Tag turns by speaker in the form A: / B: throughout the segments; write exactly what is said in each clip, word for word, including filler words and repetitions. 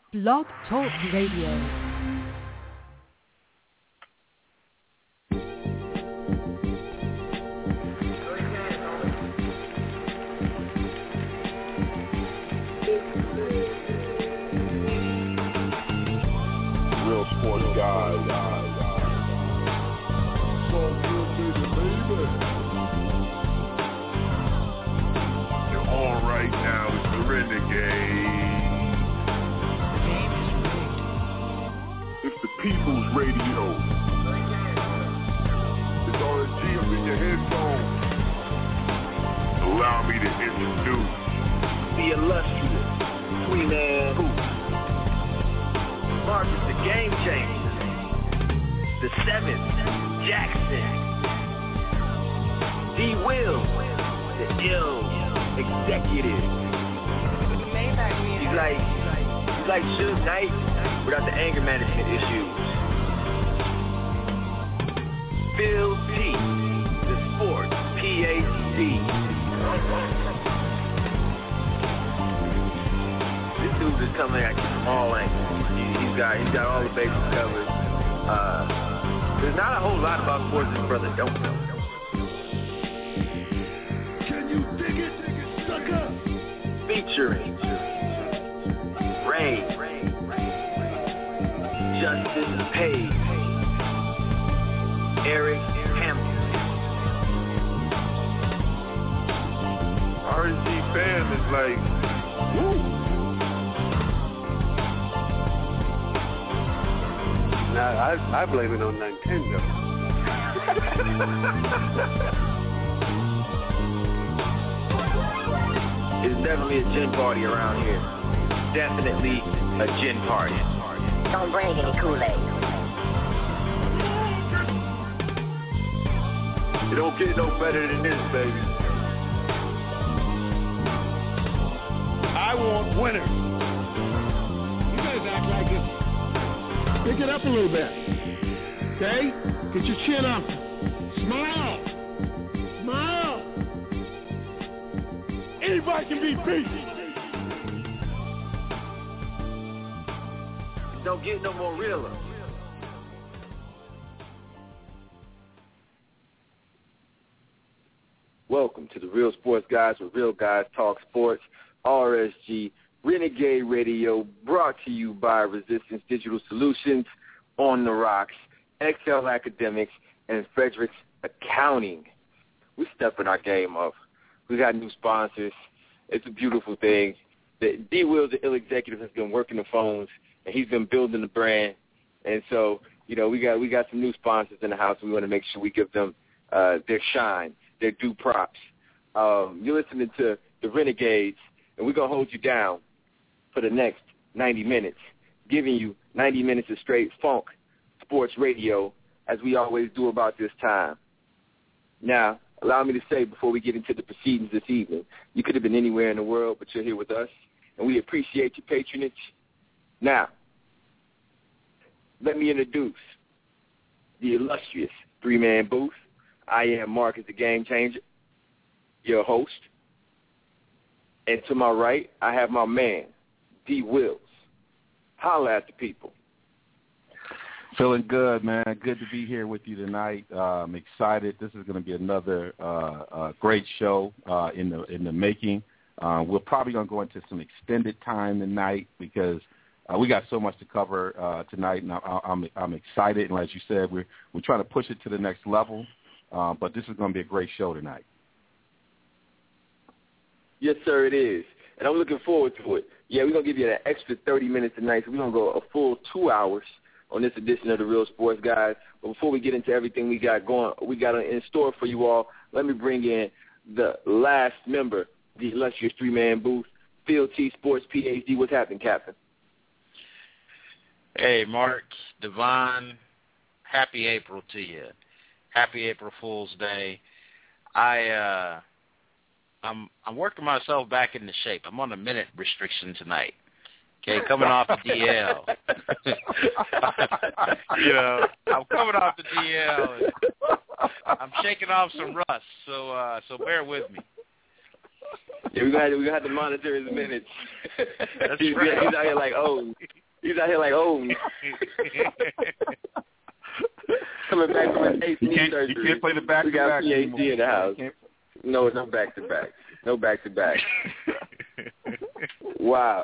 A: Blog Talk Radio.
B: Real sports guys. So good, baby, baby. You're on right now. It's the Renegade. It's the People's Radio. It's R S G up in your headphones. Allow me to introduce the illustrious Three-Man Booth. Marcus, the Game Changer. The Seventh, Jackson. D. Will, the ill executive. He's like, he's like Suge Knight without the anger management issues. Phil T, the sports P H D. This dude is coming at you from all angles. He, he's got he's got all the bases covered. Uh, there's not a whole lot about sports this brother don't know. Can you dig it, sucker? Featuring Ray, Justin Page, Eric Hamilton. R S G fam is like, woo.
C: Now, I, I blame it on Nintendo.
B: It's definitely a gin party around here. Definitely a gin party.
D: Don't bring any Kool-Aid.
B: It don't get no better than this, baby.
E: I want winners. You guys act like it. Pick it up a little bit. Okay? Get your chin up. Smile. Smile. Anybody can be beat.
B: Don't get no more realer. Welcome to the Real Sports Guys, where real guys talk sports. R S G Renegade Radio, brought to you by Resistance Digital Solutions, On the Rocks, X L Academics, and Fredericks Accounting. We're stepping our game up. We got new sponsors. It's a beautiful thing. D. Will, the ill executive, has been working the phones, and he's been building the brand. And so, you know, we got we got some new sponsors in the house. We want to make sure we give them uh, their shine, their due props. Um, you're listening to the Renegades, and we're going to hold you down for the next ninety minutes, giving you ninety minutes of straight funk sports radio, as we always do about this time. Now, allow me to say, before we get into the proceedings this evening, you could have been anywhere in the world, but you're here with us, and we appreciate your patronage. Now, let me introduce the illustrious Three-Man Booth. I am Marcus, the Game Changer, your host. And to my right, I have my man, D. Wills. Holla at the people.
F: Feeling good, man. Good to be here with you tonight. Uh, I'm excited. This is going to be another uh, uh, great show uh, in the in the making. Uh, we're probably going to go into some extended time tonight because uh, we got so much to cover uh, tonight, and I, I'm I'm excited. And as you said, we're we're trying to push it to the next level. Uh, but this is going to be a great show tonight.
B: Yes, sir, it is. And I'm looking forward to it. Yeah, we're going to give you that extra thirty minutes tonight, so we're going to go a full two hours on this edition of the Real Sports Guys. But before we get into everything we got going, we got in store for you all, let me bring in the last member, the illustrious Three-Man Booth, Phil T, Sports P H D. What's happening, Captain?
G: Hey, Mark, Devon, happy April to you. Happy April Fool's Day. I, uh... I'm I'm working myself back into shape. I'm on a minute restriction tonight. Okay, coming off the D L. you know, I'm coming off the D L. And I'm shaking off some rust, so uh, so bear with me.
B: Yeah, we're gonna have, we're gonna have to monitor his minutes.
G: That's
B: he's,
G: right.
B: he's out here like oh, he's out here like oh. Coming back from his eighth knee surgery.
F: You can't play the back to back.
B: We got P H D in the house. No, no back to back. No back to back. Wow.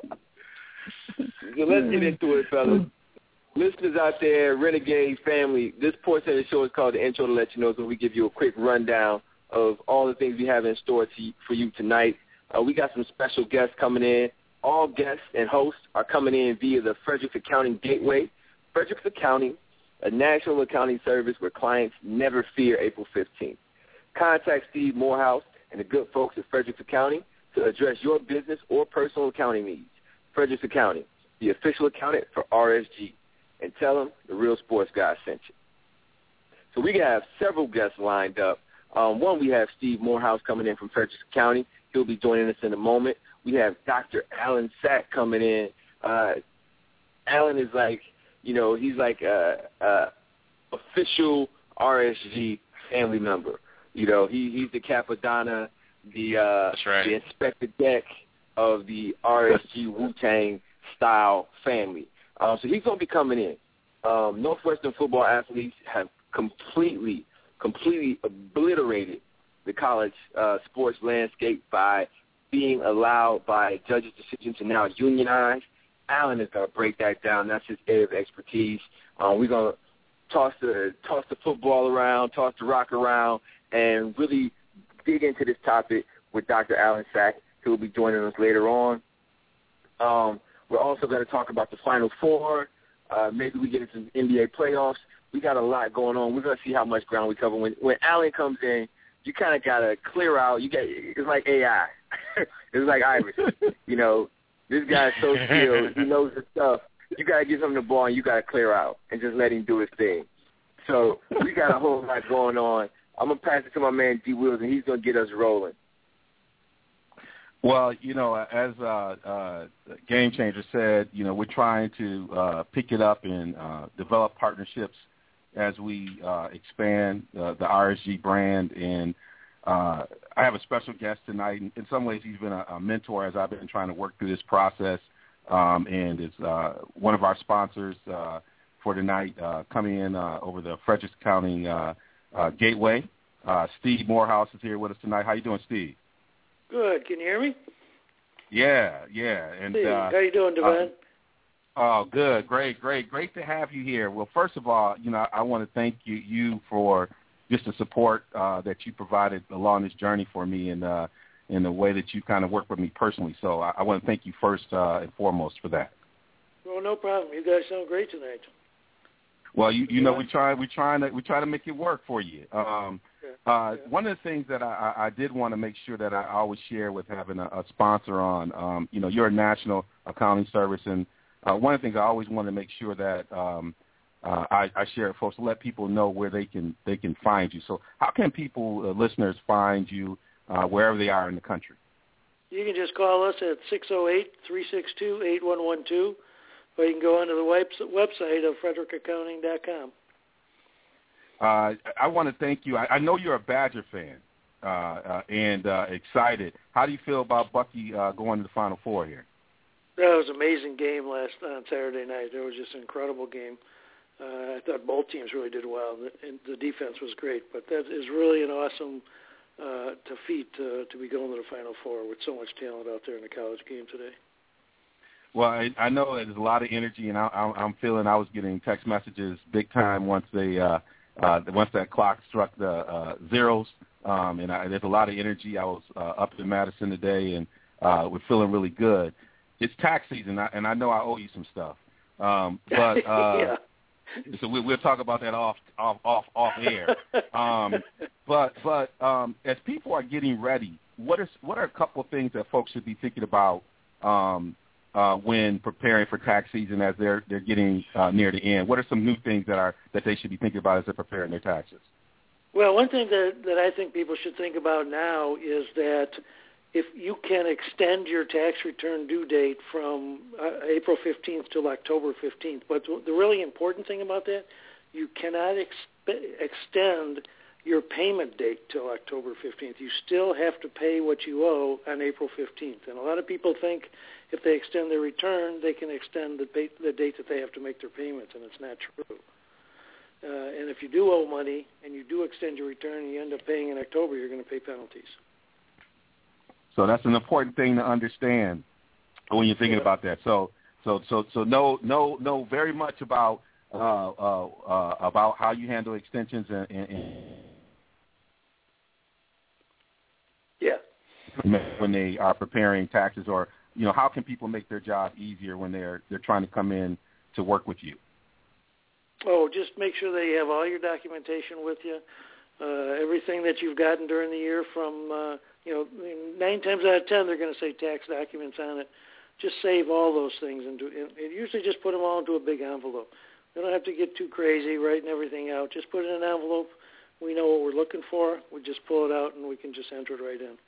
B: So let's get into it, fellas. Listeners out there, Renegade family, this portion of the show is called The Intro to let you know, so we give you a quick rundown of all the things we have in store to, for you tonight. Uh, we got some special guests coming in. All guests and hosts are coming in via the Frederick's Accounting Gateway. Frederick's Accounting, a national accounting service where clients never fear April fifteenth. Contact Steve Morehouse and the good folks at Frederick's Accounting to address your business or personal accounting needs. Frederick's Accounting, the official accountant for R S G. And tell them the Real Sports Guy sent you. So we have several guests lined up. Um, one, we have Steve Morehouse coming in from Frederick's County. He'll be joining us in a moment. We have Doctor Alan Sack coming in. Uh, Alan is like, you know, he's like a, a official R S G family member. You know, he, he's the Capadonna, the uh,
G: That's right.
B: the Inspector Deck of the R S G Wu-Tang style family. Um, so he's going to be coming in. Um, Northwestern football athletes have completely, completely obliterated the college uh, sports landscape by being allowed by a judge's decision to now unionize. Alan is going to break that down. That's his area of expertise. Um, we're going to toss the toss the football around, toss the rock around, and really dig into this topic with Doctor Alan Sack, who will be joining us later on. Um, We're also going to talk about the Final Four. Uh, maybe we get into N B A playoffs. We got a lot going on. We're going to see how much ground we cover. When when Allen comes in, you kind of got to clear out. You get it's like A I. It's like Iris. You know, this guy's so skilled. He knows his stuff. You got to give him the ball and you got to clear out and just let him do his thing. So we got a whole lot going on. I'm going to pass it to my man D. Wills, and he's going to get us rolling.
F: Well, you know, as uh, uh, Game Changer said, you know, we're trying to uh, pick it up and uh, develop partnerships as we uh, expand uh, the R S G brand. And uh, I have a special guest tonight. In some ways, he's been a, a mentor as I've been trying to work through this process. Um, and is uh, one of our sponsors uh, for tonight, uh, coming in uh, over the Frederick's Accounting uh, uh, Gateway. Uh, Steve Morehouse is here with us tonight. How you doing, Steve?
H: Good. Can you hear me?
F: Yeah, yeah. And
H: Hey,
F: uh,
H: how you doing, Devon?
F: Uh, oh, good, great, great, great to have you here. Well, first of all, you know, I want to thank you, you for just the support uh, that you provided along this journey for me, and uh, in the way that you kind of worked with me personally. So I, I want to thank you first uh, and foremost for that.
H: Well, no problem. You guys sound great tonight.
F: Well, you you know, we try we trying to we try to make it work for you. Um, Uh, one of the things that I, I did want to make sure that I always share with having a, a sponsor on, um, you know, you're a national accounting service, and uh, one of the things I always want to make sure that um, uh, I, I share it for, so let people know where they can they can find you. So how can people, uh, listeners, find you uh, wherever they are in the country?
H: You can just call us at six oh eight, three six two, eight one one two, or you can go onto the website of frederick accounting dot com.
F: Uh, I want to thank you. I, I know you're a Badger fan uh, uh, and uh, excited. How do you feel about Bucky uh, going to the Final Four here?
H: That was an amazing game last on Saturday night. It was just an incredible game. Uh, I thought both teams really did well, and the defense was great. But that is really an awesome uh, feat to, to be going to the Final Four with so much talent out there in the college game today.
F: Well, I, I know there's a lot of energy, and I, I'm feeling I was getting text messages big time once they uh, uh, once that clock struck the uh, zeros, um, and I, there's a lot of energy. I was uh, up in Madison today, and uh, we're feeling really good. It's tax season, and I know I owe you some stuff, um, but uh,
H: yeah.
F: so we, we'll talk about that off off off off air. Um, but but um, as people are getting ready, what is what are a couple of things that folks should be thinking about Um, Uh, when preparing for tax season, as they're they're getting uh, near the end? What are some new things that are that they should be thinking about as they're preparing their taxes?
H: Well, one thing that that I think people should think about now is that if you can extend your tax return due date from uh, April fifteenth till October fifteenth, but the really important thing about that, you cannot exp- extend your payment date till October fifteenth. You still have to pay what you owe on April fifteenth. And a lot of people think if they extend their return, they can extend the, pay, the date that they have to make their payments, and it's not true. Uh, and if you do owe money and you do extend your return and you end up paying in October, you're going to pay penalties.
F: So that's an important thing to understand when you're thinking yeah. about that. So, so, so, so know, know, know very much about uh, uh, uh, about how you handle extensions and, and, and
H: yeah,
F: when they are preparing taxes, or you know, how can people make their job easier when they're they're trying to come in to work with you?
H: Oh, just make sure that you have all your documentation with you, uh, everything that you've gotten during the year from, uh, you know, nine times out of ten they're going to say tax documents on it. Just save all those things into, and usually just put them all into a big envelope. We don't have to get too crazy writing everything out. Just put it in an envelope. We know what we're looking for. We just pull it out and we can just enter it right in.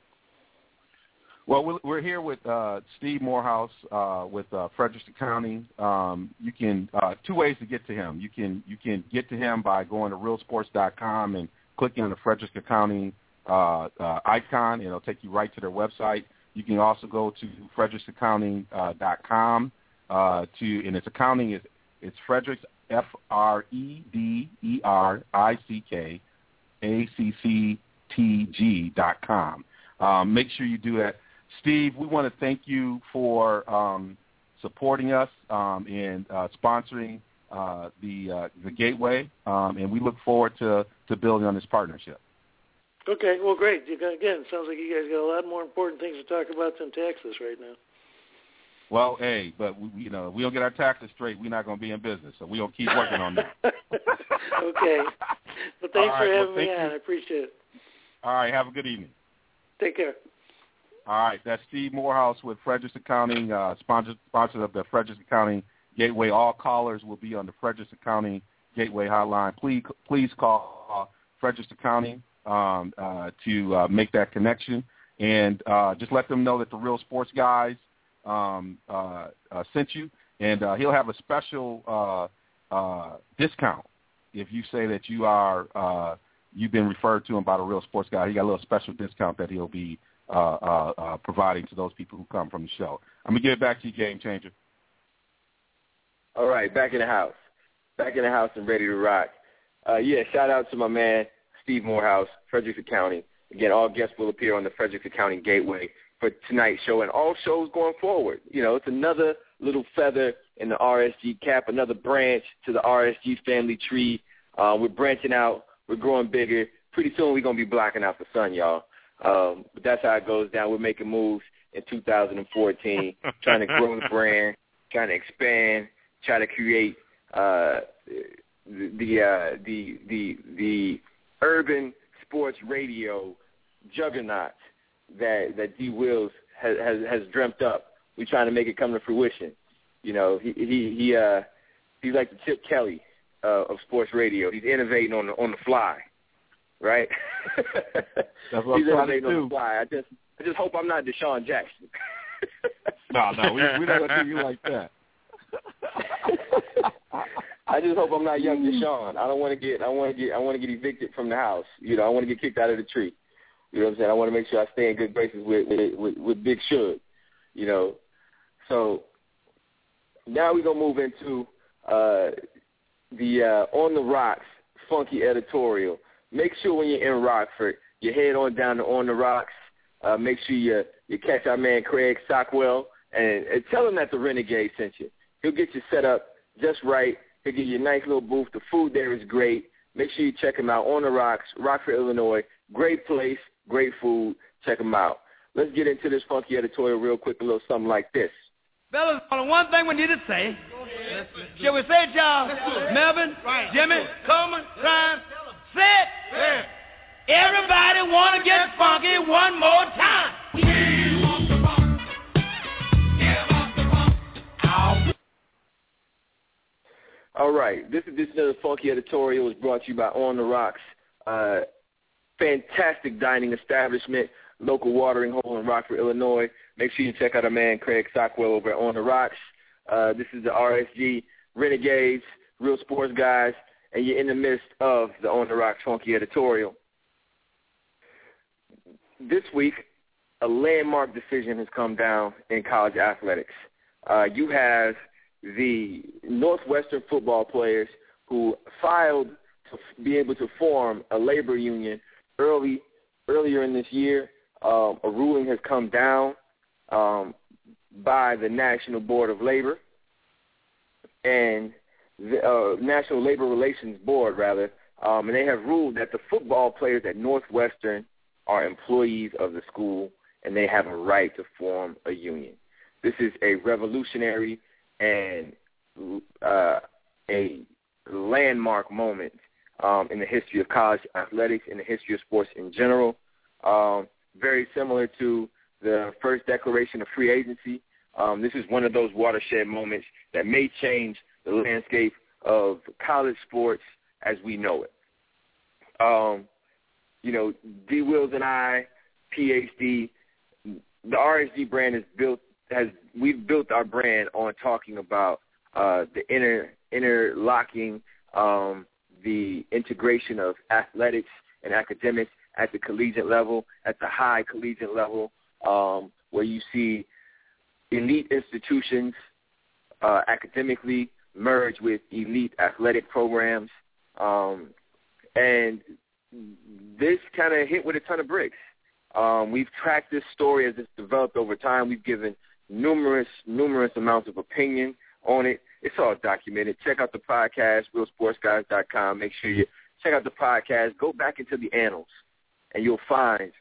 F: Well, we're here with uh, Steve Morehouse uh, with uh, Frederickson County. Um, you can uh, two ways to get to him. You can you can get to him by going to real sports dot com and clicking on the Frederickson County uh, uh, icon, and it'll take you right to their website. You can also go to frederickson county dot com uh, to, and its accounting is it's Fredericks F R E D E R I C K A C C T G dot com. Um, make sure you do that. Steve, we want to thank you for um, supporting us um, and uh, sponsoring uh, the uh, the Gateway, um, and we look forward to, to building on this partnership.
H: Okay, well, great. You got, again, sounds like you guys got a lot more important things to talk about than taxes right now.
F: Well, hey, but we, you know, if we don't get our taxes straight, we're not going to be in business, so we're going to keep working on that.
H: Okay. Well, thanks
F: right,
H: for having
F: well, thank
H: me on.
F: you.
H: I appreciate it.
F: All right, have a good evening.
H: Take care.
F: All right, that's Steve Morehouse with Frederickson County, uh, sponsor, sponsor of the Frederickson County Gateway. All callers will be on the Frederickson County Gateway hotline. Please, please call uh, Frederickson County um, uh, to uh, make that connection, and uh, just let them know that the Real Sports Guys um, uh, uh, sent you, and uh, he'll have a special uh, uh, discount if you say that you are uh, you've been referred to him by the Real Sports Guy. He got a little special discount that he'll be Uh, uh, uh, providing to those people who come from the show. I'm going to give it back to you, Game Changer.
B: All right, back in the house. Back in the house and ready to rock. Uh, yeah, shout out to my man, Steve Morehouse, Frederickson County. Again, all guests will appear on the Frederickson County Gateway for tonight's show and all shows going forward. You know, it's another little feather in the R S G cap, another branch to the R S G family tree. Uh, we're branching out. We're growing bigger. Pretty soon we're going to be blocking out the sun, y'all. Um, but that's how it goes down. We're making moves in two thousand fourteen, trying to grow the brand, trying to expand, try to create uh, the the, uh, the the the urban sports radio juggernaut that that D Wills has, has has dreamt up. We're trying to make it come to fruition. You know, he he he uh he's like the Chip Kelly uh, of sports radio. He's innovating on the on the fly. Right?
F: That's what
B: He's
F: I'm trying to
B: innovating on
F: do.
B: the fly. I just, I just hope I'm not Deshaun Jackson.
F: no, no, we, we're not going to do you like that.
B: I just hope I'm not young Deshaun. I don't want to get, I want to get, I want to get evicted from the house. You know, I want to get kicked out of the tree. You know what I'm saying? I want to make sure I stay in good graces with with, with, with Big Shug. You know, so now we're gonna move into uh, the uh, On the Rocks funky editorial. Make sure when you're in Rockford, you head on down to On the Rocks. Uh, make sure you you catch our man Craig Stockwell and, and tell him that the Renegade sent you. He'll get you set up just right. He'll give you a nice little booth. The food there is great. Make sure you check him out. On the Rocks, Rockford, Illinois. Great place, great food. Check him out. Let's get into this funky editorial real quick, a little something like this.
I: Fellas, only one thing we need to say. Shall we say it, y'all? Melvin, Jimmy, Coleman, Ryan, say it. Yeah. Everybody want to get funky one more time. We want the funk. Give us the funk. Ow.
B: All right. This edition of the Funky Editorial is brought to you by On the Rocks. Uh, fantastic dining establishment, local watering hole in Rockford, Illinois. Make sure you check out our man Craig Stockwell over at On the Rocks. Uh, this is the R S G Renegades, Real Sports Guys, and you're in the midst of the On the Rocks Funky editorial. This week, a landmark decision has come down in college athletics. Uh, you have the Northwestern football players who filed to be able to form a labor union early earlier in this year. Um, a ruling has come down um, by the National Board of Labor and the uh, National Labor Relations Board, rather, um, and they have ruled that the football players at Northwestern are employees of the school, and they have a right to form a union. This is a revolutionary and uh, a landmark moment um, in the history of college athletics, in the history of sports in general. Um, very similar to the first declaration of free agency. Um, this is one of those watershed moments that may change the landscape of college sports as we know it. Um, you know, D. Wills and I, P H D, the R S G brand is built, has we've built our brand on talking about uh, the inter interlocking, um, the integration of athletics and academics at the collegiate level, at the high collegiate level, um, where you see elite institutions uh, academically merge with elite athletic programs. Um, and this kind of hit with a ton of bricks. Um, we've tracked this story as it's developed over time. We've given numerous, numerous amounts of opinion on it. It's all documented. Check out the podcast, real sports guys dot com. Make sure you check out the podcast. Go back into the annals, and you'll find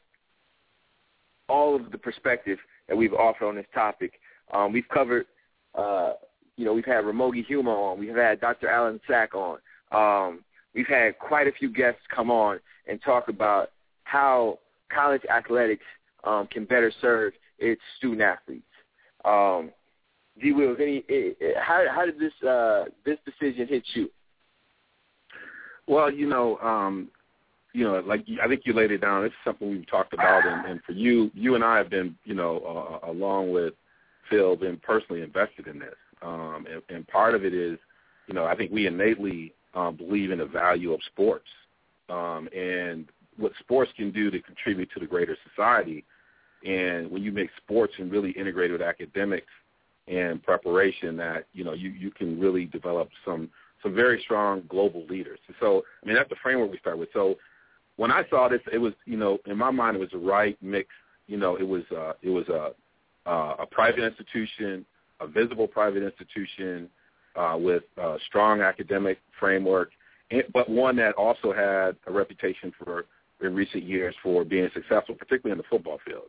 B: all of the perspective that we've offered on this topic. Um, we've covered, uh, you know, we've had Ramogi Huma on. We've had Doctor Alan Sack on. Um, we've had quite a few guests come on and talk about how college athletics um, can better serve its student athletes. Um, D. Wills, any how how did this uh, this decision hit you?
F: Well, you know, um, you know, like I think you laid it down. It's something we've talked about, and, and for you, you and I have been, you know, uh, along with Phil, been personally invested in this. Um, and, and part of it is, you know, I think we innately um, believe in the value of sports um, and what sports can do to contribute to the greater society. And when you make sports and really integrate with academics and preparation, that, you know, you, you can really develop some some very strong global leaders. So, I mean, that's the framework we start with. So when I saw this, it was, you know, in my mind, it was the right mix. You know, it was uh, it was a, uh, a private institution, a visible private institution uh, with a strong academic framework, and, but one that also had a reputation for, in recent years, for being successful, particularly in the football field.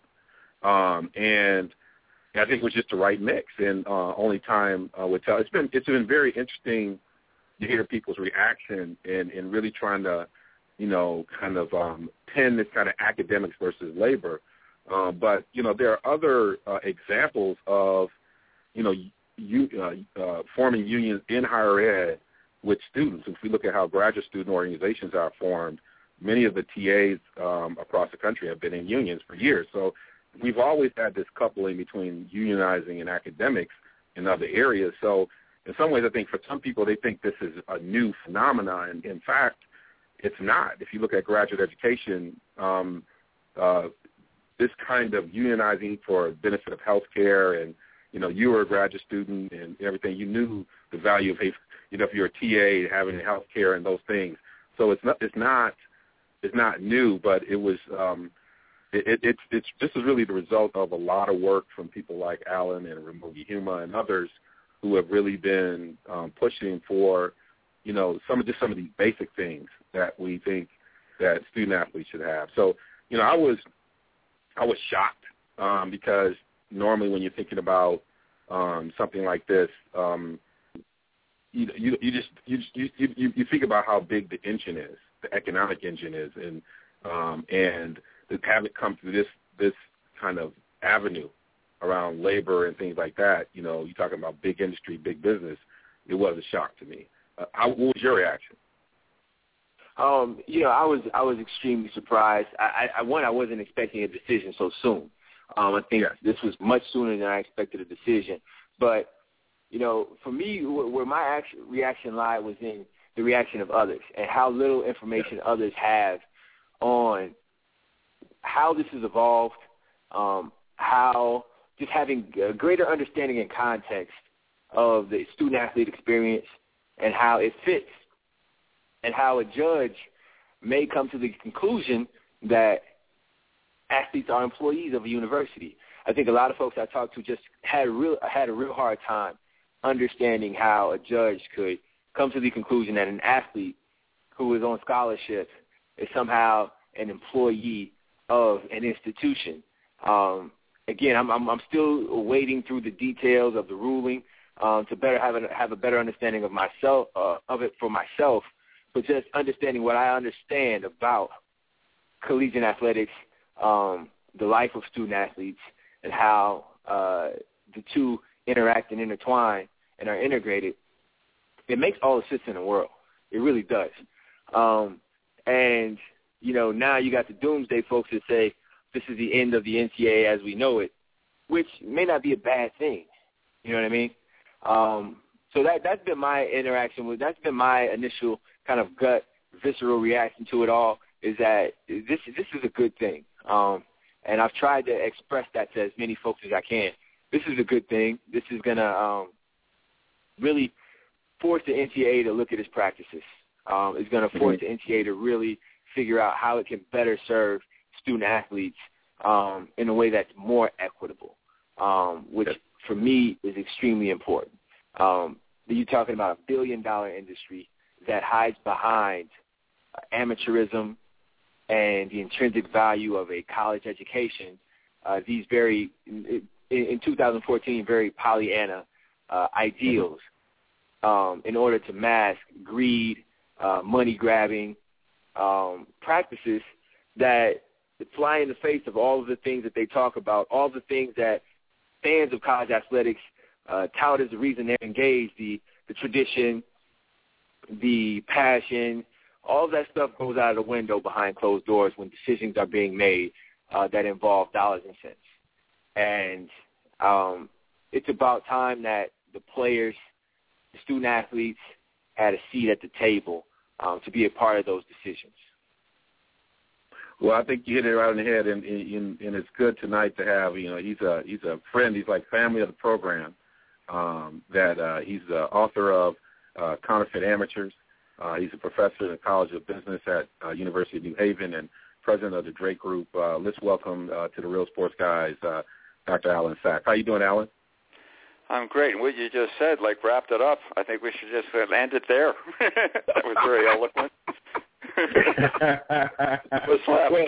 F: Um, and I think it was just the right mix, and uh, only time uh, would tell. It's been it's been very interesting to hear people's reaction and, and really trying to, you know, kind of um, pin this kind of academics versus labor. Uh, but, you know, there are other uh, examples of, you know, you, uh, uh, forming unions in higher ed with students. If we look at how graduate student organizations are formed, many of the T As um, across the country have been in unions for years. So we've always had this coupling between unionizing and academics in other areas. So in some ways, I think for some people, they think this is a new phenomenon. And in fact, it's not. If you look at graduate education, um, uh, this kind of unionizing for benefit of healthcare, and, you know, you were a graduate student and everything, you knew the value of, you know, if you're a T A, having healthcare and those things. So it's not, it's not, it's not new, but it was, um, it, it, it's, it's, this is really the result of a lot of work from people like Alan and Ramogi Huma and others who have really been um, pushing for, you know, some of just some of these basic things that we think that student athletes should have. So, you know, I was, I was shocked um, because normally when you're thinking about um, something like this, um, you, you, you just you, you you you think about how big the engine is, the economic engine is, and um, and to have it come through this this kind of avenue around labor and things like that. You know, you're talking about big industry, big business. It was a shock to me. Uh, how, what was your reaction?
B: Um, you know, I was I was extremely surprised. I, I one, I wasn't expecting a decision so soon. Um, I think yes. This was much sooner than I expected a decision. But, you know, for me, where my action, reaction lied was in the reaction of others and how little information others have on how this has evolved, um, how just having a greater understanding and context of the student-athlete experience and how it fits, and how a judge may come to the conclusion that athletes are employees of a university. I think a lot of folks I talked to just had a real had a real hard time understanding how a judge could come to the conclusion that an athlete who is on scholarship is somehow an employee of an institution. Um, again, I'm, I'm, I'm still wading through the details of the ruling um, to better have a, have a better understanding of myself uh, of it for myself, but just understanding what I understand about collegiate athletics, um, the life of student athletes, and how uh, the two interact and intertwine and are integrated, it makes all the sense in the world. It really does. Um, and, you know, now you got the doomsday folks that say this is the end of the N C double A as we know it, which may not be a bad thing. You know what I mean? Um, so that, that's been my interaction with, that's been my initial kind of gut, visceral reaction to it all, is that this, this is a good thing. Um, and I've tried to express that to as many folks as I can. This is a good thing. This is going to um, really force the N C double A to look at its practices. Um, it's going to force mm-hmm. the N C double A to really figure out how it can better serve student athletes um, in a way that's more equitable, um, which for me is extremely important. Um, you're talking about a billion-dollar industry that hides behind uh, amateurism and the intrinsic value of a college education. Uh, these very, in, in two thousand fourteen, very Pollyanna uh, ideals um, in order to mask greed, uh, money-grabbing um, practices that fly in the face of all of the things that they talk about, all the things that fans of college athletics uh, tout as the reason they're engaged, the, the tradition, the passion, all of that stuff goes out of the window behind closed doors when decisions are being made uh, that involve dollars and cents. And um, it's about time that the players, the student athletes, had a seat at the table um, to be a part of those decisions.
F: Well, I think you hit it right on the head, and, and, and it's good tonight to have, you know, he's a he's a friend. He's like family of the program. Um, that uh, he's the author of uh, Counterfeit Amateurs. Uh, he's a professor in the College of Business at uh, University of New Haven and president of the Drake Group. Uh, let's welcome uh, to the Real Sports Guys, uh, Doctor Alan Sack. How you doing, Alan?
J: I'm great. And what you just said, like, wrapped it up. I think we should just end it there. That was very eloquent.
F: well,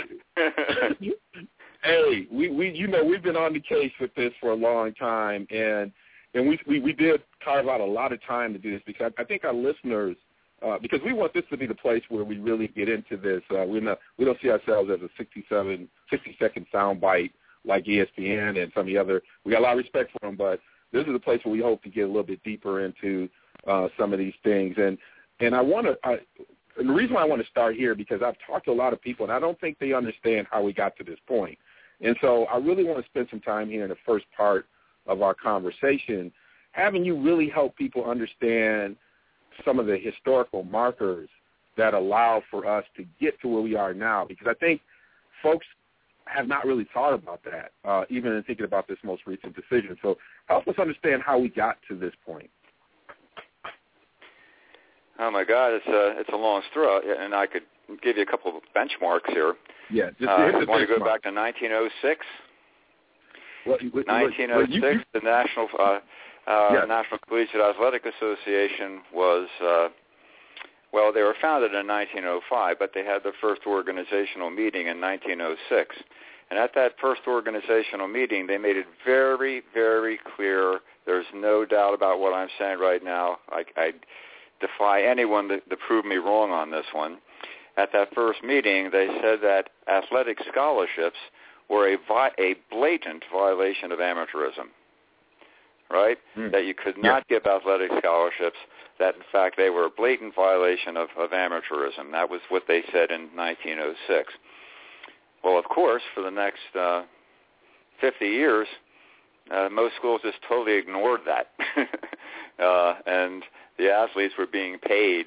F: hey, we, we you know we've been on the case with this for a long time, and and we we, we did carve out a lot of time to do this because I, I think our listeners, uh, because we want this to be the place where we really get into this. Uh, we're not we don't see ourselves as a sixty-seven, sixty second soundbite like E S P N and some of the other. We got a lot of respect for them, but this is a place where we hope to get a little bit deeper into uh, some of these things. And and I want to. And the reason why I want to start here, because I've talked to a lot of people, and I don't think they understand how we got to this point. And so I really want to spend some time here in the first part of our conversation, having you really help people understand some of the historical markers that allow for us to get to where we are now, because I think folks have not really thought about that, uh, even in thinking about this most recent decision. So help us understand how we got to this point.
J: Oh my God, it's a it's a long story, and I could give you a couple of benchmarks here.
F: Yeah, just
J: uh,
F: hit the
J: want to go
F: benchmark.
J: back to nineteen oh six.
F: What, what,
J: nineteen oh six,
F: what, you,
J: the National uh, uh,
F: yeah.
J: National Collegiate Athletic Association was uh, well, they were founded in nineteen oh five, but they had their first organizational meeting in nineteen oh six. And at that first organizational meeting, they made it very, very clear. There's no doubt about what I'm saying right now. I, I defy anyone to, to prove me wrong on this one. At that first meeting, they said that athletic scholarships were a, vi- a blatant violation of amateurism, right? Mm. That you could not yeah. give athletic scholarships, that, in fact, they were a blatant violation of, of amateurism. That was what they said in nineteen oh six. Well, of course, for the next uh, fifty years, uh, most schools just totally ignored that. uh, and the athletes were being paid,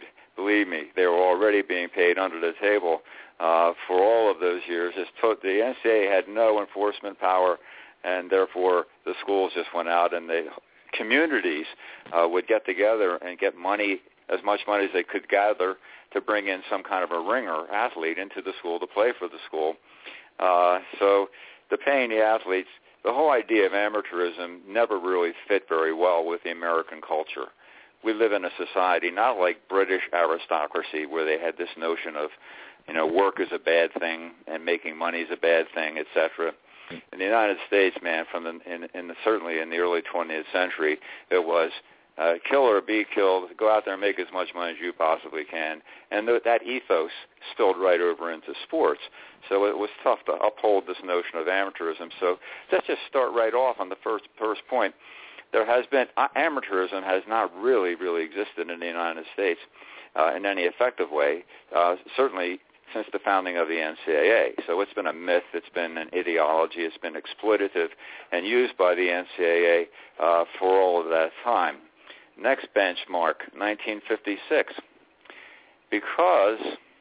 J: believe me, they were already being paid under the table uh, for all of those years. It's to- the N C double A had no enforcement power, and therefore the schools just went out and the communities uh, would get together and get money, as much money as they could gather, to bring in some kind of a ringer athlete into the school to play for the school. Uh, so the paying the athletes, the whole idea of amateurism never really fit very well with the American culture. We live in a society not like British aristocracy where they had this notion of, you know, work is a bad thing and making money is a bad thing, et cetera. In the United States, man, from the, in, in the, certainly in the early twentieth century, it was uh, kill or be killed, go out there and make as much money as you possibly can. And th- that ethos spilled right over into sports. So it was tough to uphold this notion of amateurism. So let's just start right off on the first first point. There has been, uh, amateurism has not really, really existed in the United States uh, in any effective way, uh, certainly since the founding of the N C double A. So it's been a myth, it's been an ideology, it's been exploitative and used by the N C double A uh, for all of that time. Next benchmark, nineteen fifty-six. Because,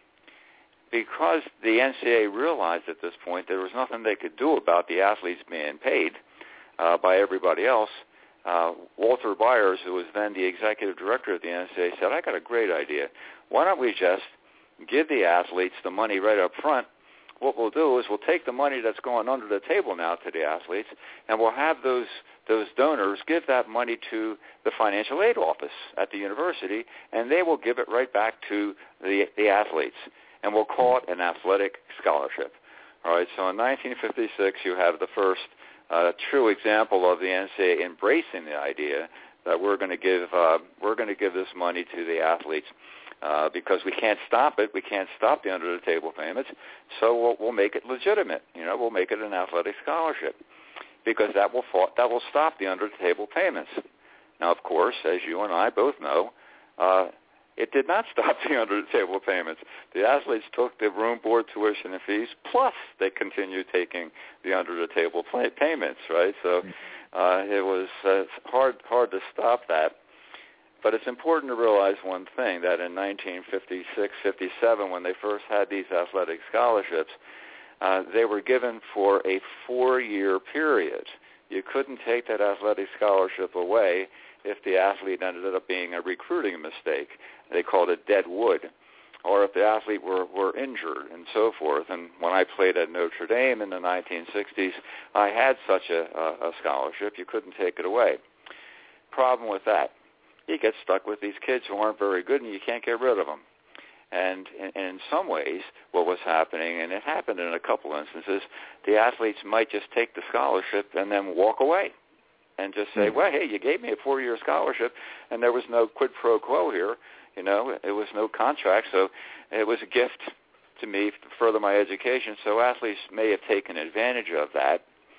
J: because the N C double A realized at this point there was nothing they could do about the athletes being paid uh, by everybody else, uh, Walter Byers, who was then the executive director of the N C double A, said, I got a great idea. Why don't we just give the athletes the money right up front? What we'll do is we'll take the money that's going under the table now to the athletes, and we'll have those those donors give that money to the financial aid office at the university, and they will give it right back to the, the athletes, and we'll call it an athletic scholarship. All right, so in nineteen fifty-six, you have the first uh, true example of the N C double A embracing the idea that we're going to give uh, we're going to give this money to the athletes. Uh, because we can't stop it, we can't stop the under-the-table payments, so we'll, we'll make it legitimate. You know, we'll make it an athletic scholarship, because that will fa- that will stop the under-the-table payments. Now, of course, as you and I both know, uh, it did not stop the under-the-table payments. The athletes took the room, board, tuition, and fees, plus they continued taking the under-the-table pay- payments. Right? So uh, it was uh, hard hard to stop that. But it's important to realize one thing, that in nineteen fifty-six, fifty-seven, when they first had these athletic scholarships, uh, they were given for a four-year period. You couldn't take that athletic scholarship away if the athlete ended up being a recruiting mistake. They called it dead wood. Or if the athlete were, were injured and so forth. And when I played at Notre Dame in the nineteen sixties, I had such a, a, a scholarship. You couldn't take it away. Problem with that, you get stuck with these kids who aren't very good, and you can't get rid of them. And in, and in some ways, what was happening, and it happened in a couple instances, the athletes might just take the scholarship and then walk away and just say, well, hey, you gave me a four-year scholarship, and there was no quid pro quo here. You know, it was no contract, so it was a gift to me to further my education. So athletes may have taken advantage of that.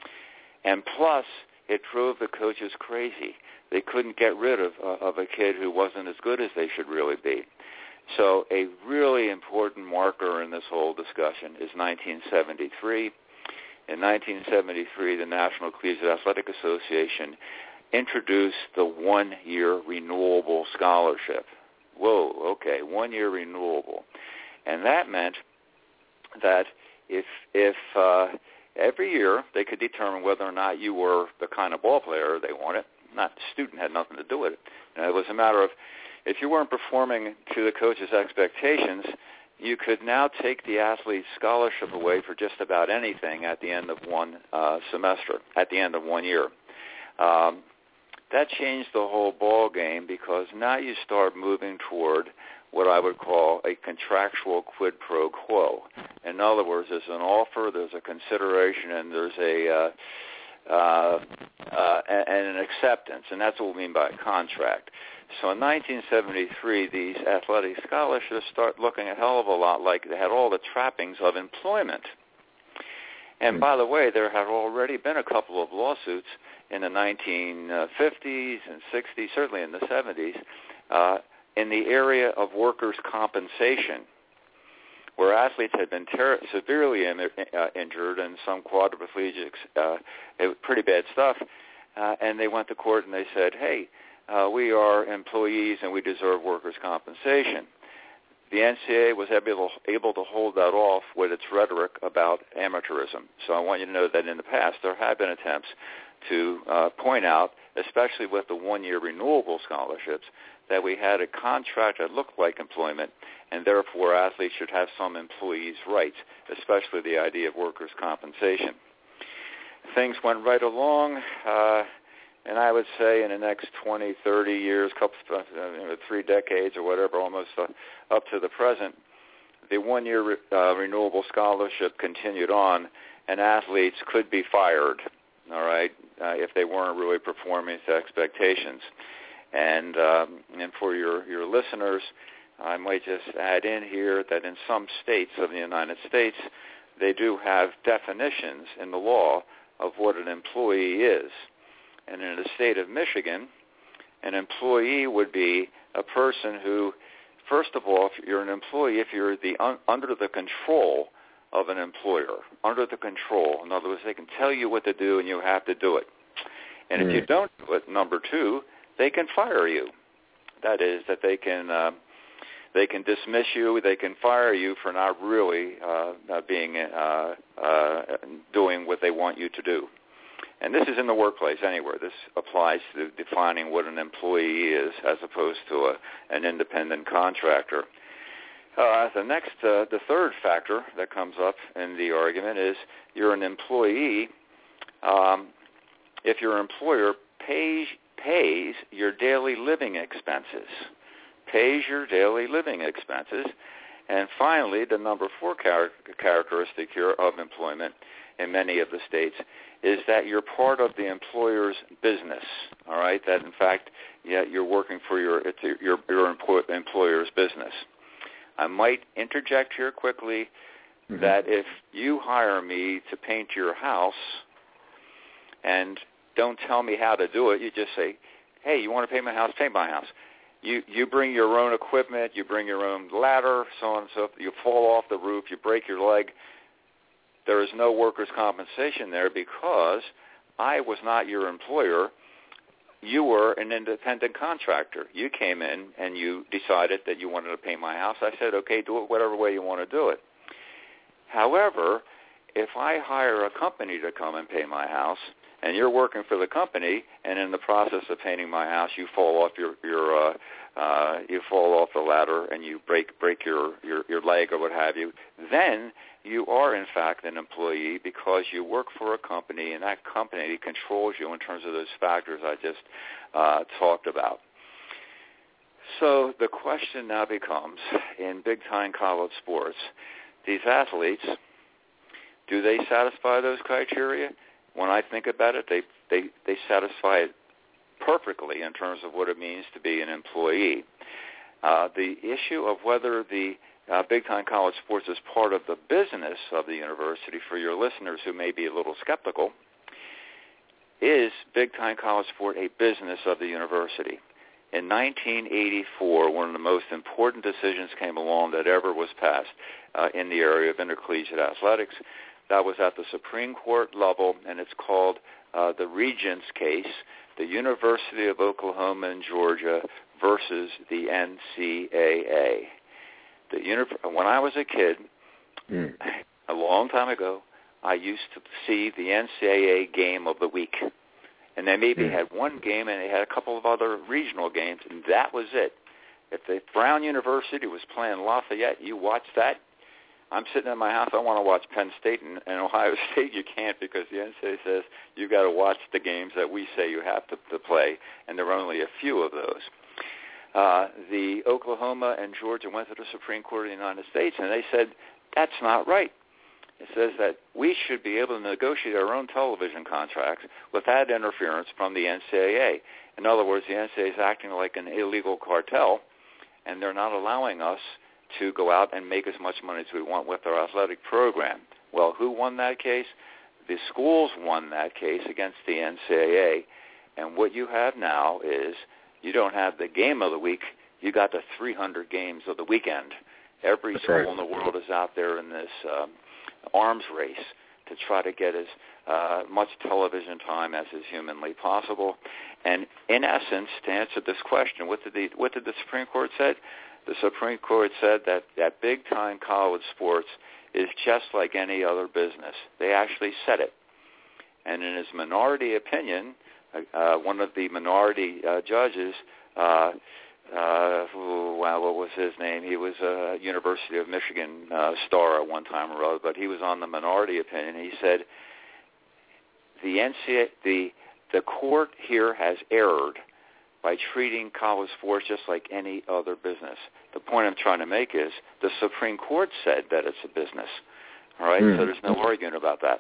J: And plus, it drove the coaches crazy. They couldn't get rid of, uh, of a kid who wasn't as good as they should really be. So a really important marker in this whole discussion is nineteen seventy-three. In nineteen seventy-three, the National Collegiate Athletic Association introduced the one-year renewable scholarship. Whoa, okay, one-year renewable. And that meant that if if uh, every year they could determine whether or not you were the kind of ball player they wanted. Not the student had nothing to do with it. You know, it was a matter of if you weren't performing to the coach's expectations, you could now take the athlete's scholarship away for just about anything at the end of one uh, semester, at the end of one year. Um, that changed the whole ball game, because now you start moving toward what I would call a contractual quid pro quo. In other words, there's an offer, there's a consideration, and there's a uh, uh, uh, and, and an acceptance, and that's what we mean by a contract. So in nineteen seventy-three, these athletic scholarships start looking a hell of a lot like they had all the trappings of employment. And by the way, there had already been a couple of lawsuits in the nineteen fifties and sixties, certainly in the seventies, uh, in the area of workers' compensation, where athletes had been ter- severely in, uh, injured and some quadriplegics, uh, it was pretty bad stuff, uh, and they went to court and they said, hey, uh, we are employees and we deserve workers' compensation. the N C A A was able, able to hold that off with its rhetoric about amateurism. So I want you to know that in the past there have been attempts to uh, point out, especially with the one-year renewable scholarships, that we had a contract that looked like employment, and therefore athletes should have some employees' rights, especially the idea of workers' compensation. Things went right along, uh, and I would say in the next twenty, thirty years, couple, uh, you know, three decades or whatever, almost uh, up to the present, the one-year re- uh, renewable scholarship continued on, and athletes could be fired, all right, uh, if they weren't really performing to expectations. And um, and for your, your listeners, I might just add in here that in some states of the United States, they do have definitions in the law of what an employee is. And in the state of Michigan, an employee would be a person who, first of all, if you're an employee, if you're the un, under the control of an employer, under the control. In other words, they can tell you what to do and you have to do it. And mm. if you don't do it, number two, they can fire you. That is, that they can uh, they can dismiss you, they can fire you for not really uh, not being uh, uh, doing what they want you to do. And this is in the workplace anywhere. This applies to defining what an employee is as opposed to a, an independent contractor. Uh, the next, uh, the third factor that comes up in the argument is you're an employee um, if your employer pays pays your daily living expenses, pays your daily living expenses. And finally, the number four char- characteristic here of employment in many of the states is that you're part of the employer's business, all right, that in fact yeah, you're working for your, it's your, your employer's business. I might interject here quickly mm-hmm. that if you hire me to paint your house and don't tell me how to do it, you just say, hey, you want to paint my house, paint my house. You you bring your own equipment, you bring your own ladder, so on and so forth. You fall off the roof, you break your leg. There is no workers' compensation there because I was not your employer. You were an independent contractor. You came in and you decided that you wanted to paint my house. I said, okay, do it whatever way you want to do it. However, if I hire a company to come and paint my house, and you're working for the company, and in the process of painting my house, you fall off your your uh, uh, you fall off the ladder and you break break your, your, your leg or what have you, then you are in fact an employee because you work for a company, and that company controls you in terms of those factors I just uh, talked about. So the question now becomes, in big-time college sports, these athletes, do they satisfy those criteria? When I think about it, they, they, they satisfy it perfectly in terms of what it means to be an employee. Uh, the issue of whether the uh, big-time college sports is part of the business of the university, for your listeners who may be a little skeptical, is big-time college sport a business of the university? In nineteen eighty-four, one of the most important decisions came along that ever was passed uh, in the area of intercollegiate athletics. That was at the Supreme Court level, and it's called uh, the Regents case, the University of Oklahoma and Georgia versus the N C A A. The uni- when I was a kid, mm. a long time ago, I used to see the N C A A game of the week. And they maybe mm. had one game, and they had a couple of other regional games, and that was it. If the Brown University was playing Lafayette, you watched that. I'm sitting in my house. I want to watch Penn State and, and Ohio State. You can't because the N C A A says you've got to watch the games that we say you have to, to play, and there are only a few of those. Uh, the Oklahoma and Georgia went to the Supreme Court of the United States, and they said, that's not right. It says that we should be able to negotiate our own television contracts without interference from the N C A A. In other words, the N C A A is acting like an illegal cartel, and they're not allowing us to go out and make as much money as we want with our athletic program. Well, who won that case? The schools won that case against the N C A A. And what you have now is you don't have the game of the week. You got the three hundred games of the weekend. Every That's school right. in the world is out there in this um, arms race to try to get as uh, much television time as is humanly possible. And in essence, to answer this question, what did the what did the Supreme Court say? The Supreme Court said that, that big-time college sports is just like any other business. They actually said it. And in his minority opinion, uh, one of the minority uh, judges, uh, uh, ooh, wow, what was his name? He was a University of Michigan uh, star at one time or other, but he was on the minority opinion. He said the N C A A, the the court here has erred by treating college sports just like any other business. The point I'm trying to make is the Supreme Court said that it's a business, all right? Mm. So there's no argument about that.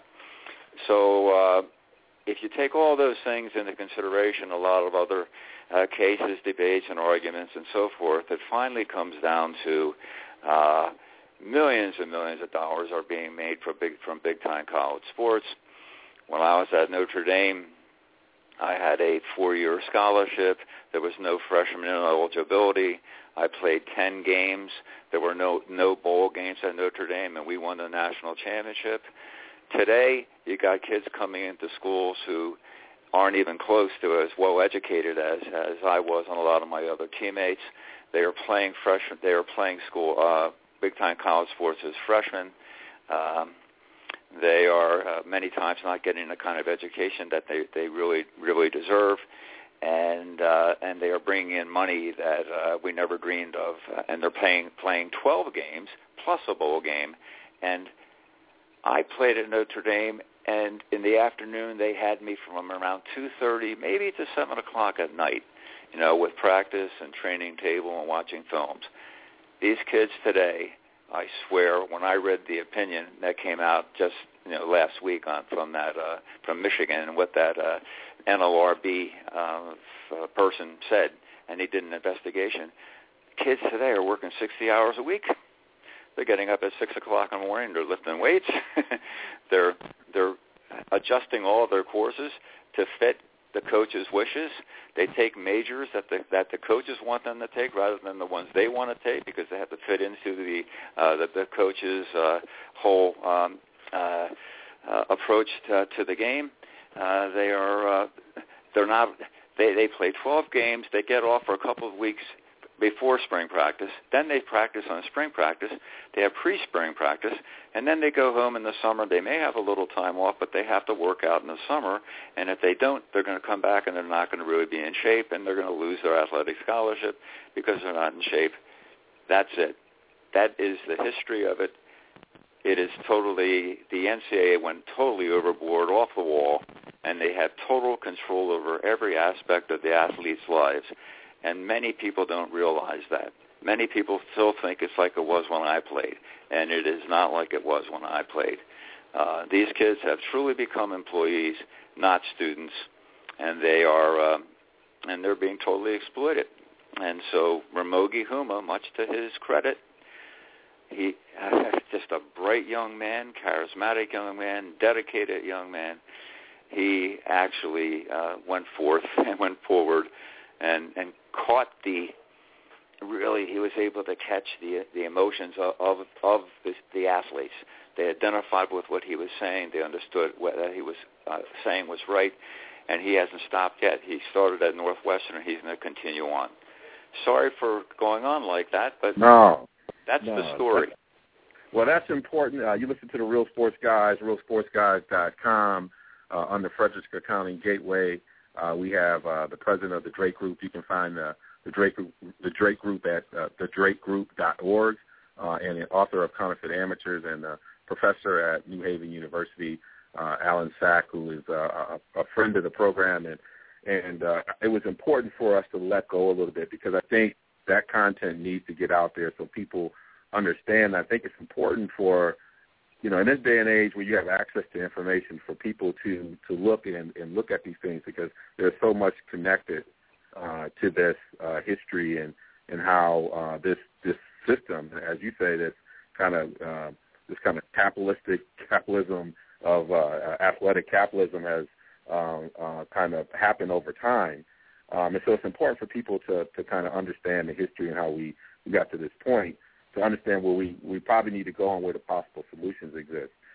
J: So uh, if you take all those things into consideration, a lot of other uh, cases, debates, and arguments and so forth, it finally comes down to uh, millions and millions of dollars are being made from big, from big-time college sports. When I was at Notre Dame, I had a four-year scholarship. There was no freshman eligibility. I played ten games. There were no no bowl games at Notre Dame, and we won the national championship. Today, you got kids coming into schools who aren't even close to as well educated as as I was and a lot of my other teammates. They are playing freshman. They are playing school uh, big-time college sports as freshmen. Um, They are uh, many times not getting the kind of education that they, they really really deserve, and uh, and they are bringing in money that uh, we never dreamed of, uh, and they're playing playing twelve games plus a bowl game. And I played at Notre Dame, and in the afternoon they had me from around two thirty, maybe to seven o'clock at night, you know, with practice and training table and watching films. These kids today, I swear, when I read the opinion that came out just you know last week on from that uh, from Michigan and what that uh, N L R B uh, person said, and he did an investigation, kids today are working sixty hours a week. They're getting up at six o'clock in the morning. They're lifting weights. they're they're adjusting all of their courses to fit the coach's wishes. They take majors that the that the coaches want them to take rather than the ones they want to take because they have to fit into the uh, the, the coach's uh, whole um, uh, uh, approach to, to the game. Uh, they are uh, they're not they they play twelve games. They get off for a couple of weeks before spring practice. Then they practice on spring practice. They have pre-spring practice, and then they go home in the summer. They may have a little time off, but they have to work out in the summer, and if they don't, they're going to come back and they're not going to really be in shape, and they're going to lose their athletic scholarship because they're not in shape. That's it. That is the history of it. It is totally, the N C A A went totally overboard, off the wall, and they have total control over every aspect of the athletes' lives. And many people don't realize that. Many people still think it's like it was when I played, and it is not like it was when I played. Uh, these kids have truly become employees, not students, and they are, uh, and they're being totally exploited. And so Ramogi Huma, much to his credit, he uh, just a bright young man, charismatic young man, dedicated young man. He actually uh, went forth and went forward and and caught the really he was able to catch the the emotions of of, of the, the athletes. They identified with what he was saying. They understood what he was uh, saying was right, and he hasn't stopped yet. He started at Northwestern, and he's going to continue on. Sorry for going on like that, but
F: no,
J: that's
F: no,
J: the story.
F: That's, well, that's important. Uh, you listen to the Real Sports Guys, real sports guys dot com, uh, on the Fredericksburg Accounting Gateway. Uh, we have uh, the president of the Drake Group. You can find the, the Drake Group, the Drake Group at uh, the drake group dot org, uh, and an author of Counterfeit Amateurs and a professor at New Haven University, uh, Alan Sack, who is uh, a, a friend of the program. And and uh, it was important for us to let go a little bit because I think that content needs to get out there so people understand. I think it's important for, you know, in this day and age where you have access to information, for people to, to look and, and look at these things because there's so much connected uh, to this uh, history and, and how uh, this this system, as you say, this kind of uh, this kind of capitalistic capitalism of uh, athletic capitalism has um, uh, kind of happened over time. Um, and so it's important for people to, to kind of understand the history and how we, we got to this point, to understand where we, we probably need to go and where the possible solutions exist.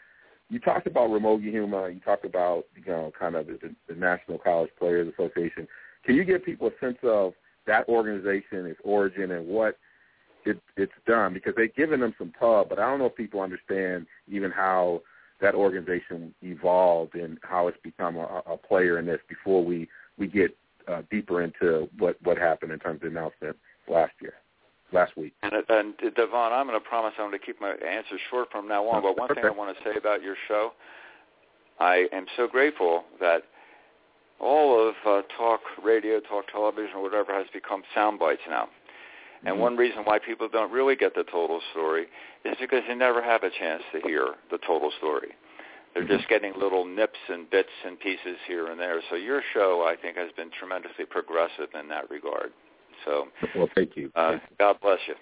F: you talked about Ramogi Huma. You talked about, you know, kind of the, the National College Players Association. Can you give people a sense of that organization, its origin, and what it, it's done? Because they've given them some pub, but I don't know if people understand even how that organization evolved and how it's become a, a player in this before we, we get uh, deeper into what, what happened in terms of the announcement last year, last week.
J: And, and Devon, I'm going to promise I'm going to keep my answers short from now on, but one
F: okay.
J: thing I want to say about your show, I am so grateful that all of uh, talk radio, talk television, or whatever has become sound bites now. And one reason why people don't really get the total story is because they never have a chance to hear the total story. They're just getting little nips and bits and pieces here and there. So your show, I think, has been tremendously progressive in that regard. So,
F: well, thank you.
J: Uh, God bless you.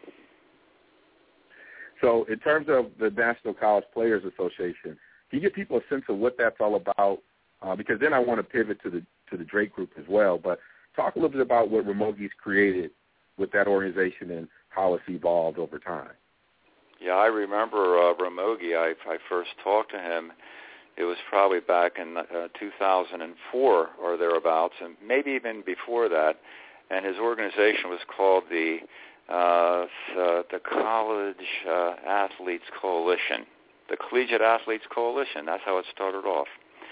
F: So in terms of the National College Players Association, can you give people a sense of what that's all about? Uh, because then I want to pivot to the to the Drake Group as well. But talk a little bit about what Ramogi's created with that organization and how it's evolved over time.
J: Yeah, I remember uh, Ramogi. I, I first talked to him. It was probably back in uh, two thousand four or thereabouts, and maybe even before that. And his organization was called the uh, the, the College uh, Athletes Coalition, the Collegiate Athletes Coalition. That's how it started off.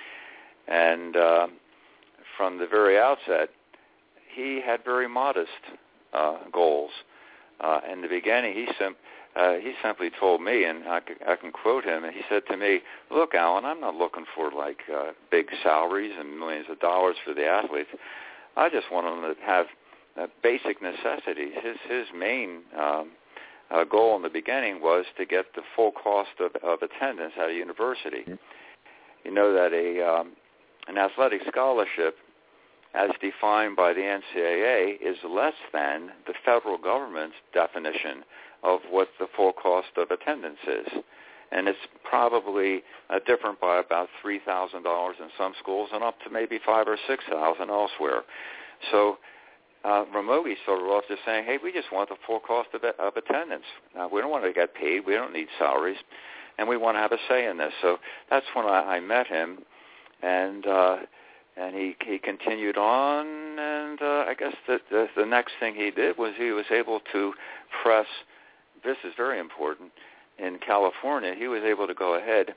J: And uh, from the very outset, he had very modest uh, goals. Uh, in the beginning, he sim- uh, he simply told me, and I, c- I can quote him, and he said to me, "Look, Alan, I'm not looking for like uh, big salaries and millions of dollars for the athletes. I just want them to have uh, basic necessities." His his main um, uh, goal in the beginning was to get the full cost of, of attendance at a university. Mm-hmm. You know that a um, an athletic scholarship, as defined by the N C double A, is less than the federal government's definition of what the full cost of attendance is. And it's probably uh, different by about three thousand dollars in some schools and up to maybe five thousand or six thousand dollars elsewhere. So uh, Ramogi started off just saying, hey, we just want the full cost of, of attendance. Uh, we don't want to get paid. We don't need salaries. And we want to have a say in this. So that's when I, I met him. And uh, and he he continued on, and uh, I guess the, the the next thing he did was he was able to press. This is very important. In California, he was able to go ahead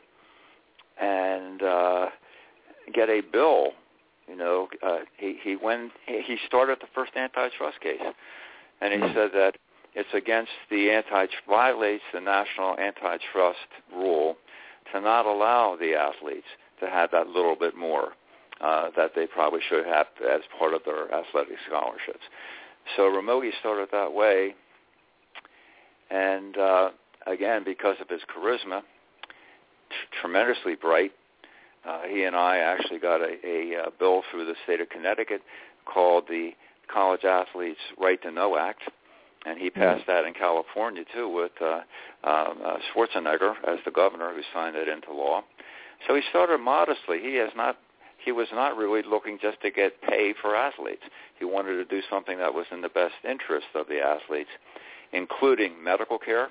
J: and uh, get a bill. You know, uh, he he went he started the first antitrust case, and he said that it's against the anti violates the national antitrust rule to not allow the athletes to have that little bit more uh, that they probably should have as part of their athletic scholarships. So Ramogi started that way, and uh, again, because of his charisma, t- tremendously bright, uh, he and I actually got a, a, a bill through the state of Connecticut called the College Athletes Right to Know Act, and he passed that in California, too, with uh, um, uh, Schwarzenegger as the governor who signed it into law. So he started modestly. He has not. He was not really looking just to get paid for athletes. He wanted to do something that was in the best interest of the athletes, including medical care,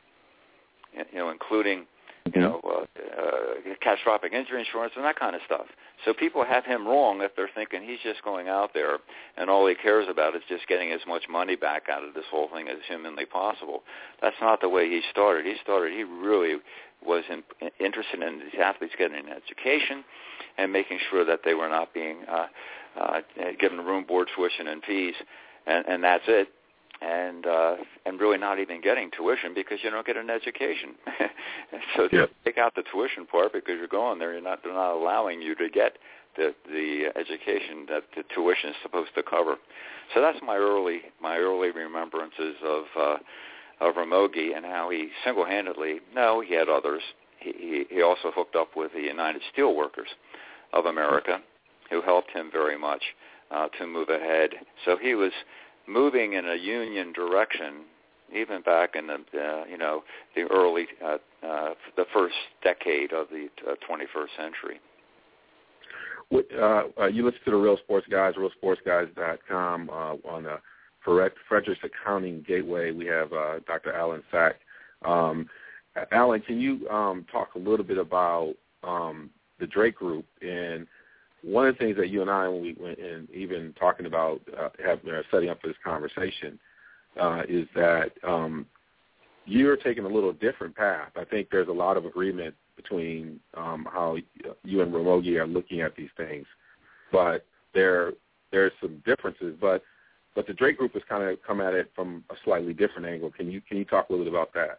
J: you know, including you know uh, uh, catastrophic injury insurance and that kind of stuff. So people have him wrong if they're thinking he's just going out there and all he cares about is just getting as much money back out of this whole thing as humanly possible. That's not the way he started. He started. He really was in, interested in these athletes getting an education and making sure that they were not being uh, uh, given room, board, tuition, and fees, and, and that's it. And uh, and really not even getting tuition because you don't get an education. So
F: yeah.
J: Take out the tuition part because you're going there. You're not they're not allowing you to get the the education that the tuition is supposed to cover. So that's my early my early remembrances of uh, of Ramogi and how he single-handedly. No, he had others. He he, he also hooked up with the United Steelworkers of America, who helped him very much uh, to move ahead. So he was moving in a union direction, even back in the uh, you know the early uh, uh, the first decade of the uh, twenty-first century.
F: What, uh, uh, you listen to the Real Sports Guys, real sports guys dot com uh, on the Frederick's Accounting Gateway. We have uh, Doctor Alan Sack. Um, Alan, can you um, talk a little bit about um, the Drake Group, and one of the things that you and I, when we went and even talking about uh, have, uh, setting up for this conversation, uh, is that um, you're taking a little different path. I think there's a lot of agreement between um, how you and Ramogi are looking at these things, but there there's some differences. But but the Drake Group has kind of come at it from a slightly different angle. Can you can you talk a little bit about that?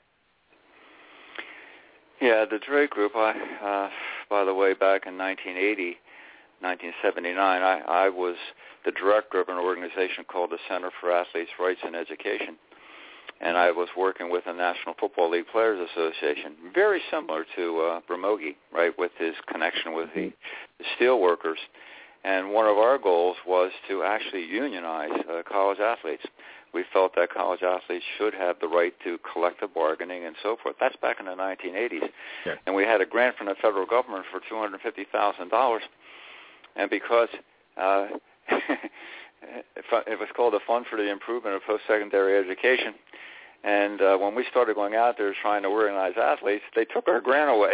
J: Yeah, the Drake Group. I, uh, by the way, back in nineteen eighty, nineteen seventy-nine, I, I was the director of an organization called the Center for Athletes' Rights in Education, and I was working with the National Football League Players Association, very similar to uh, Ramogi, right, with his connection with the, the steel workers. And one of our goals was to actually unionize uh, college athletes. We felt that college athletes should have the right to collective bargaining and so forth. That's back in the nineteen eighties. Yeah. And we had a grant from the federal government for two hundred fifty thousand dollars. And because uh, it was called the Fund for the Improvement of Post-Secondary Education, and uh, when we started going out there trying to organize athletes, they took our grant away,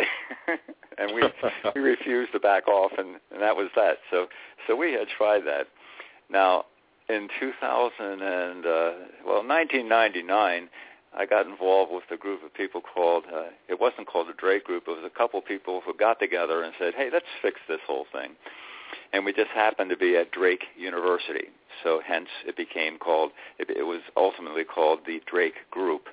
J: and we we refused to back off, and, and that was that. So so we had tried that. Now, in two thousand and uh, well, nineteen ninety-nine, I got involved with a group of people called. Uh, it wasn't called the Drake Group. It was a couple people who got together and said, "Hey, let's fix this whole thing." And we just happened to be at Drake University, so hence it became called. It, it was ultimately called the Drake Group,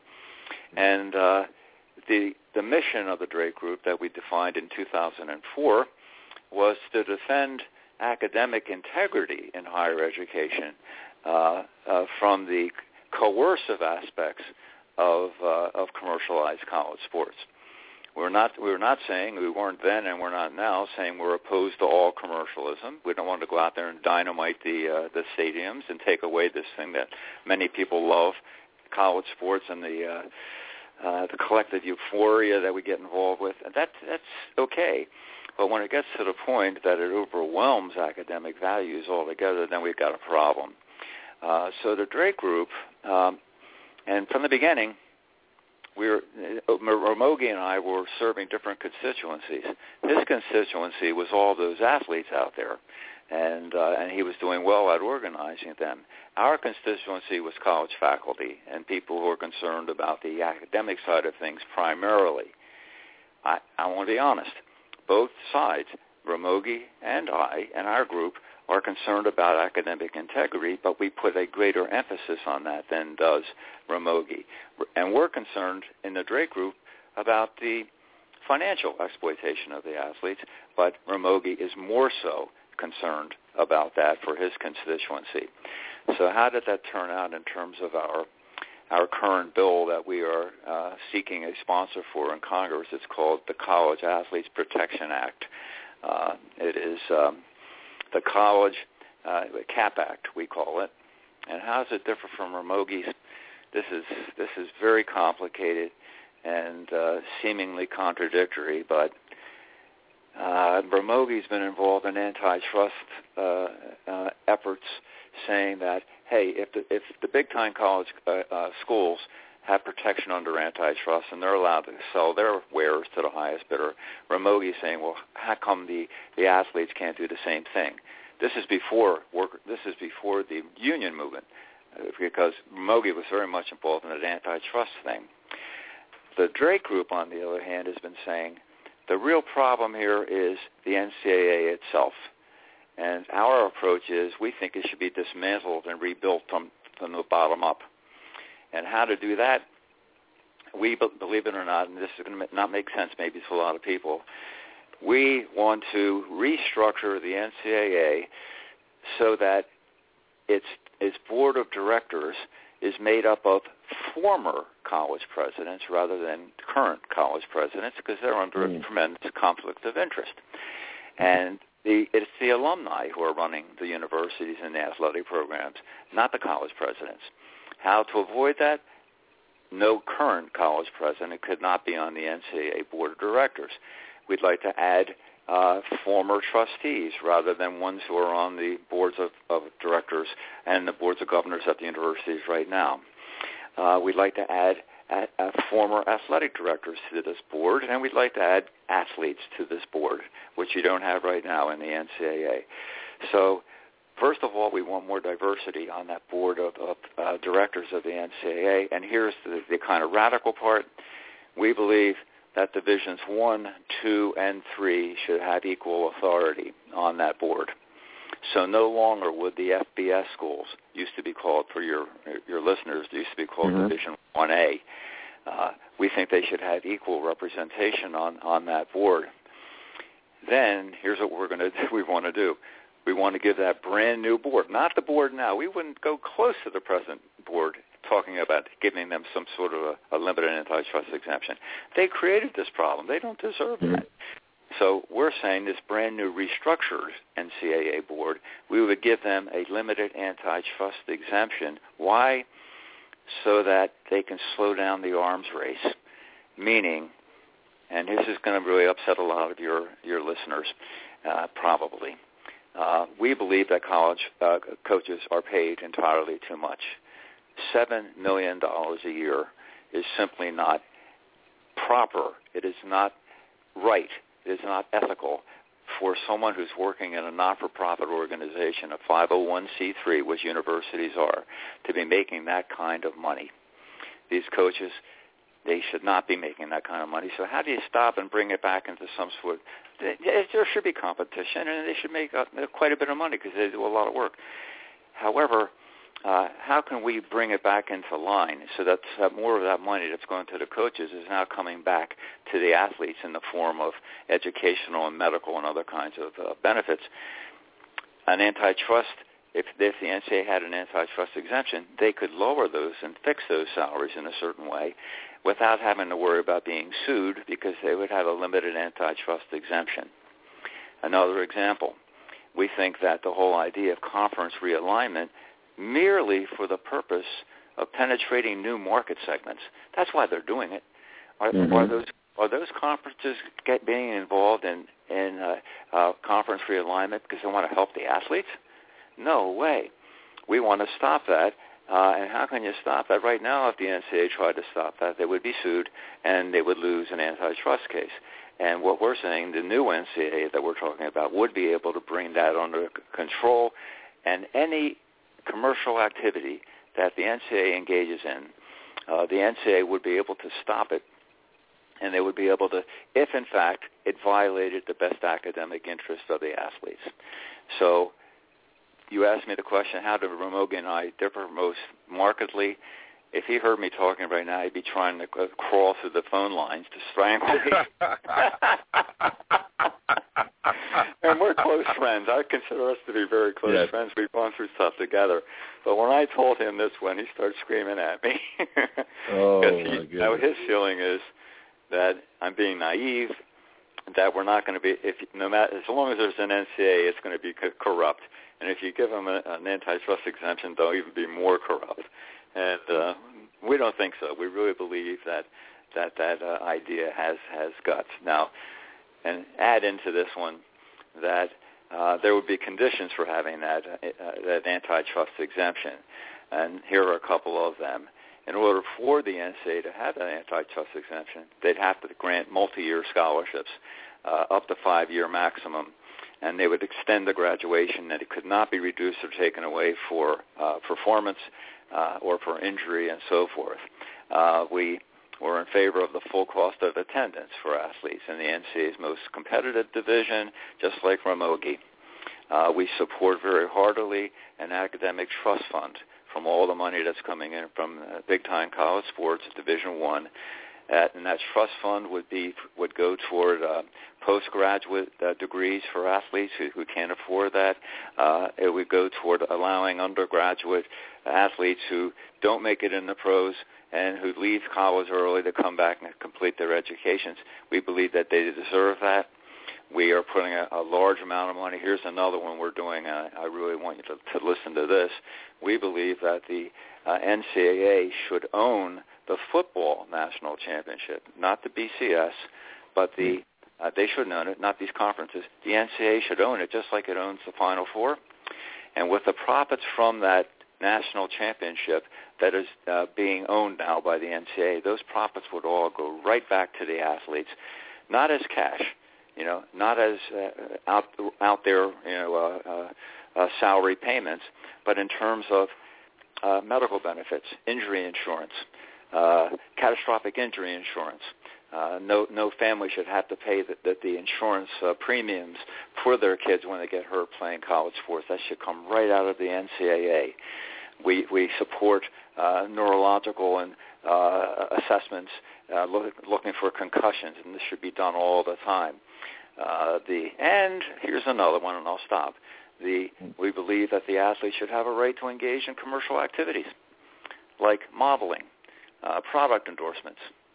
J: and uh, the the mission of the Drake Group that we defined in two thousand four was to defend academic integrity in higher education uh, uh, from the coercive aspects of uh, of commercialized college sports. We're not we're not saying, we weren't then and we're not now, saying we're opposed to all commercialism. We don't want to go out there and dynamite the uh, the stadiums and take away this thing that many people love, college sports, and the uh, uh, the collective euphoria that we get involved with. And that, that's okay. But when it gets to the point that it overwhelms academic values altogether, then we've got a problem. Uh, so the Drake Group, um, and from the beginning, we were, Ramogi and I were serving different constituencies. His constituency was all those athletes out there, and uh, and he was doing well at organizing them. Our constituency was college faculty and people who were concerned about the academic side of things primarily. I, I want to be honest. Both sides, Ramogi and I and our group, are concerned about academic integrity, but we put a greater emphasis on that than does Ramogi. And we're concerned in the Drake Group about the financial exploitation of the athletes, but Ramogi is more so concerned about that for his constituency. So how did that turn out in terms of our our current bill that we are uh, seeking a sponsor for in Congress? It's called the College Athletes Protection Act. Uh, it is um, the College uh, CAP Act, we call it. And how does it differ from Ramogi's? This is this is very complicated and uh, seemingly contradictory, but uh, Ramogi's been involved in antitrust uh, uh, efforts, saying that, hey, if the, if the big-time college uh, uh, schools have protection under antitrust and they're allowed to sell their wares to the highest bidder, Ramogi's saying, well, how come the, the athletes can't do the same thing? This is before work. This is before the union movement, because Ramogi was very much involved in that antitrust thing. The Drake Group, on the other hand, has been saying the real problem here is the N C double A itself. And our approach is we think it should be dismantled and rebuilt from, from the bottom up. And how to do that, we, believe it or not, and this is going to not make sense maybe to a lot of people, we want to restructure the N C double A so that its, its board of directors is made up of former college presidents rather than current college presidents, because they're under mm. a tremendous conflict of interest. And the, it's the alumni who are running the universities and the athletic programs, not the college presidents. How to avoid that? No current college president could not be on the N C double A board of directors. We'd like to add uh, former trustees rather than ones who are on the boards of, of directors and the boards of governors at the universities right now. Uh, we'd like to add uh, uh, former athletic directors to this board, and we'd like to add athletes to this board, which you don't have right now in the N C double A. So first of all, we want more diversity on that board of, of uh, directors of the N C double A, and here's the, the kind of radical part. We believe that Divisions one, two, and three should have equal authority on that board. So no longer would the F B S schools, used to be called, for your your listeners, used to be called mm-hmm. Division one A. Uh, we think they should have equal representation on, on that board. Then here's what we're going to we want to do. We want to give that brand new board, not the board now. We wouldn't go close to the present board talking about giving them some sort of a, a limited antitrust exemption. They created this problem. They don't deserve mm-hmm. that. So we're saying this brand new restructured N C double A board, we would give them a limited antitrust exemption. Why? So that they can slow down the arms race, meaning, and this is going to really upset a lot of your, your listeners, uh, probably. Uh, we believe that college uh, coaches are paid entirely too much. Seven million dollars a year is simply not proper. It is not right. It is not ethical for someone who's working in a not-for-profit organization, a five oh one c three, which universities are, to be making that kind of money. These coaches, they should not be making that kind of money. So how do you stop and bring it back into some sort of, there should be competition, and they should make quite a bit of money because they do a lot of work. However, uh, how can we bring it back into line so that uh, more of that money that's going to the coaches is now coming back to the athletes in the form of educational and medical and other kinds of uh, benefits? An antitrust, if, if the N C double A had an antitrust exemption, they could lower those and fix those salaries in a certain way without having to worry about being sued because they would have a limited antitrust exemption. Another example, we think that the whole idea of conference realignment merely for the purpose of penetrating new market segments, that's why they're doing it. Are, mm-hmm. are those are those conferences get, being involved in, in uh, uh, conference realignment because they want to help the athletes? No way. We want to stop that. Uh, and how can you stop that? Right now, if the N C double A tried to stop that, they would be sued and they would lose an antitrust case. And what we're saying, the new N C double A that we're talking about would be able to bring that under control, and any commercial activity that the N C double A engages in, uh, the N C double A would be able to stop it, and they would be able to, if in fact it violated the best academic interest of the athletes. So you asked me the question, how do Ramogi and I differ most markedly? If he heard me talking right now, he'd be trying to crawl through the phone lines to strangle me. And we're close friends. I consider us to be very close yes. friends. We've gone through stuff together. But when I told him this one, he started screaming at me.
F: Oh,
J: he,
F: my goodness.
J: You know, his feeling is that I'm being naive, that we're not going to be, if no matter, as long as there's an N C double A, it's going to be co- corrupt. And if you give them a, an antitrust exemption, they'll even be more corrupt. And uh, we don't think so. We really believe that that, that uh, idea has, has guts. Now, and add into this one that uh, there would be conditions for having that, uh, that antitrust exemption. And here are a couple of them. In order for the N C double A to have an antitrust exemption, they'd have to grant multi-year scholarships, uh, up to five-year maximum. And they would extend the graduation, that it could not be reduced or taken away for uh, performance uh, or for injury and so forth. Uh, we were in favor of the full cost of attendance for athletes in the N C double A's most competitive division, just like Ramogi. Uh, we support very heartily an academic trust fund from all the money that's coming in from uh, big-time college sports, Division One. At, and that trust fund would be would go toward uh, postgraduate uh, degrees for athletes who, who can't afford that. Uh, it would go toward allowing undergraduate athletes who don't make it in the pros and who leave college early to come back and complete their educations. We believe that they deserve that. We are putting a, a large amount of money. Here's another one we're doing. Uh, I really want you to, to listen to this. We believe that the uh, N C double A should own the football national championship, not the B C S, but the uh, they should own it, not these conferences. The N C double A should own it just like it owns the Final Four. And with the profits from that national championship that is uh, being owned now by the N C double A, those profits would all go right back to the athletes, not as cash, you know, not as uh, out out there, you know, uh, uh, uh, salary payments, but in terms of uh, medical benefits, injury insurance, uh, catastrophic injury insurance. Uh, no, no family should have to pay the, the, the insurance uh, premiums for their kids when they get hurt playing college sports. That should come right out of the N C double A. We we support uh, neurological and uh, assessments, uh, look, looking for concussions, and this should be done all the time. Uh, the and here's another one, and I'll stop. The we believe that the athlete should have a right to engage in commercial activities like modeling, uh, product endorsements.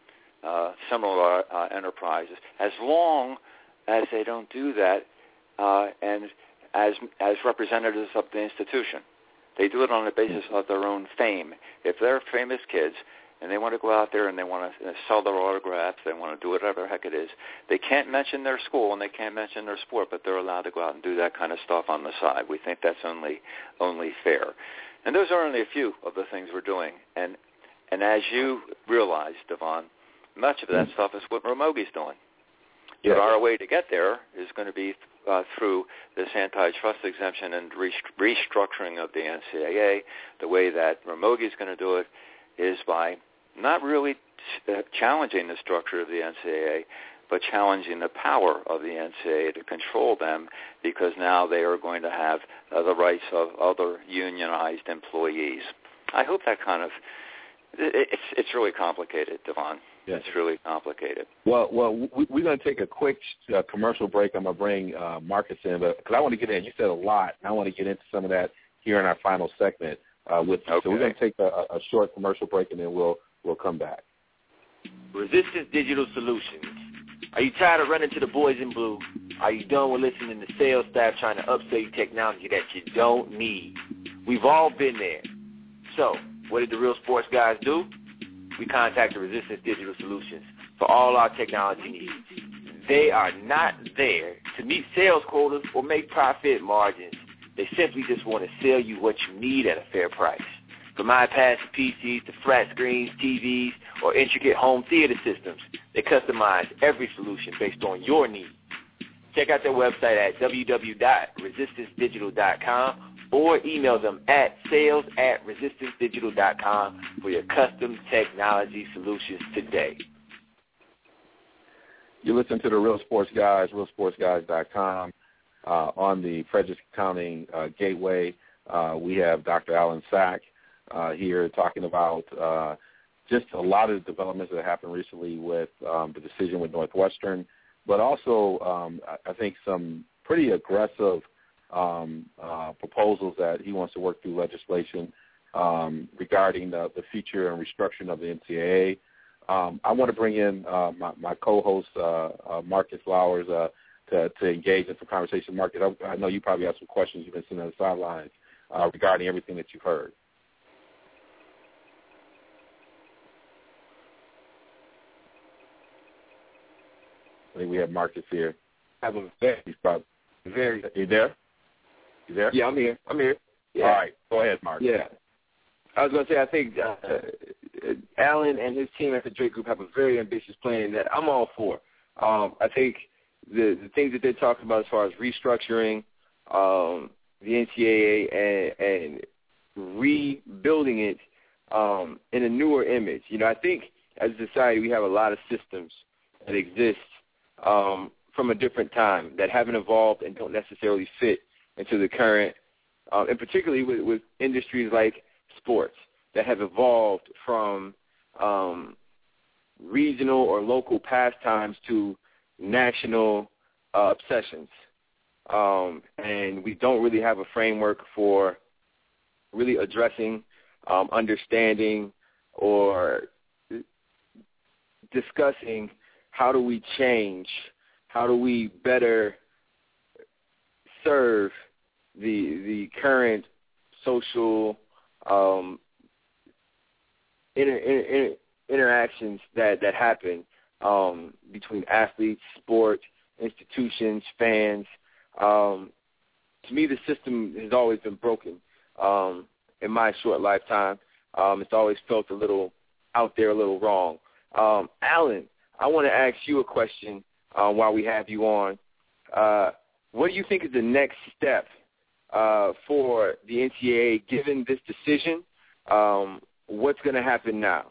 J: Uh, similar uh, enterprises, as long as they don't do that uh, and as as representatives of the institution. They do it on the basis of their own fame. If they're famous kids and they want to go out there and they want to sell their autographs, they want to do whatever the heck it is, they can't mention their school and they can't mention their sport, but they're allowed to go out and do that kind of stuff on the side. We think that's only only fair. And those are only a few of the things we're doing. And and as you realize, Devon, much of that stuff is what Ramogi's doing. Yeah. But our way to get there is going to be uh, through this antitrust exemption and restructuring of the N C double A. The way that Ramogi is going to do it is by not really uh, challenging the structure of the N C double A, but challenging the power of the N C double A to control them, because now they are going to have uh, the rights of other unionized employees. I hope that kind of it, it's it's really complicated, Devon.
F: Yes.
J: It's really complicated.
F: Well, well, we, we're going to take a quick uh, commercial break. I'm going to bring uh, Marcus in, but because I want to get in. You said a lot, and I want to get into some of that here in our final segment uh, with you.
J: Okay.
F: So we're going to take a, a short commercial break, and then we'll we'll come back.
K: Resistance Digital Solutions. Are you tired of running to the boys in blue? Are you done with listening to sales staff trying to upsell you technology that you don't need? We've all been there. So, what did the Real Sports guys do? We contacted Resistance Digital Solutions for all our technology needs. They are not there to meet sales quotas or make profit margins. They simply just want to sell you what you need at a fair price. From iPads to P Cs to flat screens, T Vs, or intricate home theater systems, they customize every solution based on your needs. Check out their website at w w w dot resistance digital dot com or email them at sales at resistance digital dot com for your custom technology solutions today.
F: You listen to the Real Sports Guys, real sports guys dot com. Uh, on the Frederick Accounting uh, Gateway, uh, we have Doctor Alan Sack uh, here talking about uh, just a lot of the developments that happened recently with um, the decision with Northwestern, but also um, I think some pretty aggressive um, uh, proposals that he wants to work through legislation um, regarding the, the future and restructuring of the N C double A. Um, I want to bring in uh, my, my co-host, uh, uh, Marcus Flowers, uh, to, to engage in some conversation. Marcus, I, I know you probably have some questions you've been sitting on the sidelines uh, regarding everything that you've heard. I think we have Marcus here.
B: I have a very,
F: He's probably,
B: very.
F: You there? You there?
B: Yeah, I'm here. I'm here. Yeah.
F: All right. Go ahead, Marcus.
B: Yeah. I was going to say, I think uh, Alan and his team at the Drake Group have a very ambitious plan that I'm all for. Um, I think the, the things that they're talking about as far as restructuring um, the N C double A and, and rebuilding it um, in a newer image. You know, I think as a society we have a lot of systems that exist um, from a different time that haven't evolved and don't necessarily fit into the current, um, and particularly with, with industries like sports that have evolved from um, regional or local pastimes to national uh, obsessions. Um, and we don't really have a framework for really addressing, um, understanding, or discussing how do we change, how do we better serve the the current social um, inter, inter, interactions that, that happen um, between athletes, sport, institutions, fans. Um, to me, the system has always been broken, um, in my short lifetime. Um, it's always felt a little out there, a little wrong. Um, Alan, I want to ask you a question uh, while we have you on. Uh, what do you think is the next step uh, for the N C double A given this decision? Um, what's going to happen now?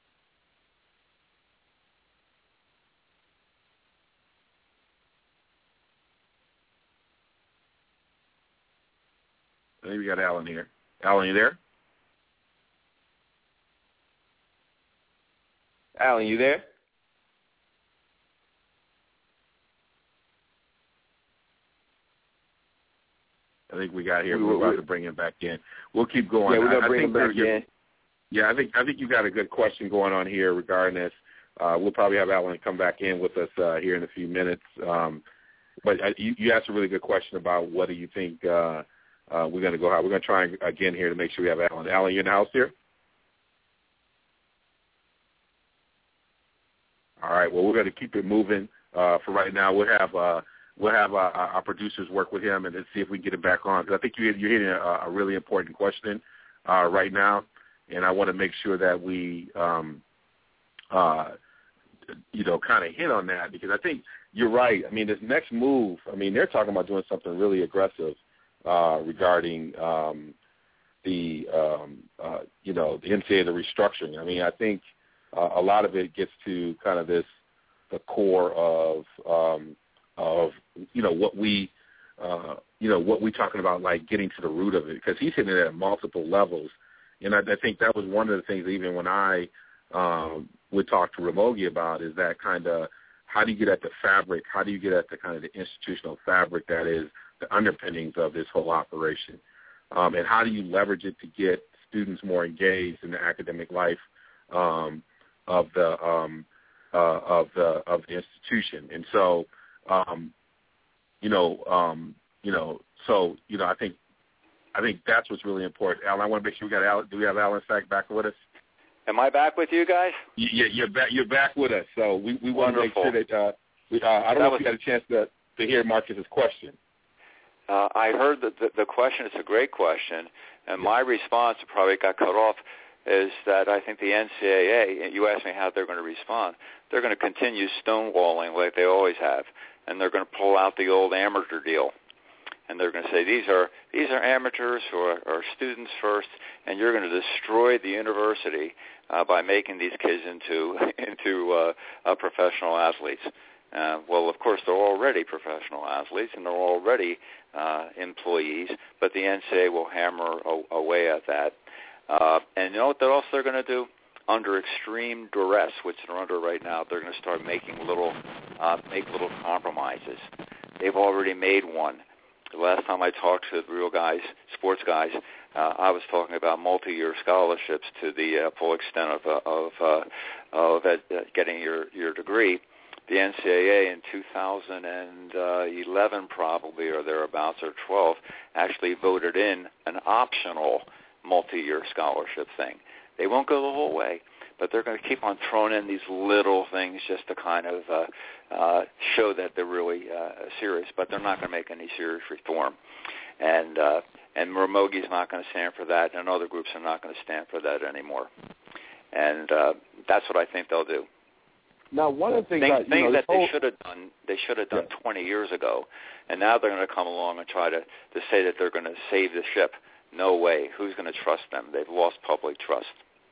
F: I think we got Alan here. Alan, you there?
B: Alan, you there?
F: I think we got here.
B: We,
F: we're
B: we,
F: about to bring him back in. We'll keep going.
B: Yeah, we're gonna
F: I,
B: bring
F: I
B: him back in.
F: Yeah, I think I think you got a good question going on here regarding this. Uh, we'll probably have Alan come back in with us uh, here in a few minutes. Um, but uh, you, you asked a really good question about what do you think uh, uh, we're going to go out. We're going to try again here to make sure we have Alan. Alan, you in the house here? All right. Well, we're going to keep it moving uh, for right now. We'll have uh, we'll have uh, our producers work with him and then see if we can get him back on. Because I think you're, you're hitting a, a really important question uh, right now, and I want to make sure that we, um, uh, you know, kind of hit on that because I think you're right. I mean, this next move. I mean, they're talking about doing something really aggressive uh, regarding um, the, um, uh, you know, the N C double A, the restructuring. I mean, I think. Uh, a lot of it gets to kind of this, the core of, um, of you know, what we, uh, you know, what we talking about, like getting to the root of it, because he's hitting it at multiple levels. And I, I think that was one of the things even when I um, would talk to Ramogi about is that kind of how do you get at the fabric, how do you get at the kind of the institutional fabric that is the underpinnings of this whole operation, um, and how do you leverage it to get students more engaged in the academic life um, of the um, uh, of the of the institution, and so um, you know um, you know so you know I think I think that's what's really important. Alan, I want to make sure we got Alan. Do we have Alan Sack back with us?
J: Am I back with you guys?
F: Yeah, you're back. You're back with us. So we, we want
J: Wonderful.
F: to make sure that uh, we, uh, I don't
J: that
F: know
J: was,
F: if you got a chance to to hear Marcus's question.
J: Uh, I heard the, the the question. It's a great question, and my response probably got cut off. Is that I think the N C double A, you asked me how they're going to respond, they're going to continue stonewalling like they always have, and they're going to pull out the old amateur deal. And they're going to say, these are these are amateurs who are, are students first, and you're going to destroy the university uh, by making these kids into into uh, uh, professional athletes. Uh, well, of course, they're already professional athletes, and they're already uh, employees, but the N C double A will hammer a, away at that. Uh, and you know what else they're going to do? Under extreme duress, which they're under right now, they're going to start making little, uh, make little compromises. They've already made one. The last time I talked to the real guys, sports guys, uh, I was talking about multi-year scholarships to the uh, full extent of uh, of, uh, of uh, getting your, your degree. The N C double A in two thousand eleven probably, or thereabouts, or twelve, actually voted in an optional multi-year scholarship thing. They won't go the whole way, but they're going to keep on throwing in these little things just to kind of uh, uh, show that they're really uh, serious, but they're not going to make any serious reform. And uh, and Ramogi's not going to stand for that, and other groups are not going to stand for that anymore. And uh, that's what I think they'll do.
F: Now, one of the things,
J: things,
F: that,
J: things
F: know,
J: that
F: whole,
J: they should have done, they should have done
F: yeah.
J: twenty years ago, and now they're going to come along and try to, to say that they're going to save the ship. No way. Who's going to trust them? They've lost public trust.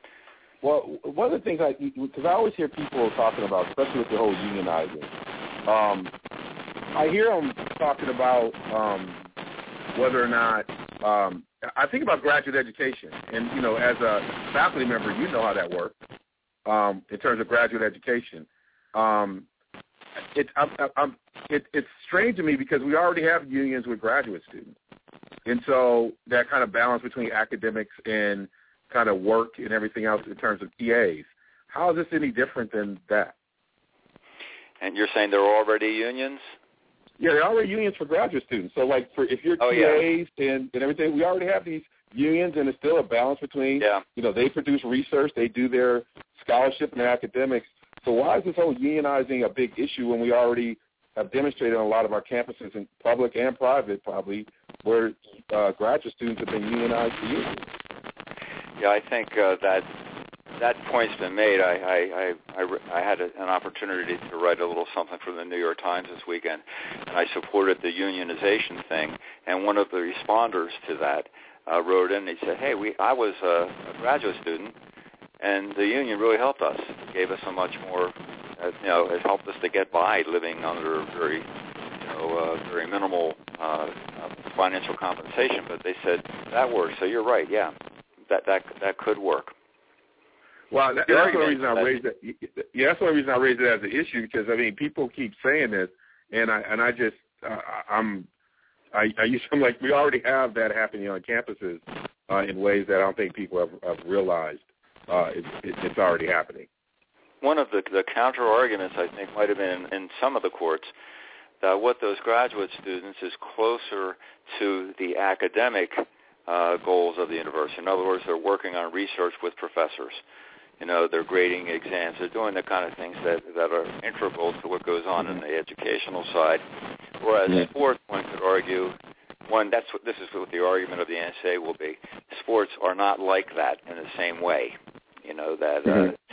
F: Well, one of the things I, because I always hear people talking about, especially with the whole unionizing, um, I hear them talking about um, whether or not, um, I think about graduate education. And, you know, as a faculty member, you know how that works um, in terms of graduate education. Um, it, I'm, I'm, it, it's strange to me because we already have unions with graduate students. And so that kind of balance between academics and kind of work and everything else in terms of T As. How is this any different than that?
J: And you're saying there are already unions?
F: Yeah, there are already unions for graduate students. So, like, for if you're
J: oh,
F: T As
J: yeah.
F: and, and everything, we already have these unions, and it's still a balance between,
J: yeah.
F: you know, they produce research, they do their scholarship and their academics. So why is this whole unionizing a big issue when we already have demonstrated on a lot of our campuses, in public and private probably, where uh, graduate students have been unionized for years?
J: Yeah, I think uh, that that point's been made. I I I, I, I had a, an opportunity to write a little something for the New York Times this weekend, and I supported the unionization thing. And one of the responders to that uh, wrote in. And he said, "Hey, we I was a, a graduate student, and the union really helped us. It gave us a much more, uh, you know, it helped us to get by living under very, you know, uh, very minimal uh, uh, financial compensation." But they said that works. So you're right. Yeah, that that that could work.
F: Well, that, that's the only reason I raised it. Yeah, that's the only reason I raised it as an issue, because I mean, people keep saying this, and I and I just uh, I'm I, I used to, I'm like, we already have that happening on campuses uh, in ways that I don't think people have, have realized uh, it, it, it's already happening.
J: One of the the counter arguments I think might have been in, in some of the courts that what those graduate students is closer to the academic uh, goals of the university. In other words, they're working on research with professors. You know, they're grading exams. They're doing the kind of things that, that are integral to what goes on in the educational side. Whereas yeah. sports, one could argue, one, that's what, this is what the argument of the N C A A will be. Sports are not like that in the same way. You know, that,
F: mm-hmm.
J: uh,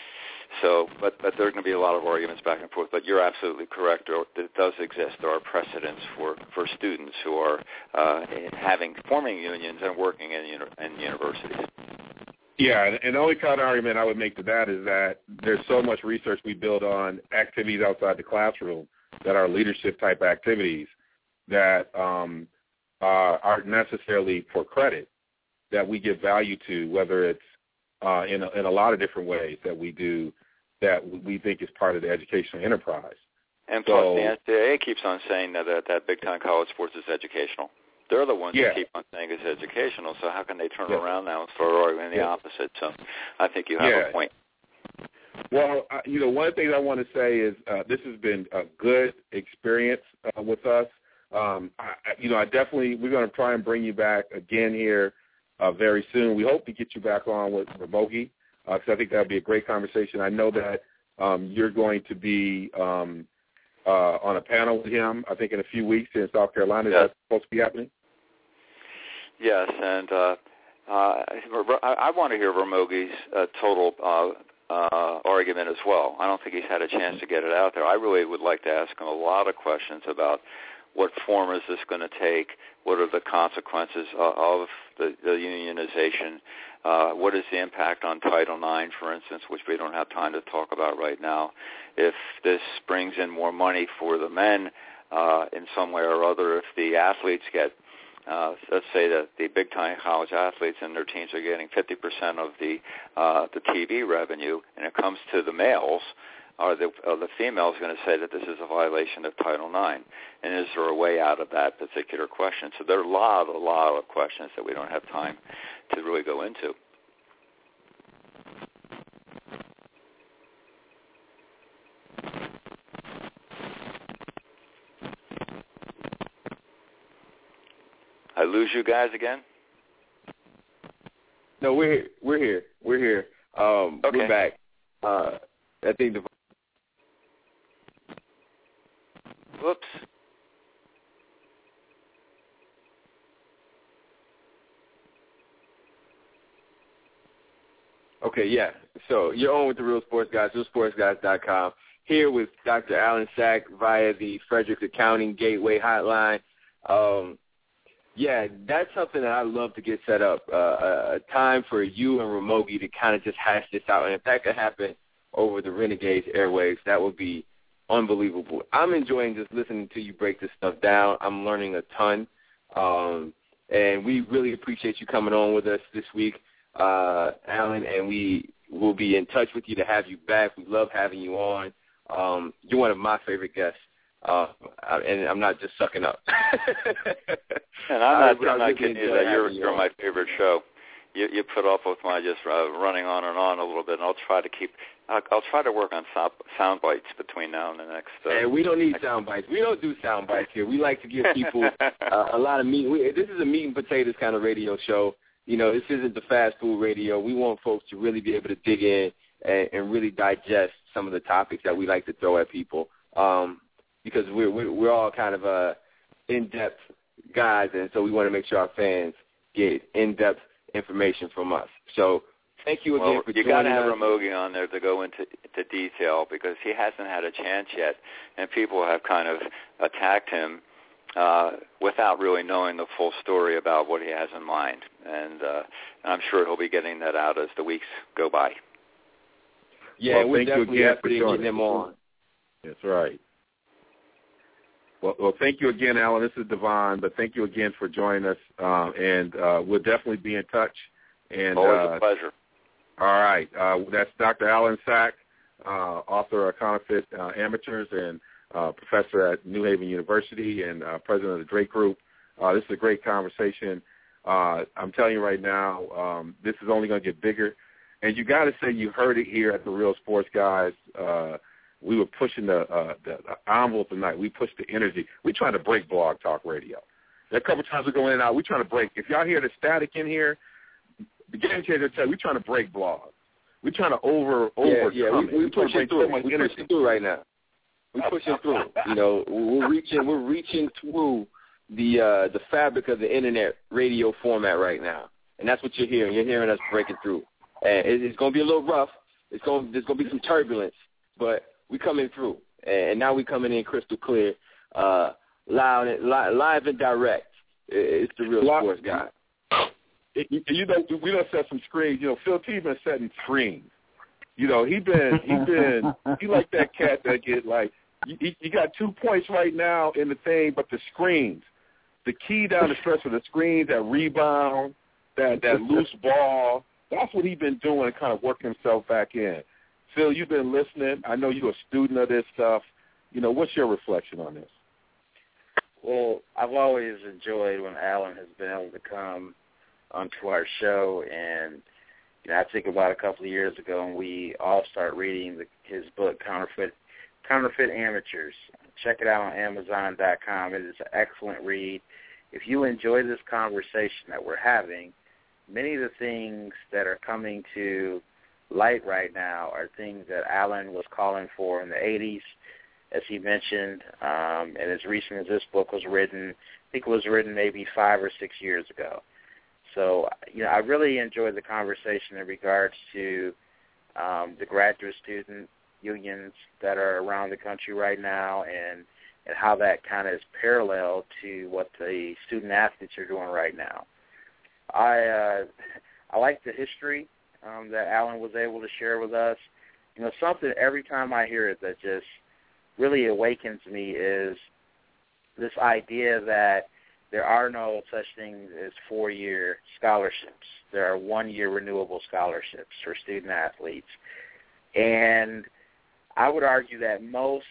J: so, but, but there are going to be a lot of arguments back and forth. But you're absolutely correct. It does exist. There are precedents for, for students who are uh, having, forming unions and working in, uni- in universities.
F: Yeah, and the only counter argument I would make to that is that there's so much research we build on activities outside the classroom that are leadership-type activities that um, uh, aren't necessarily for credit, that we give value to, whether it's uh, in, a, in a lot of different ways that we do that we think is part of the educational enterprise.
J: And
F: so,
J: plus, the N C A A keeps on saying that that, that big-time college sports is educational. They're the ones
F: yeah.
J: that keep on saying it's educational, so how can they turn
F: yeah.
J: around now and start arguing the
F: yeah.
J: opposite? So I think you have
F: yeah.
J: a point.
F: Well, uh, you know, one of the things I want to say is uh, this has been a good experience uh, with us. Um, I, you know, I definitely, we're going to try and bring you back again here uh, very soon. We hope to get you back on with Ramogi, because uh, I think that would be a great conversation. I know that um, you're going to be um, uh, on a panel with him, I think, in a few weeks in South Carolina.
J: Yes.
F: Is that supposed to be happening?
J: Yes, and uh, uh, I, I want to hear Ramogi's uh, total uh, uh, argument as well. I don't think he's had a chance to get it out there. I really would like to ask him a lot of questions about what form is this going to take, what are the consequences uh, of the, the unionization, uh, what is the impact on Title nine, for instance, which we don't have time to talk about right now. If this brings in more money for the men uh, in some way or other, if the athletes get Uh, let's say that the big-time college athletes and their teams are getting fifty percent of the uh, the T V revenue, and it comes to the males, are the, are the females going to say that this is a violation of Title nine? And is there a way out of that particular question? So there are a lot, a lot of questions that we don't have time to really go into. I lose you guys again?
B: No, we're here. We're here. We're here. Um,
J: okay.
B: We're back. Uh, I think the.
J: Whoops.
B: Okay, yeah. So you're on with the Real Sports Guys, real sports guys dot com. Here with Doctor Alan Sack via the Fredericks Accounting Gateway Hotline. Um, Yeah, that's something that I'd love to get set up, uh, a time for you and Ramogi to kind of just hash this out. And if that could happen over the Renegades airwaves, that would be unbelievable. I'm enjoying just listening to you break this stuff down. I'm learning a ton. Um, and we really appreciate you coming on with us this week, uh, Alan, and we will be in touch with you to have you back. We love having you on. Um, you're one of my favorite guests. Uh, and I'm not just sucking up.
J: And I'm not, I'm not kidding you that you're, you're my favorite show. You, you put up with my just uh, running on and on a little bit, and I'll try to keep. I'll, I'll try to work on sound, sound bites between now and the next. Uh,
B: and we don't need sound bites. We don't do sound bites here. We like to give people uh, a lot of meat. We, this is a meat and potatoes kind of radio show. You know, this isn't the fast food radio. We want folks to really be able to dig in and, and really digest some of the topics that we like to throw at people. Um, Because we're we're all kind of uh, in-depth guys, and so we want to make sure our fans get in-depth information from us. So thank you again
J: well,
B: for
J: you
B: joining
J: got to have
B: us.
J: Ramogi on there to go into to detail because he hasn't had a chance yet, and people have kind of attacked him uh, without really knowing the full story about what he has in mind. And, uh, and I'm sure he'll be getting that out as the weeks go by.
B: Yeah,
F: well,
B: we're
F: thank
B: definitely
F: you again
B: happy
F: for
B: to
F: joining
B: get them on.
F: That's right. Well, well, thank you again, Alan. This is Devon, but thank you again for joining us, um, and uh, we'll definitely be in touch. And
J: Always
F: uh,
J: a pleasure.
F: All right. Uh, that's Doctor Alan Sack, uh, author of Counterfeit uh, Amateurs and uh, professor at New Haven University and uh, president of the Drake Group. Uh, this is a great conversation. Uh, I'm telling you right now, um, this is only going to get bigger. And you got to say you heard it here at the Real Sports Guys. Uh, we were pushing the, uh, the, the envelope tonight. We pushed the energy. We're trying to break Blog Talk Radio. There are a couple times we go in and out. We're trying to break. If y'all hear the static in here, the game changer tell you we're trying to break blogs. We're trying to over
B: yeah,
F: overcome
B: yeah, we,
F: it.
B: we pushing through. So we're pushing through right now. We're pushing through. You know, we're reaching. We're reaching through the uh, the fabric of the internet radio format right now, and that's what you're hearing. You're hearing us breaking through, and it, it's going to be a little rough. It's going. There's going to be some turbulence, but we're coming through, and now we're coming in crystal clear, uh, loud, and, li- live and direct. It's the Real
F: Live.
B: Sports Guy.
F: It, you know, we done set some screens. You know, Phil T's been setting screens. You know, he been he been he like that cat that get like you, you got two points right now in the thing, but the screens, the key down the stretch for the screens, that rebound, that that loose ball. That's what he been doing, kind of working himself back in. Phil, you've been listening. I know you're a student of this stuff. You know, what's your reflection on this?
L: Well, I've always enjoyed when Alan has been able to come onto our show, and you know, I think about a couple of years ago, and we all started reading the, his book, Counterfeit Counterfeit Amateurs. Check it out on Amazon dot com. It is an excellent read. If you enjoy this conversation that we're having, many of the things that are coming to light right now are things that Alan was calling for in the eighties, as he mentioned, um, and as recent as this book was written, I think it was written maybe five or six years ago. So, you know, I really enjoyed the conversation in regards to um, the graduate student unions that are around the country right now and, and how that kind of is parallel to what the student athletes are doing right now. I uh, I like the history um, that Alan was able to share with us. You know, something every time I hear it that just really awakens me is this idea that there are no such things as four-year scholarships. There are one-year renewable scholarships for student athletes. And I would argue that most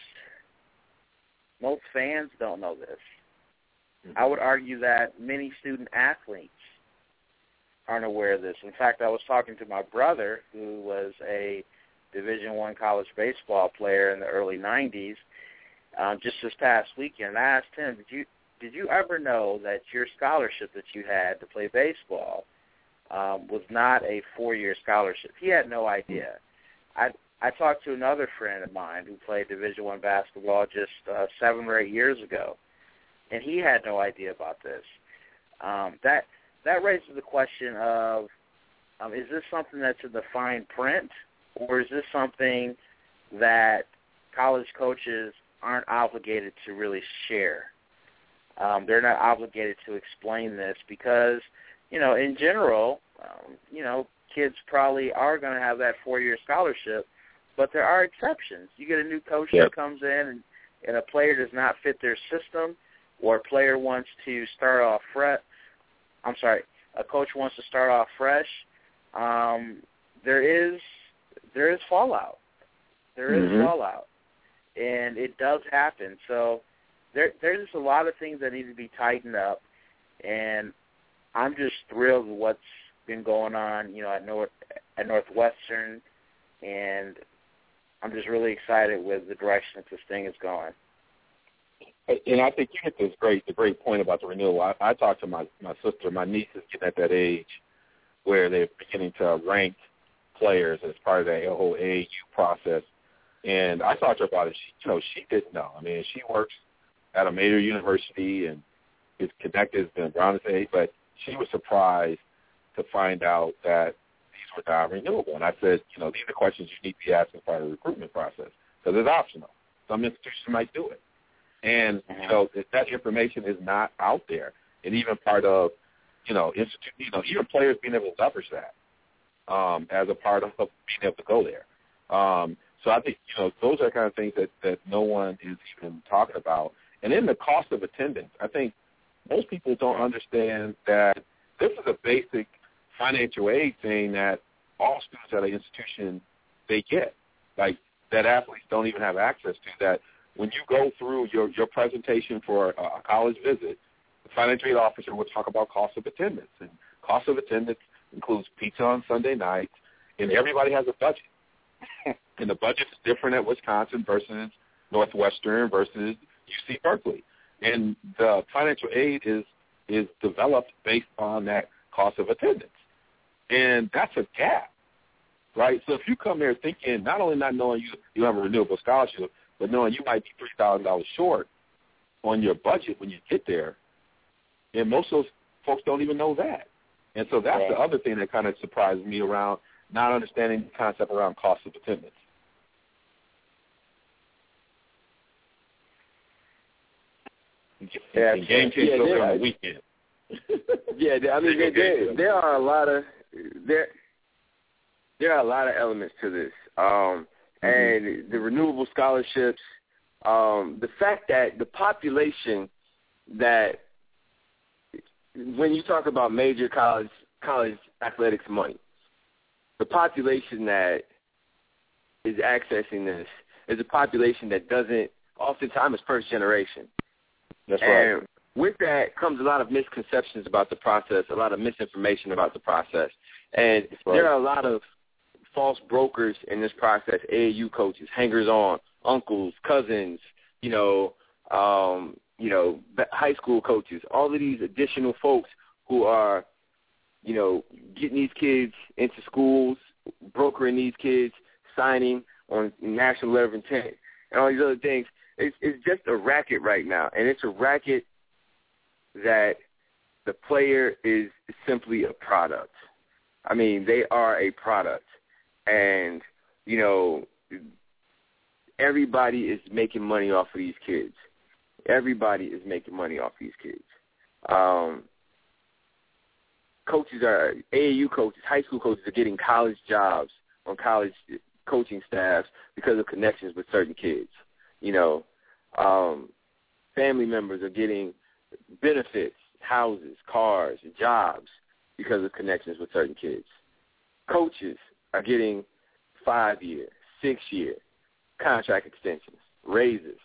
L: most fans don't know this. Mm-hmm. I would argue that many student athletes aren't aware of this. In fact, I was talking to my brother, who was a Division One college baseball player in the early nineties, um, just this past weekend. I asked him, did you Did you ever know that your scholarship that you had to play baseball um, was not a four-year scholarship? He had no idea. I I talked to another friend of mine who played Division One basketball just uh, seven or eight years ago, and he had no idea about this. Um, that that raises the question of, um, is this something that's in the fine print, or is this something that college coaches aren't obligated to really share? Um, they're not obligated to explain this because, you know, in general, um, you know, kids probably are going to have that four-year scholarship, but there are exceptions. You get a new coach
F: yep.
L: that comes in and, and a player does not fit their system, or a player wants to start off fresh. I'm sorry, a coach wants to start off fresh. Um, there is there is fallout. There is
F: mm-hmm.
L: fallout, and it does happen. So there there's a lot of things that need to be tightened up, and I'm just thrilled with what's been going on, you know, at North at Northwestern, and I'm just really excited with the direction that this thing is going.
F: And I think you hit this great, the great point about the renewal. I, I talked to my, my sister. My niece is getting at that age where they're beginning to rank players as part of that whole A A U process. And I talked to her about it. She, you know, she didn't know. I mean, she works at a major university and is connected, has been around this age, but she was surprised to find out that these were non-renewable. And I said, you know, these are questions you need to be asking part of the recruitment process because it's optional. Some institutions might do it. And, you know, if that information is not out there, and even part of, you know, institute, you know, even players being able to leverage that um, as a part of being able to go there. Um, so I think, you know, those are kind of things that, that no one is even talking about. And then the cost of attendance. I think most people don't understand that this is a basic financial aid thing that all students at an institution, they get, like that athletes don't even have access to. That when you go through your, your presentation for a college visit, the financial aid officer will talk about cost of attendance. And cost of attendance includes pizza on Sunday nights, and everybody has a budget. And the budget is different at Wisconsin versus Northwestern versus U C Berkeley. And the financial aid is is developed based on that cost of attendance. And that's a gap, right? So if you come there thinking, not only not knowing you, you have a renewable scholarship, but knowing you might be three thousand dollars short on your budget when you get there, and most of those folks don't even know that. And so that's right. The other thing that kind of surprised me around not understanding the concept around cost of attendance.
M: Yeah,
F: and game changers
M: yeah,
F: over
M: on
F: the weekend.
M: yeah, I mean, there, there, there are a lot of there. There are a lot of elements to this, um, mm-hmm. and the renewable scholarships. Um, the fact that the population that when you talk about major college college athletics money, the population that is accessing this is a population that doesn't, oftentimes is first generation.
F: That's
M: and
F: right.
M: with that comes a lot of misconceptions about the process, a lot of misinformation about the process. And
F: right.
M: there are a lot of false brokers in this process, A A U coaches, hangers-on, uncles, cousins, you know, um, you know, high school coaches, all of these additional folks who are, you know, getting these kids into schools, brokering these kids, signing on national letter of intent, and all these other things. It's, it's just a racket right now, and it's a racket that the player is simply a product. I mean, they are a product, and, you know, everybody is making money off of these kids. Everybody is making money off these kids. Um, coaches are, A A U coaches, high school coaches are getting college jobs on college coaching staffs because of connections with certain kids. You know, um, family members are getting benefits, houses, cars, jobs because of connections with certain kids. Coaches are getting five-year, six-year contract extensions, raises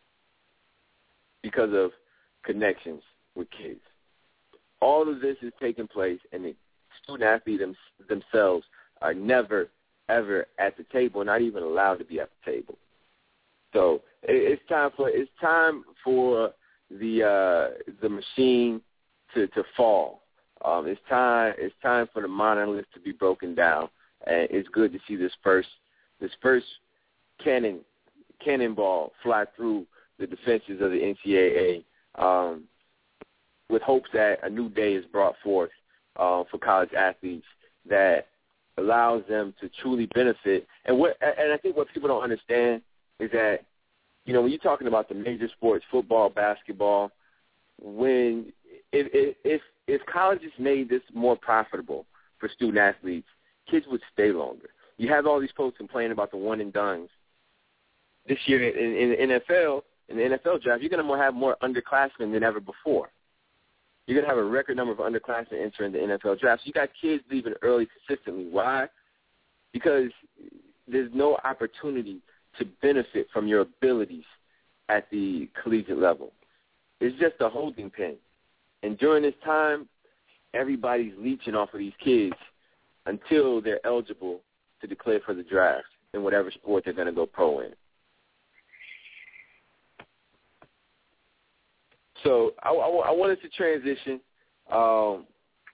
M: because of connections with kids. All of this is taking place, and the student-athletes them, themselves are never, ever at the table, not even allowed to be at the table. So it's time for it's time for the uh, the machine to, to fall. Um, it's time it's time for the monolith to be broken down, and it's good to see this first this first cannon cannonball fly through the defenses of the N C double A, um, with hopes that a new day is brought forth uh, for college athletes that allows them to truly benefit. And what and I think what people don't understand is that, you know, when you're talking about the major sports, football, basketball, when if if if colleges made this more profitable for student athletes, kids would stay longer. You have all these folks complaining about the one and dones. This year in, in the N F L, in the N F L draft, you're going to have more underclassmen than ever before. You're going to have a record number of underclassmen entering the N F L draft. So you got kids leaving early consistently. Why? Because there's no opportunity to benefit from your abilities at the collegiate level. It's just a holding pen. And during this time, everybody's leeching off of these kids until they're eligible to declare for the draft in whatever sport they're going to go pro in. So I, I, I wanted to transition. Um,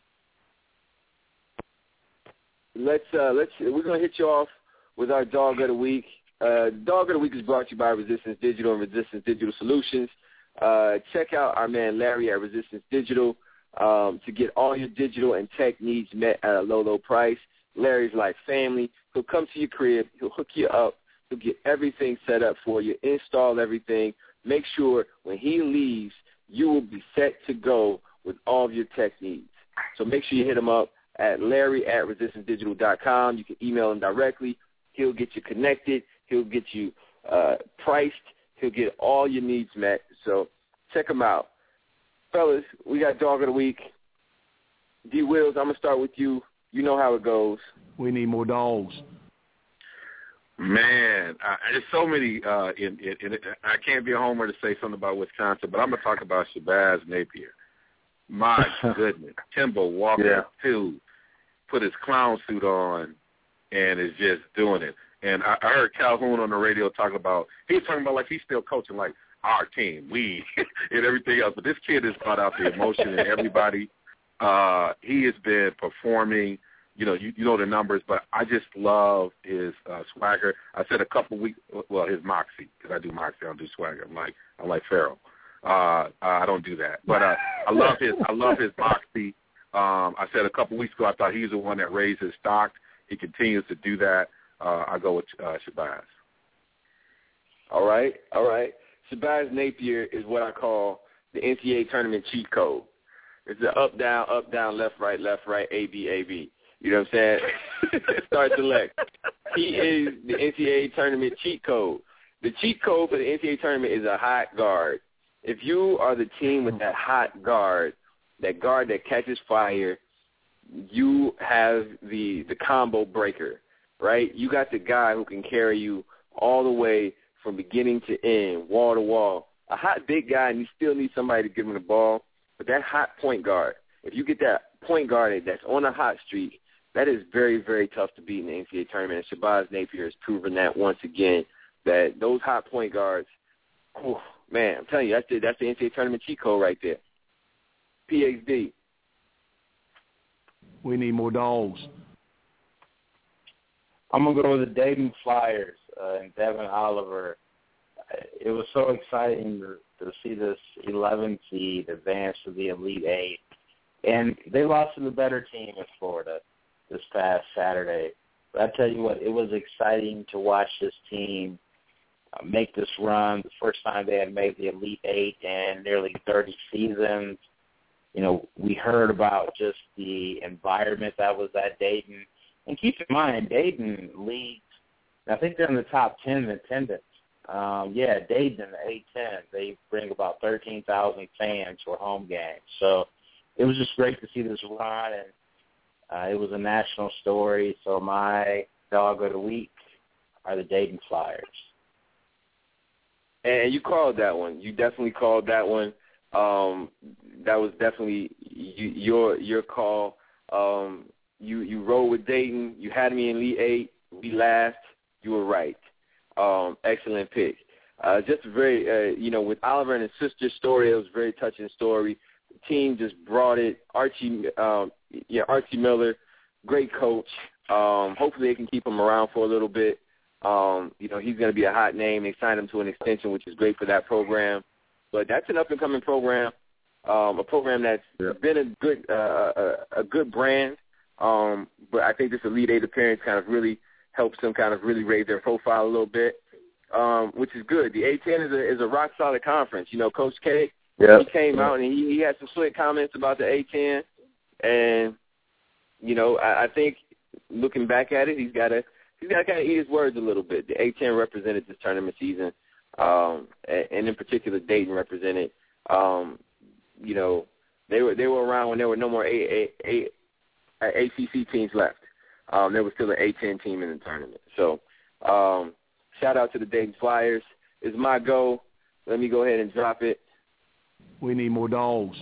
M: let's uh, let's we're gonna hit you off with our dog of the week. Uh, dog of the week is brought to you by Resistance Digital and Resistance Digital Solutions. Uh, check out our man Larry at Resistance Digital. um, to get all your digital and tech needs met at a low, low price. Larry's like family. He'll come to your crib. He'll hook you up. He'll get everything set up for you, install everything. Make sure when he leaves, you will be set to go with all of your tech needs. So make sure you hit him up at Larry at resistance digital dot com. You can email him directly. He'll get you connected. He'll get you uh, priced. He'll get all your needs met. So check him out. Fellas, we got Dog of the Week. D. Wills, I'm going to start with you. You know how it goes.
E: We need more dogs.
F: Man, I, there's so many. Uh, in, in, in, I can't be a homer to say something about Wisconsin, but I'm going to talk about Shabazz Napier. My goodness. Timber Walker, yeah. too, put his clown suit on and is just doing it. And I, I heard Calhoun on the radio talking about, he was talking about like he's still coaching like our team, we, and everything else. But this kid has brought out the emotion in everybody. Uh, he has been performing, you know, you, you know the numbers, but I just love his uh, swagger. I said a couple weeks, well, his moxie, because I do moxie, I don't do swagger. I'm like, I'm like Pharaoh. Uh, I don't do that, but uh, I love his, I love his moxie. Um, I said a couple weeks ago, I thought he's the one that raised his stock. He continues to do that. Uh, I go with uh, Shabazz.
M: All right, all right. Shabazz Napier is what I call the N C A A tournament cheat code. It's the up, down, up, down, left, right, left, right, A, B, A, B. You know what I'm saying? Start select. He is the N C A A tournament cheat code. The cheat code for the N C A A tournament is a hot guard. If you are the team with that hot guard, that guard that catches fire, you have the the combo breaker, right? You got the guy who can carry you all the way from beginning to end, wall to wall. A hot big guy, and you still need somebody to give him the ball. But that hot point guard, if you get that point guard that's on a hot streak, that is very, very tough to beat in the N C A A tournament. And Shabazz Napier has proven that once again, that those hot point guards, whew, man, I'm telling you, that's the, that's the N C A A tournament cheat code right there. P H D.
E: We need more dogs.
L: I'm going to go with the Dayton Flyers uh, and Devin Oliver. It was so exciting to, to see this eleven seed advance to the Elite Eight. And they lost to the better team in Florida this past Saturday. But I tell you what, it was exciting to watch this team uh, make this run. The first time they had made the Elite Eight in nearly thirty seasons. You know, we heard about just the environment that was at Dayton. And keep in mind, Dayton leads, I think they're in the top ten in attendance. Um, yeah, Dayton, the A ten, they bring about thirteen thousand fans for home games. So it was just great to see this run, and uh, it was a national story. So my dog of the week are the Dayton Flyers.
M: And you called that one. You definitely called that one. Um, that was definitely you, your your call. Um, you you rolled with Dayton. You had me in Elite Eight. We laughed. You were right. Um, excellent pick. Uh, just very, uh, you know, with Oliver and his sister's story, it was a very touching story. The team just brought it. Archie, um, yeah, Archie Miller, great coach. Um, hopefully they can keep him around for a little bit. Um, you know, he's going to be a hot name. They signed him to an extension, which is great for that program. But that's an up-and-coming program, um, a program that's yeah. been a good uh, a, a good brand. Um, but I think this Elite Eight appearance kind of really helps them kind of really raise their profile a little bit, um, which is good. The A ten is a, is a rock-solid conference. You know, Coach K, yep. he came out and he, he had some slick comments about the A ten. And, you know, I, I think looking back at it, he's got to he's got to kind of eat his words a little bit. The A ten represented this tournament season, um, and, and in particular Dayton represented. Um, you know, they were they were around when there were no more A, A, A, A C C teams left. Um, there was still an A ten team in the tournament. So um, shout out to the Dayton Flyers. It's my go. Let me go ahead and drop it.
E: We need more dogs.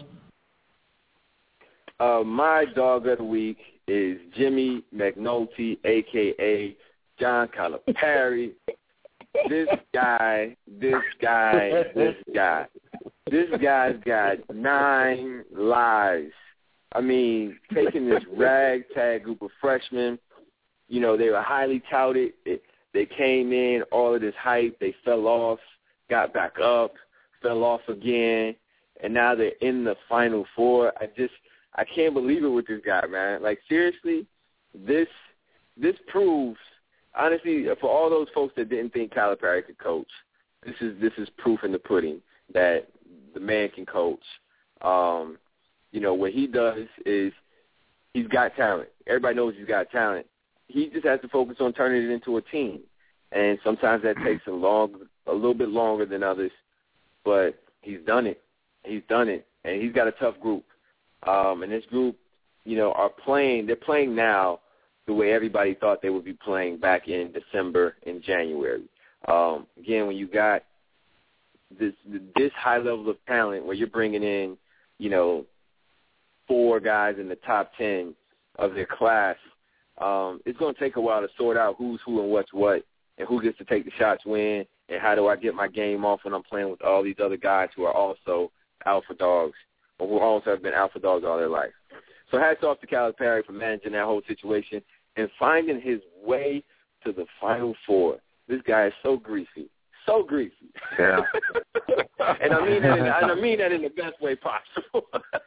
M: Uh, my dog of the week is Jimmy McNulty, a k a. John Calipari. This guy, this guy, this guy. This guy's got nine lives. I mean, taking this ragtag group of freshmen, you know, they were highly touted. It, they came in, all of this hype. They fell off, got back up, fell off again. and now they're in the Final Four. I just I can't believe it with this guy, man. Like, seriously, this this proves, honestly, for all those folks that didn't think Calipari could coach, this is this is proof in the pudding that the man can coach. Um, you know, what he does is he's got talent. Everybody knows he's got talent. He just has to focus on turning it into a team. And sometimes that takes a long, a little bit longer than others, but he's done it. He's done it, and he's got a tough group. Um, and this group, you know, are playing. They're playing now the way everybody thought they would be playing back in December and January. Um, again, when you got this this high level of talent, where you're bringing in, you know, four guys in the top ten of their class, um, it's going to take a while to sort out who's who and what's what, and who gets to take the shots when, and how do I get my game off when I'm playing with all these other guys who are also alpha dogs, or who also have been alpha dogs all their life. So hats off to Calipari for managing that whole situation and finding his way to the Final Four. This guy is so greasy, so greasy.
L: Yeah.
M: and I mean that, in, and I mean that in the best way possible.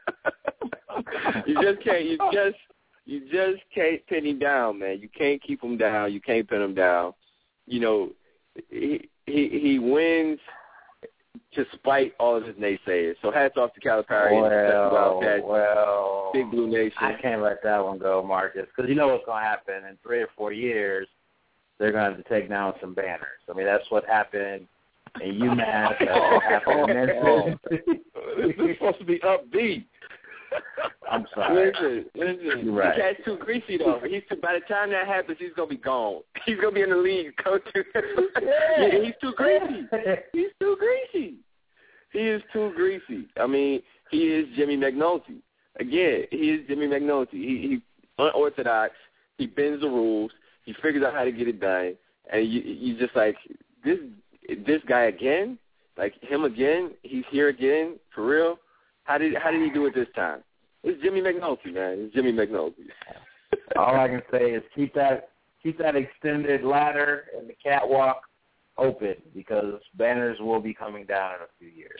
M: you just can't. You just. You just can't pin him down, man. You can't keep him down. You can't pin him down. You know, he he, he wins to spite all of his naysayers. So hats off to Calipari
L: well,
M: and Wildcats,
L: well,
M: Big Blue Nation.
L: I can't let that one go, Marcus, because you know what's going to happen in three or four years. They're going to have to take down some banners. I mean, that's what happened in UMass. That's what happened in Memphis.
M: This is supposed to be upbeat.
L: I'm sorry.
M: Listen, listen.
L: You're right.
M: The cat's too greasy, though. He's too, by the time that happens, he's going to be gone. He's going to be in the league coaching. yeah, he's too greasy. He's too greasy. He is too greasy. I mean, he is Jimmy McNulty. Again, he is Jimmy McNulty. He, he unorthodox. He bends the rules. He figures out how to get it done. And you, you just like, this this guy again? Like, him again? He's here again? For real? How did how did he do it this time? It's Jimmy McNulty, man. It's Jimmy McNulty.
L: All I can say is keep that keep that extended ladder and the catwalk open, because banners will be coming down in a few years.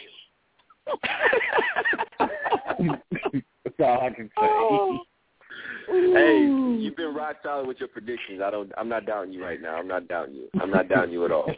L: That's all I can say.
M: Oh. Hey, you've been rock solid with your predictions. I don't. I'm not doubting you right now. I'm not doubting you. I'm not doubting you at all.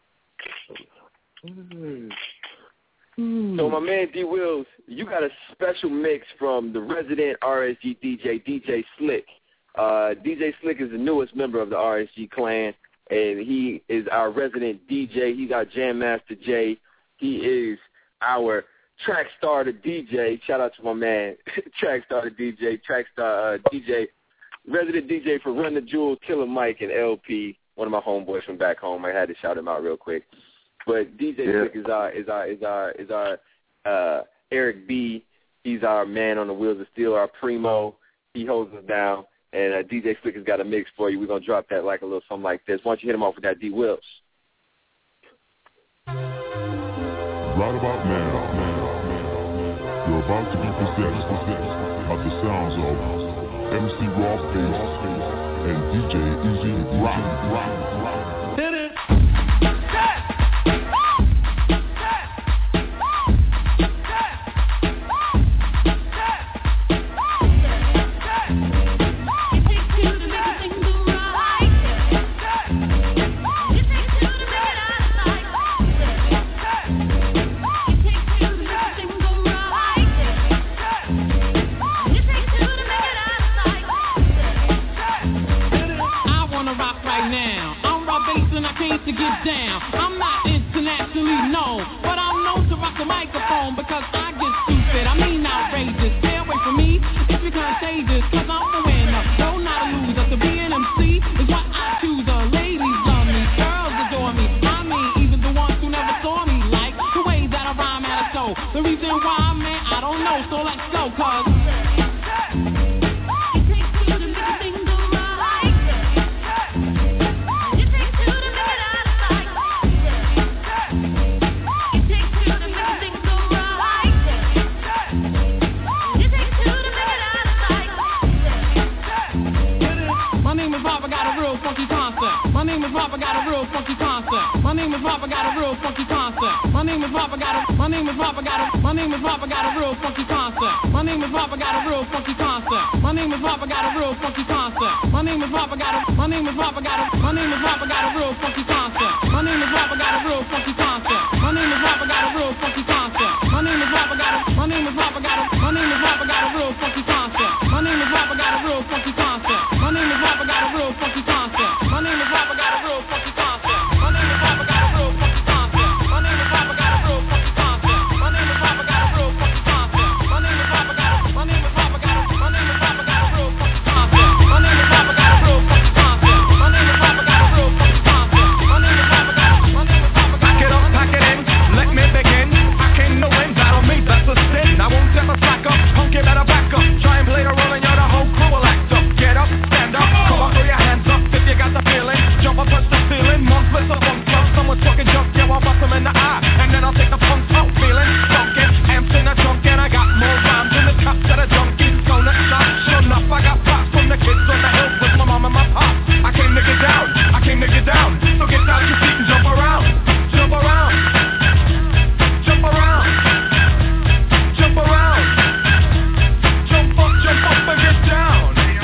M: So my man D Wills, you got a special mix from the resident R S G D J, D J Slick. Uh, D J Slick is the newest member of the R S G clan, and he is our resident D J. He's our Jam Master J. He is our track starter D J. Shout out to my man, track starter D J, track star uh, D J, resident D J for Run the Jewels, Killer Mike, and L P. One of my homeboys from back home. I had to shout him out real quick. But D J
L: yeah.
M: Slick is our is our is our is our uh, Eric B. He's our man on the wheels of steel, our primo. He holds us down. And uh, D J Slick has got a mix for you. We're gonna drop that like a little something like this. Why don't you hit him off with that D Wills?
N: Right about now, you're about to be possessed by the sounds of M C Raw Face and D J Easy Rock. Rock, rock.
I: Hit it.
O: To get down, I'm not internationally known, but I'm known to rock the microphone because I get stupid, I mean outrageous. Stay away from me, it's become contagious, cause I'm the winner, no not a loser. To be an M C is what I choose. The ladies love me, girls adore me, I mean even the ones who never saw me, like the way that I rhyme at a show. The reason why, man, I don't know, so let's go, cause My name is Rob, I got a real funky concept. My name is Papa, got a real funky concept. My name is Papa, got a. My name is Papa, got a. My name is Papa, got a real funky concept. My name is Papa, got a real funky concept. My name is Papa, got a real funky concept. My name is Papa, got a. My name is Papa, got a. My name is Papa, got a real funky concept. My name is Papa, got a real funky concept. My name is Papa, got a real funky concept. My name is Papa, got a. My name is Papa, got a. My name is Papa, got a real funky concept. My name is Papa, got a real funky concept. My name is Papa, got a real funky concept. My name is Papa, got a real funky concept. My name is Papa, got a real funky concept. My name is Papa, got a real funky concept. My name is Papa, got a real funky concept. My name is Papa, got a. My name is Papa, got a. My name is Papa, got a real funky concept. My name is Papa, got a real funky concept. My name is Papa, got a real funky concept. My name is Papa, got a. My name is Papa, got a.
P: Pack it up, pack it in, let me begin. I came to win, battle me, that's a sin. I won't ever slack up, punk it better back up. Try and play the role and you're the whole crew will act up. Get up, stand up, come on, throw your hands up if you got the feeling. Jump up, touch the ceiling, monstrous or funk club. Someone's talking junk, yeah, I'll bust them in the eye. And then I'll take the funk out, feeling funkin'. Amps in a trunk and I got more rhymes in the cups that are junkies. Donut shop, sure enough, I got props from the kids on the hill with my mom and my pop. I came to get down, I came to get down. So get out your feet and jump around, jump around, jump around, jump around, jump up, jump up and get down.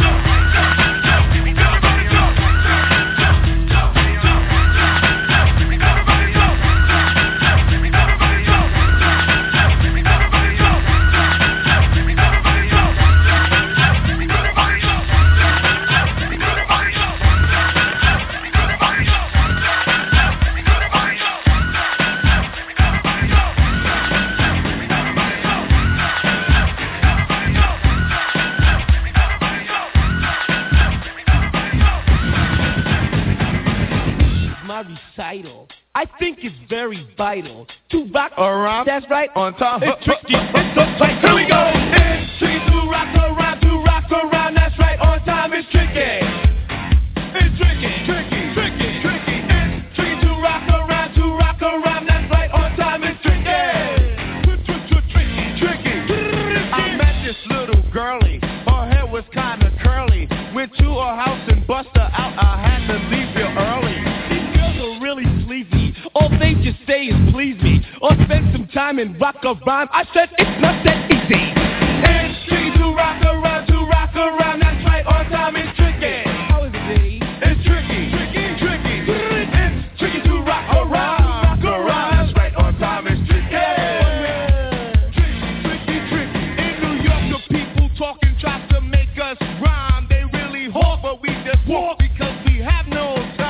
Q: My recital, I think it's very vital to rock around. That's right, on time. It's tricky, it's so tight. Here we go. It's tricky to rock around, to rock around. That's right, on time. It's tricky. It's tricky, tricky, tricky, tricky. It's tricky to rock around, to rock around. That's right, on time. It's tricky. Tricky, tricky. I met this little girlie. Her hair was kinda curly. Went to her house and bust her out. I had to leave here early. Really sleazy. All they just say is please me, or spend some time and rock a rhyme. I said it's not that easy. It's tricky to rock around, to rock around. That's right, on time it's tricky. How is it, D? It's tricky, tricky, tricky. It's tricky to rock around, rock around. That's right, on time it's tricky. Tricky, tricky, tricky. In New York, the people talking try to make us rhyme. They really hawk, but we just walk because we have no time.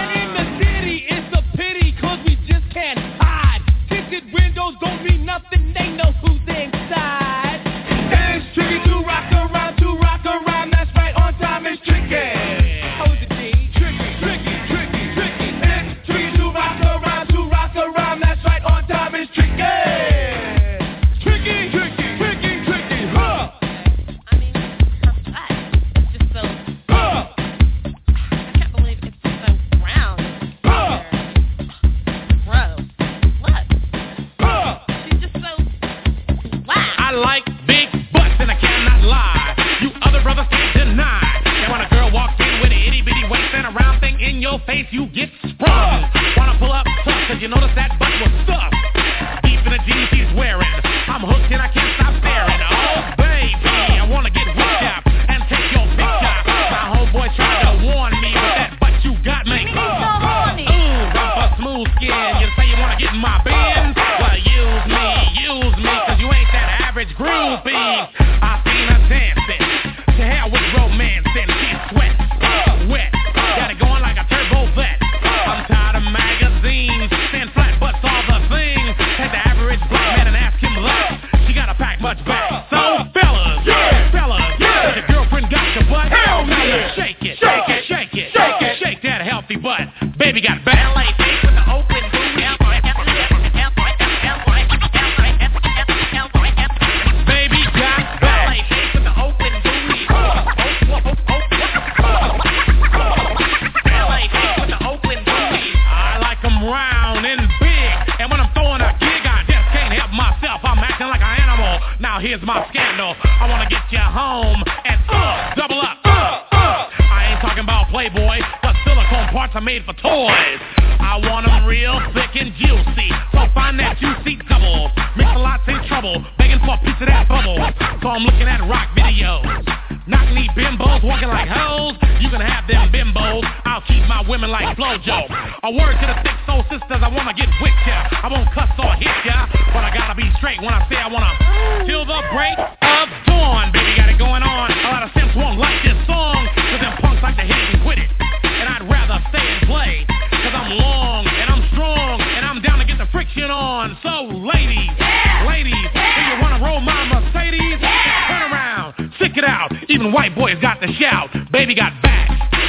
Q: Don't mean nothing, they know who's inside. It's tricky to rock around, to rock around. That's right, on time it's tricky. How is it, D? Tricky, tricky, tricky, tricky. It's tricky to rock around, to rock around. That's right, on time it's tricky. Tricky, tricky, tricky, tricky, huh?
R: I mean, her butt is just so, huh? I can't believe it's so round. Huh? Gross.
P: I like big butts and I cannot lie. You other brothers can't deny. And when a girl walks in with an itty bitty waist and a round thing in your face, you get sprung. Wanna pull up tough cause you notice that butt was stuffed deep in the jeans she's wearing. I'm hooked and I can't stop staring. Oh baby, I wanna get whipped up and take your picture. My homeboy tried to warn me, but that butt you got me. Ooh, rough for smooth skin. You say you wanna get in my bins? Well, use me, use me, cause you ain't that average groupie. I seen her dancing, to hell with romancing. She's sweat, wet, got it going like a turbo vet. I'm tired of magazines, stand flat butts all the things. Take the average black man and ask him that. She gotta pack much back. So fellas, yeah, fellas, yeah. If your girlfriend got your butt, hell yeah. Shake it, shake it, shake it, shake it, shake that healthy butt. Baby got back. L A with the open booty. Now here's my scandal. I wanna get you home and uh, double up. Uh, uh. I ain't talking about Playboy, but silicone parts are made for toys. I want them real thick and juicy, so find that juicy double. Mix-a-lot's in trouble, begging for a piece of that bubble. So I'm looking at rock videos. Knock-knee bimbos walking like hoes. You can have them bimbos, I'll keep my women like Flojo. A word to the thick soul sisters, I wanna get with ya. I won't cuss or hit ya, but I gotta be straight when I say I wanna till the break of dawn. Baby, got it going on. A lot of simps won't like this song, cause them punks like to hit and quit it. And I'd rather stay and play, cause I'm long and I'm strong and I'm down to get the friction on. So ladies, yeah. ladies, yeah. do you wanna roll my Mercedes? Yeah. Turn around, stick it out. Even white boys got the shout. Baby got back.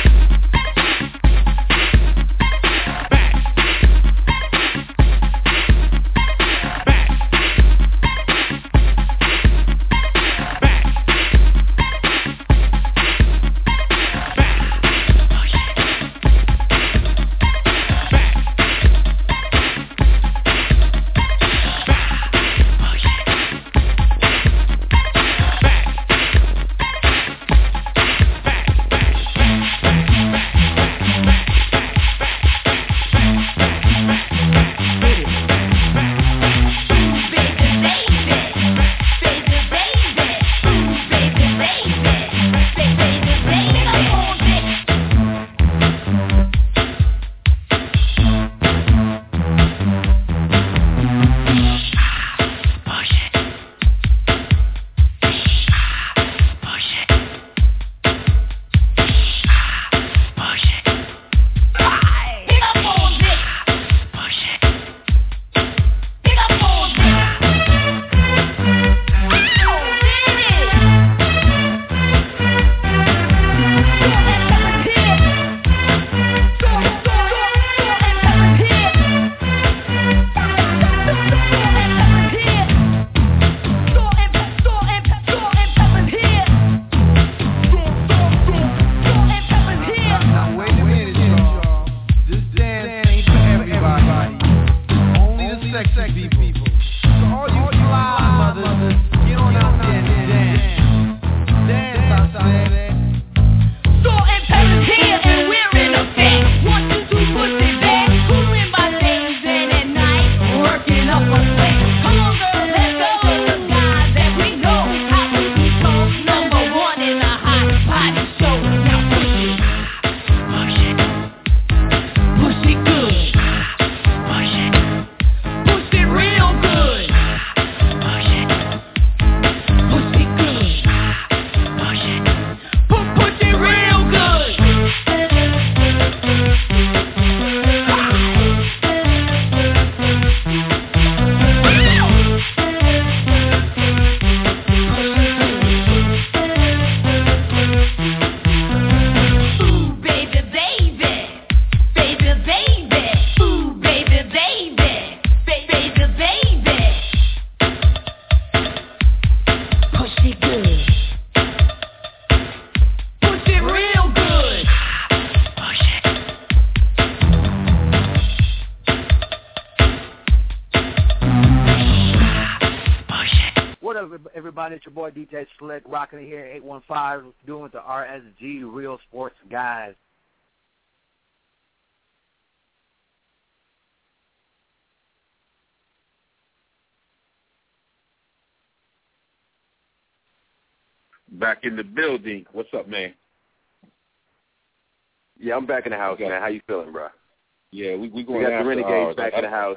S: Everybody, it's your boy D J Slick, rocking it here, eight one five, doing with the R S G, Real Sports Guys.
F: Back in the building. What's up, man?
M: Yeah, I'm back in the house, man. How you feeling, bro?
F: Yeah, we we going.
M: We got
F: after
M: the Renegades
F: hours.
M: back
F: I,
M: in the house.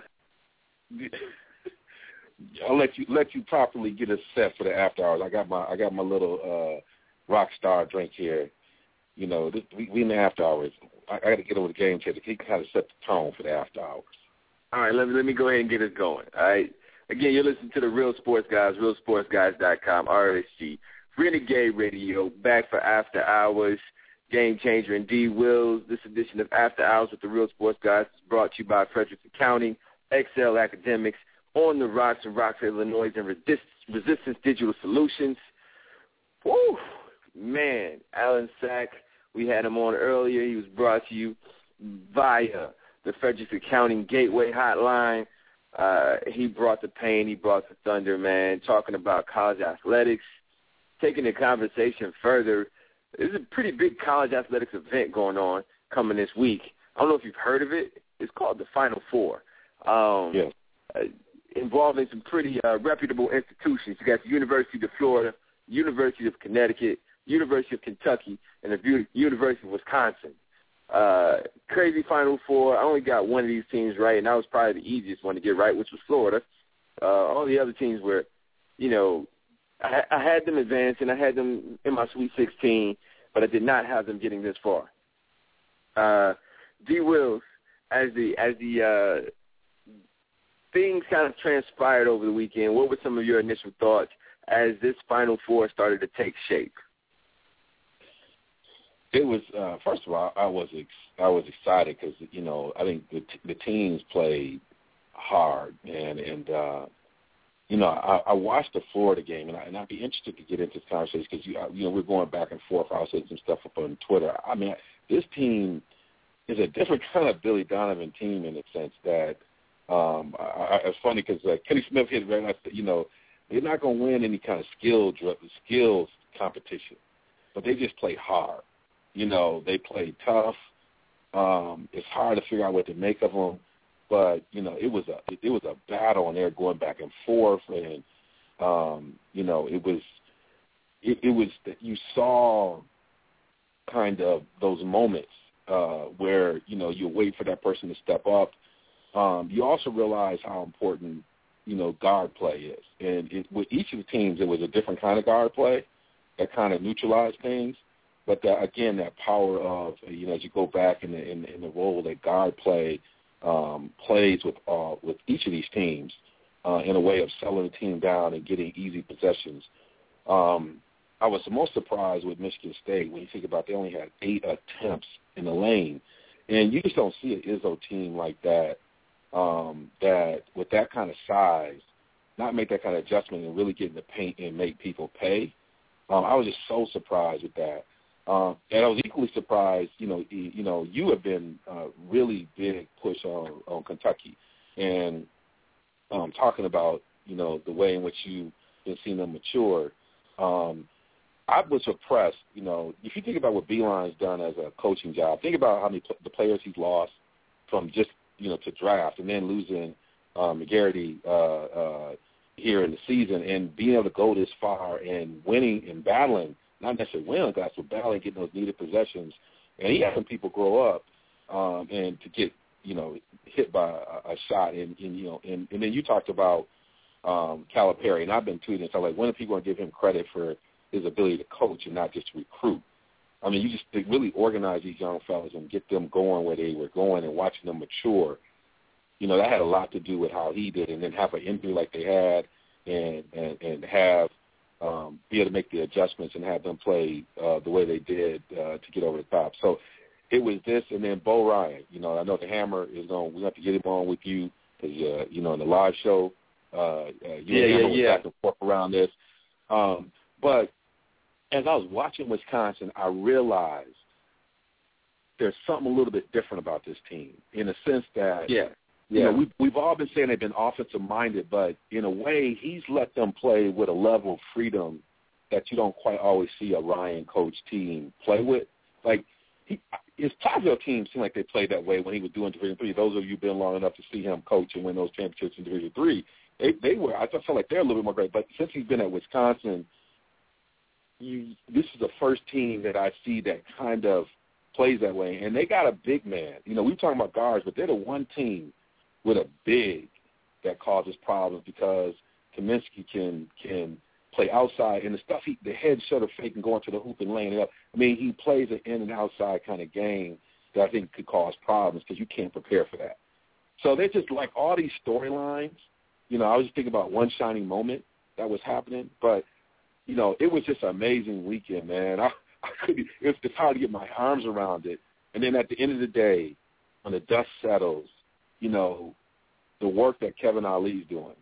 F: I'll let you let you properly get us set for the after hours. I got my I got my little uh, rock star drink here. You know, this, we, we in the after hours. I, I got to get over the game check. He kind of set the tone for the after hours.
M: All right, let me let me go ahead and get us going. All right. Again, you're listening to the Real Sports Guys, real sports guys dot com, R S G, Renegade Radio, back for After Hours, Game Changer and D. Wills. This edition of After Hours with the Real Sports Guys is brought to you by Frederick Accounting, Excel Academics, On the Rocks in Rockford, Illinois, and Resist- Resistance Digital Solutions. Woo! Man, Alan Sack, we had him on earlier. He was brought to you via the Frederick Accounting Gateway Hotline. Uh, he brought the pain. He brought the thunder, man, talking about college athletics, taking the conversation further. There's a pretty big college athletics event going on coming this week.
B: I don't know if you've heard of it. It's called the Final Four. Um,
F: yeah.
B: Uh, involving some pretty uh, reputable institutions. You got the University of Florida, University of Connecticut, University of Kentucky, and the University of Wisconsin. Uh, crazy Final Four. I only got one of these teams right, and that was probably the easiest one to get right, which was Florida. Uh, all the other teams were, you know, I, I had them advancing. I had them in my Sweet sixteen, but I did not have them getting this far. Uh, D. Wills, as the as the uh, things kind of transpired over the weekend, what were some of your initial thoughts as this Final Four started to take shape?
F: It was uh, first of all, I was ex- I was excited because you know I think the t- the teams played hard and and uh, you know I, I watched the Florida game and, I, and I'd be interested to get into this conversation because you you know we're going back and forth. I was saying some stuff up on Twitter. I mean, this team is a different kind of Billy Donovan team in the sense that um, I, I, it's funny because uh, Kenny Smith hit very nice. You know, they're not going to win any kind of skill skills competition, but they just play hard. You know, they play tough. Um, it's hard to figure out what to make of them, but you know, it was a it, it was a battle, and they're going back and forth, and um, you know, it was it, it was that you saw kind of those moments uh, where you know you wait for that person to step up. Um, you also realize how important you know guard play is, and it, with each of the teams, it was a different kind of guard play that kind of neutralized things. But the, again, that power of you know, as you go back in the in, in the role that guard play um, plays with uh, with each of these teams uh, in a way of selling the team down and getting easy possessions. Um, I was the most surprised with Michigan State when you think about they only had eight attempts in the lane, and you just don't see an Izzo team like that um, that with that kind of size, not make that kind of adjustment and really get in the paint and make people pay. Um, I was just so surprised with that. Um, and I was equally surprised, you know, you, you know, you have been uh, really big push on, on Kentucky and um, talking about, you know, the way in which you've been seeing them mature. Um, I was impressed, you know, if you think about what Beilein's done as a coaching job, think about how many pl- the players he's lost from just, you know, to draft and then losing um, McGarity uh, uh, here in the season and being able to go this far and winning and battling. Not necessarily winning guys, but battling, getting those needed possessions. And he had some people grow up um, and to get, you know, hit by a, a shot. And, and, you know, and, and then you talked about um, Calipari, and I've been tweeting, so like, when are people going to give him credit for his ability to coach and not just to recruit? I mean, you just they really organize these young fellas and get them going where they were going and watching them mature. You know, that had a lot to do with how he did, and then have an injury like they had and, and, and have – Um, be able to make the adjustments and have them play uh, the way they did uh, to get over the top. So it was this, and then Bo Ryan. You know, I know the Hammer is going. We have to get him on with you because uh, you know in the live show, uh, uh, you
B: yeah,
F: and Hammer
B: yeah, yeah.
F: was back and forth around this. Um, but as I was watching Wisconsin, I realized there's something a little bit different about this team in the sense that
B: yeah.
F: You
B: yeah.
F: know, we've, we've all been saying they've been offensive-minded, but in a way, he's let them play with a level of freedom that you don't quite always see a Ryan coach team play with. Like, he, his Tazzo team seemed like they played that way when he was doing Division Three. Those of you who've been long enough to see him coach and win those championships in Division Three, they, they were, I felt like they're a little bit more great. But since he's been at Wisconsin, you, this is the first team that I see that kind of plays that way. And they got a big man. You know, we're talking about guards, but they're the one team with a big that causes problems because Kaminsky can can play outside and the stuff he the head shutter fake and going to the hoop and laying it up. I mean, he plays an in and outside kind of game that I think could cause problems because you can't prepare for that. So they're just like all these storylines. You know, I was just thinking about one shining moment that was happening, but you know, it was just an amazing weekend, man. I, I could it's, it's hard to get my arms around it. And then at the end of the day, when the dust settles, you know, the work that Kevin Ali's doing.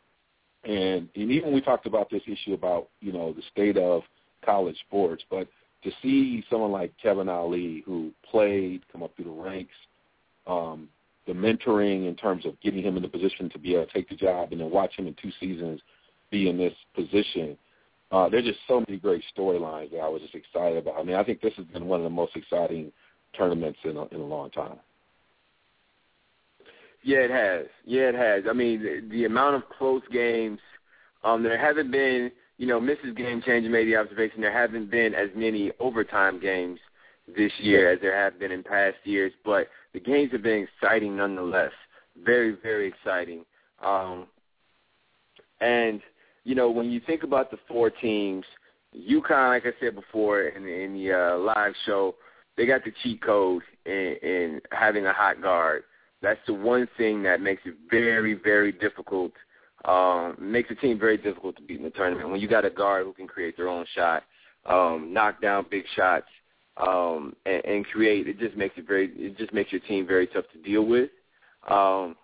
F: And, and even we talked about this issue about, you know, the state of college sports, but to see someone like Kevin Ali who played, come up through the ranks, um, the mentoring in terms of getting him in the position to be able to take the job and then watch him in two seasons be in this position, uh, there's just so many great storylines that I was just excited about. I mean, I think this has been one of the most exciting tournaments in a, in a long time.
M: Yeah, it has. Yeah, it has. I mean, the, the amount of close games, um, there haven't been, you know, Missus Game Changer made the observation, there haven't been as many overtime games this year as there have been in past years, but the games have been exciting nonetheless. Very, very exciting. Um, and, you know, when you think about the four teams, UConn, like I said before in, in the uh, live show, they got the cheat code in, in having a hot guard. That's the one thing that makes it very, very difficult, um, makes a team very difficult to beat in the tournament. When you got a guard who can create their own shot, um, knock down big shots, um, and, and create, it just makes it very, it just makes your team very tough to deal with. Um,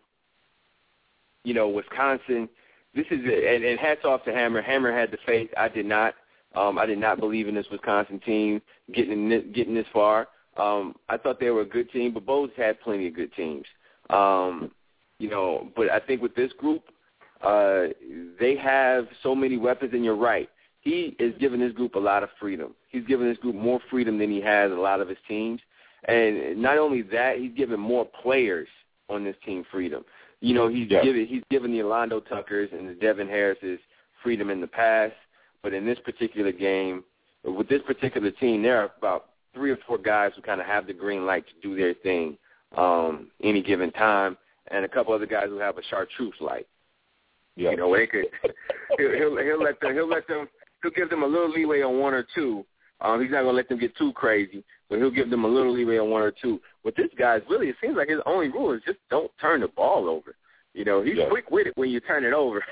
M: you know, Wisconsin, this is, and, and hats off to Hammer. Hammer had the faith. I did not. Um, I did not believe in this Wisconsin team getting this, getting this far. Um, I thought they were a good team, but Bowes had plenty of good teams. Um, you know, but I think with this group, uh, they have so many weapons, and you're right. He is giving this group a lot of freedom. He's giving this group more freedom than he has a lot of his teams. And not only that, he's giving more players on this team freedom. You know, he's yeah. given he's given the Orlando Tuckers and the Devin Harrises freedom in the past, but in this particular game, with this particular team, there are about three or four guys who kind of have the green light to do their thing um, any given time, and a couple other guys who have a chartreuse light. Yeah. You know, they could he'll, he'll he'll let them he'll let them he'll give them a little leeway on one or two. Um, he's not gonna let them get too crazy, but he'll give them a little leeway on one or two. With this guy's really, it seems like his only rule is just don't turn the ball over. You know, he's yeah. quick with it when you turn it over.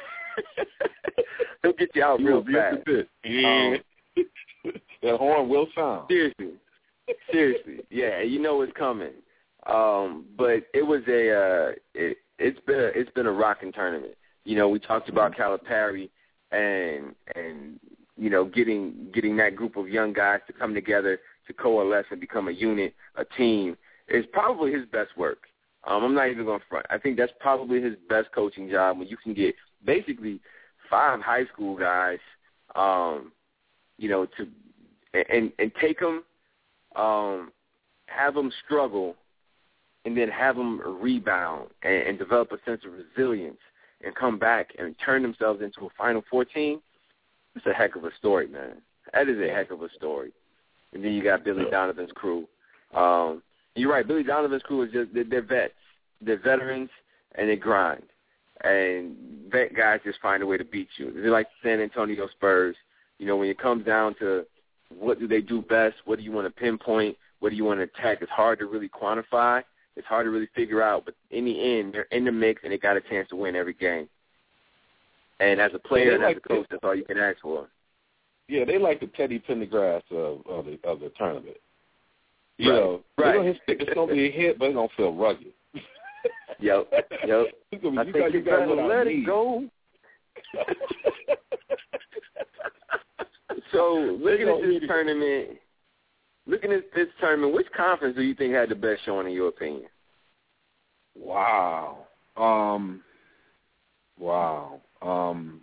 M: He'll get you out real fast.
F: Yeah. Um, that horn will sound.
M: Seriously, seriously, yeah, you know it's coming. Um, but it was a, uh, it, it's been a, it's been a rocking tournament. You know, we talked about Calipari and and you know getting getting that group of young guys to come together to coalesce and become a unit, a team. Is probably his best work. Um, I'm not even going to front. I think that's probably his best coaching job when you can get basically five high school guys, um, you know, to and and take them, um, have them struggle, and then have them rebound and, and develop a sense of resilience and come back and turn themselves into a Final Four team. It's a heck of a story, man. That is a heck of a story. And then you got Billy Donovan's crew. Um, you're right. Billy Donovan's crew is just they're, they're vets. They're veterans, and they grind. And vet guys just find a way to beat you. They're like the San Antonio Spurs. You know, when it comes down to what do they do best, what do you want to pinpoint, what do you want to attack, it's hard to really quantify. It's hard to really figure out. But in the end, they're in the mix, and they got a chance to win every game. And as a player and like as a coach, that's all you can ask for.
F: Yeah, they like the Teddy Pendergrass of, of, the, of the tournament. You
M: right.
F: know,
M: right.
F: Gonna hit, it's going to be a hit, but it's going to feel rugged.
M: Yep, yep.
F: It's gonna be,
M: I
F: you
M: think
F: got,
M: you got to let it go. So, looking at this tournament, looking at this tournament, which conference do you think had the best showing in your opinion?
F: Wow. Um, wow. Um,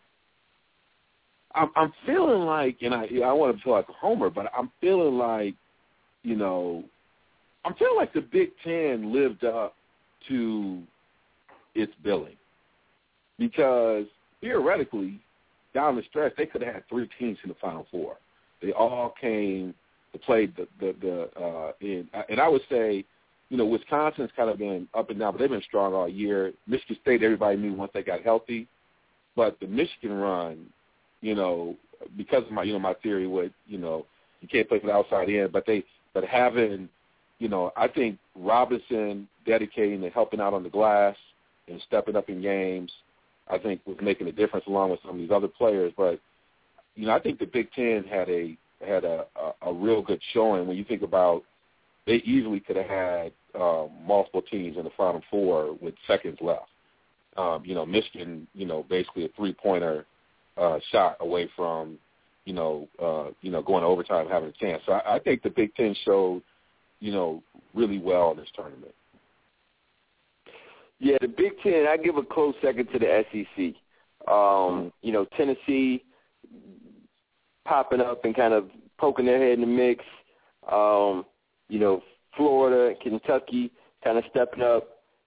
F: I'm, I'm feeling like, and I, I want to feel like a homer, but I'm feeling like, you know, I'm feeling like the Big Ten lived up to its billing because theoretically, down the stretch, they could have had three teams in the Final Four. They all came to play the the, the uh, in, and I would say, you know, Wisconsin's kind of been up and down, but they've been strong all year. Michigan State, everybody knew once they got healthy, but the Michigan run, you know, because of my you know my theory would you know you can't play for the outside in, but they but having You know, I think Robinson dedicating to helping out on the glass and stepping up in games, I think was making a difference along with some of these other players. But, you know, I think the Big Ten had a had a, a, a real good showing when you think about they easily could have had um, multiple teams in the Final Four with seconds left. Um, you know, Michigan, you know, basically a three-pointer uh, shot away from, you know, uh, you know, going to overtime and having a chance. So I, I think the Big Ten showed, you know, really well in this tournament.
M: Yeah, the Big Ten, I give a close second to the S E C. Um, you know, Tennessee popping up and kind of poking their head in the mix. Um, you know, Florida, Kentucky kind of stepping up.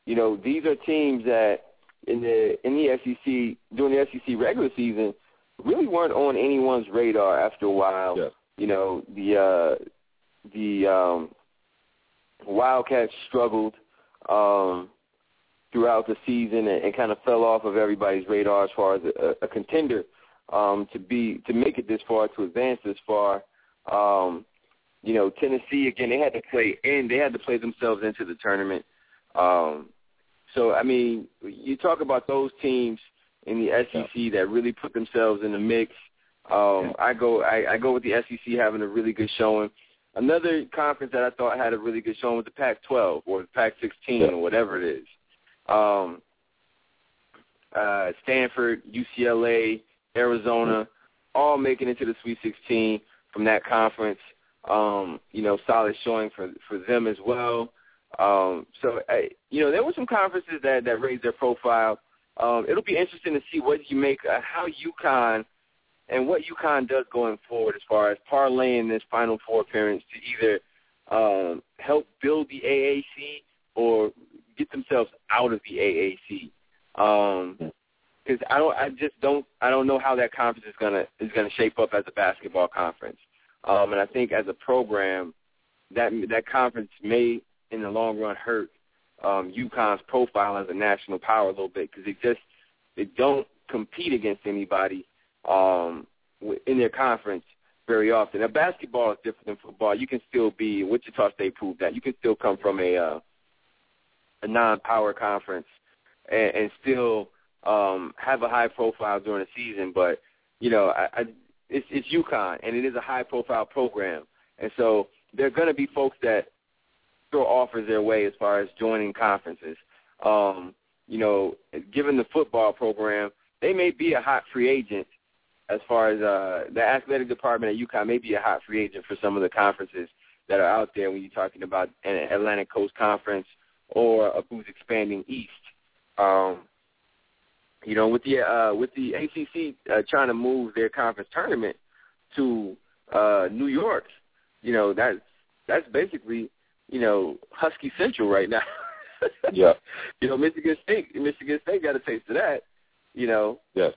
M: you know, these are teams that in the in the S E C during the S E C regular season really weren't on anyone's radar after a while.
F: Yeah.
M: You know, the uh, the um, Wildcats struggled um, throughout the season and, and kind of fell off of everybody's radar as far as a, a contender um, to be to make it this far, to advance this far. Um, you know, Tennessee again, they had to play in, they had to play themselves into the tournament. Um, so I mean, you talk about those teams in the S E C that really put themselves in the mix. Um, I go I, I go with the S E C having a really good showing. Another conference that I thought had a really good showing was the Pac twelve or the Pac sixteen or whatever it is. Um, uh, Stanford, U C L A, Arizona, all making it to the Sweet sixteen from that conference. Um, you know, solid showing for for them as well. Um, so, I, you know, there were some conferences that, that raised their profile. Um, it'll be interesting to see what you make, uh, how UConn and what UConn does going forward as far as parlaying this Final Four appearance to either um, help build the A A C or get themselves out of the A A C. Um, because I don't, I just don't, I don't know how that conference is gonna is gonna shape up as a basketball conference. Um, and I think as a program, that that conference may, in the long run, hurt um, UConn's profile as a national power a little bit because they just they don't compete against anybody um, in their conference very often. Now, basketball is different than football. You can still be, Wichita State proved that, you can still come from a uh, a non-power conference and, and still um, have a high profile during the season. But, you know, I, I, it's, it's UConn, and it is a high-profile program. And so there are going to be folks that throw offers their way as far as joining conferences. Um, you know, given the football program, they may be a hot free agent as far as uh, the athletic department at UConn may be a hot free agent for some of the conferences that are out there when you're talking about an Atlantic Coast Conference or a who's expanding east. Um, you know, with the uh, with the A C C uh, trying to move their conference tournament to uh, New York, you know, that's that's basically, you know, Husky Central right now.
F: Yeah.
M: You know, Michigan State, Michigan State got a taste of that. You know.
F: Yes.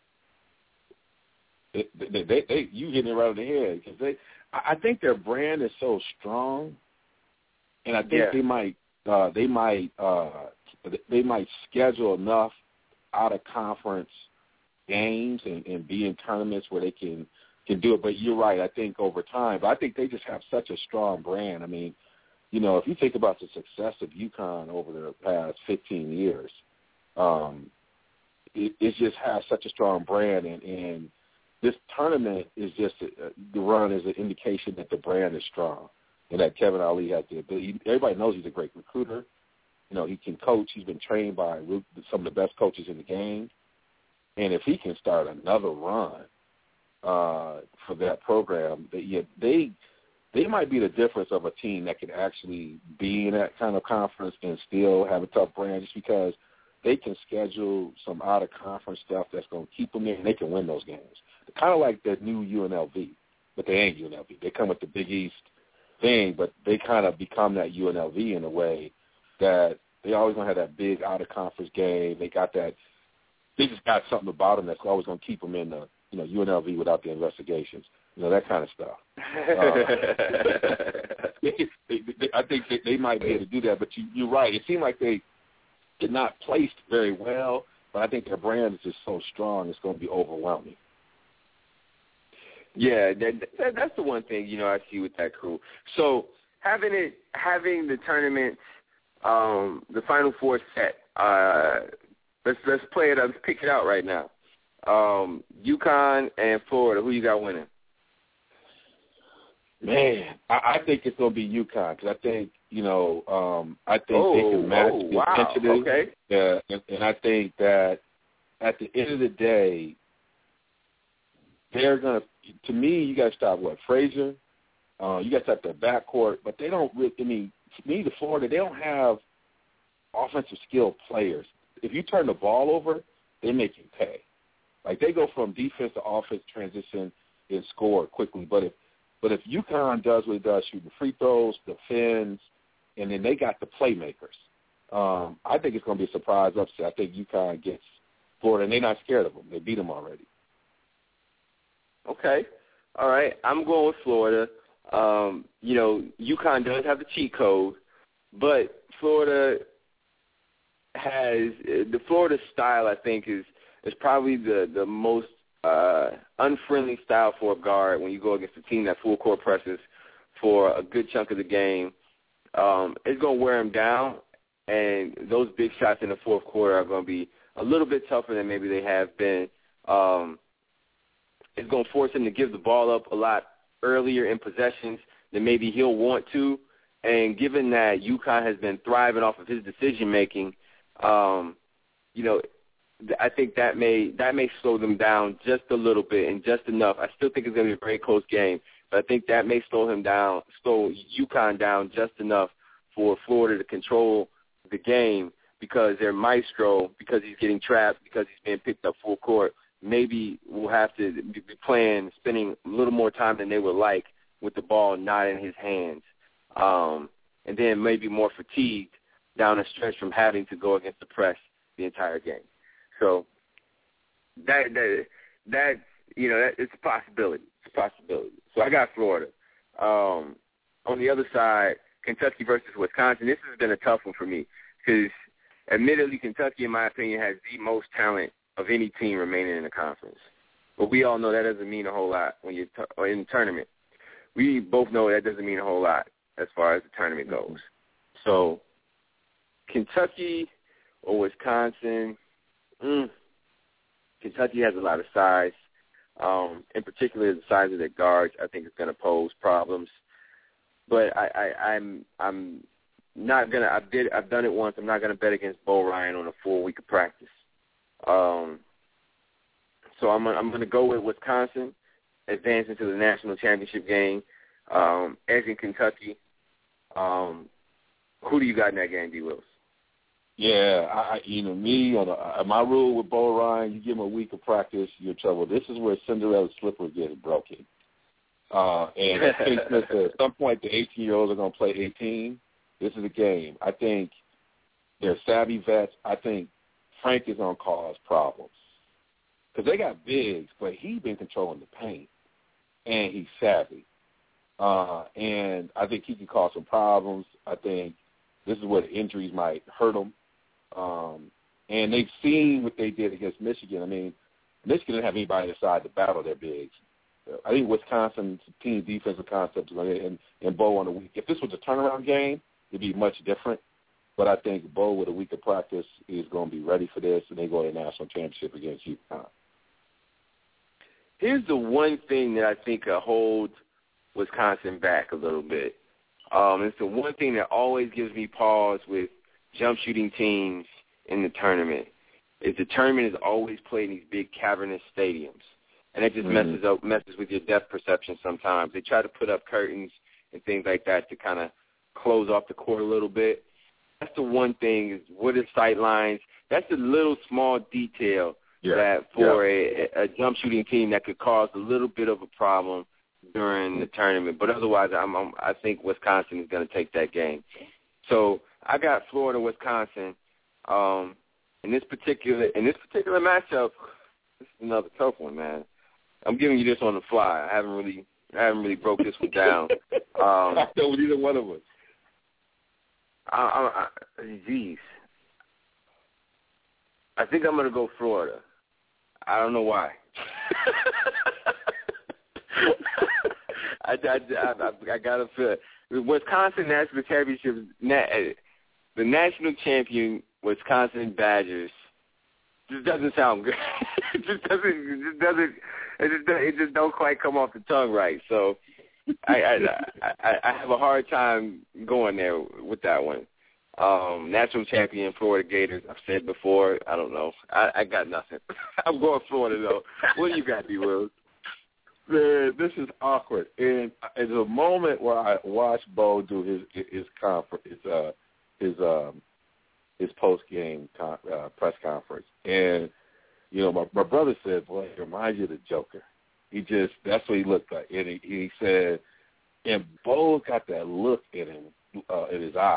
F: They, they, they, they you hitting it right on the head because they. I think their brand is so strong, and I think
M: yeah.
F: they might uh, they might uh, they might schedule enough out of conference games and, and be in tournaments where they can can do it. But you're right. I think over time, but I think they just have such a strong brand. I mean, you know, if you think about the success of UConn over the past fifteen years, um, it, it just has such a strong brand, and, and this tournament is just a, the run is an indication that the brand is strong and that Kevin Ali has the ability. Everybody knows he's a great recruiter. You know, he can coach. He's been trained by some of the best coaches in the game. And if he can start another run uh, for that program, they, yeah, they they might be the difference of a team that can actually be in that kind of conference and still have a tough brand just because they can schedule some out-of-conference stuff that's going to keep them in, and they can win those games. They're kind of like the new U N L V, but they ain't U N L V. They come with the Big East thing, but they kind of become that U N L V in a way that they always going to have that big out-of-conference game. They got that – they just got something about them that's always going to keep them in the, you know, U N L V without the investigations, you know, that kind of stuff. Uh, they, they, they, I think they, they might be able to do that, but you, you're right. It seemed like they did not placed very well, but I think their brand is just so strong it's going to be overwhelming.
M: Yeah, that, that, that's the one thing, you know, I see with that crew. So having it, having the tournament, um, the Final Four set, uh, let's let's play it up, let's pick it out right now. Um, UConn and Florida, who you got winning?
F: Man, I, I think it's going to be UConn because I think, you know, um, I think
M: oh,
F: they can match
M: oh,
F: the
M: wow.
F: intensity.
M: Okay.
F: Yeah, and, and I think that at the end of the day, they're going to, to me, you got to stop, what, Frazier? Uh, you got to stop their backcourt, but they don't really, I mean, to me, the Florida, they don't have offensive skilled players. If you turn the ball over, they make you pay. Like, they go from defense to offense, transition, and score quickly. But if but if UConn does what it does, shooting free throws, defends, and then they got the playmakers. Um, I think it's going to be a surprise upset. I think UConn gets Florida, and they're not scared of them. They beat them already.
M: Okay. All right. I'm going with Florida. Um, you know, UConn does have the cheat code, but Florida has the Florida style. I think is is probably the the most uh, unfriendly style for a guard when you go against a team that full court presses for a good chunk of the game. Um, it's going to wear them down, and those big shots in the fourth quarter are going to be a little bit tougher than maybe they have been. Um, it's going to force him to give the ball up a lot earlier in possessions than maybe he'll want to. And given that UConn has been thriving off of his decision-making, um, you know, I think that may that may slow them down just a little bit and just enough. I still think it's going to be a very close game, but I think that may slow him down, slow UConn down just enough for Florida to control the game because their maestro, because he's getting trapped, because he's being picked up full court, maybe will have to be playing, spending a little more time than they would like with the ball not in his hands. Um, and then maybe more fatigued down the stretch from having to go against the press the entire game. So that that that you know that, it's a possibility. It's a possibility. So I got Florida. Um, on the other side, Kentucky versus Wisconsin. This has been a tough one for me because, admittedly, Kentucky, in my opinion, has the most talent of any team remaining in the conference. But we all know that doesn't mean a whole lot when you're t- in the tournament. We both know that doesn't mean a whole lot as far as the tournament goes. So Kentucky or Wisconsin, mm, Kentucky has a lot of size. Um, in particular, the size of their guards, I think, is going to pose problems. But I, I, I'm I'm not gonna. I did. I've done it once. I'm not gonna bet against Bo Ryan on a full week of practice. Um, so I'm I'm gonna go with Wisconsin, advancing to the national championship game, um, edging Kentucky. Um, who do you got in that game, D. Wills?
F: Yeah, I, you know, me, on a, my rule with Bo Ryan, you give him a week of practice, you're in trouble. This is where Cinderella's slipper gets broken. Uh, and I think that at some point the eighteen-year-olds are going to play eighteen. This is a game. I think they're savvy vets. I think Frank is going to cause problems because they got bigs, but he's been controlling the paint, and he's savvy. Uh, and I think he can cause some problems. I think this is where the injuries might hurt him. Um, and they've seen what they did against Michigan. I mean, Michigan didn't have anybody inside to battle their bigs. I think Wisconsin's team defensive concept is going to and, and Bo on a week. If this was a turnaround game, it'd be much different. But I think Bo with a week of practice is going to be ready for this, and they go to the national championship against UConn.
M: Here's the one thing that I think uh, holds Wisconsin back a little bit. Um, it's the one thing that always gives me pause with jump shooting teams in the tournament is the tournament is always played in these big cavernous stadiums. And it just
F: mm-hmm.
M: messes up, messes with your depth perception sometimes. They try to put up curtains and things like that to kind of close off the court a little bit. That's the one thing is what are sight lines. That's the little small detail
F: yeah.
M: that for
F: yeah.
M: a, a jump shooting team that could cause a little bit of a problem during the tournament. But otherwise, I'm, I'm, I think Wisconsin is going to take that game. So I got Florida, Wisconsin. Um, in this particular in this particular matchup, this is another tough one, man. I'm giving you this on the fly. I haven't really, I haven't really broke this one down. Um,
F: I know with either one of us.
M: I, I, I, geez, I think I'm going to go Florida. I don't know why. I, I, I, I got to feel it. Wisconsin National Championship, the national champion Wisconsin Badgers. Just doesn't sound good. it just doesn't. It just doesn't. It just. It just don't quite come off the tongue right. So, I I, I I have a hard time going there with that one. Um, national champion Florida Gators. I've said before. I don't know. I, I got nothing. I'm going Florida though. What do you got, D. Wills?
F: Man, this is awkward. And it's a moment where I watched Bo do his his conference, his uh, his um. his post-game con- uh, press conference. And, you know, my, my brother said, boy, he reminds you of the Joker. He just, that's what he looked like. And he, he said, and Bo got that look in him, uh, in his eye.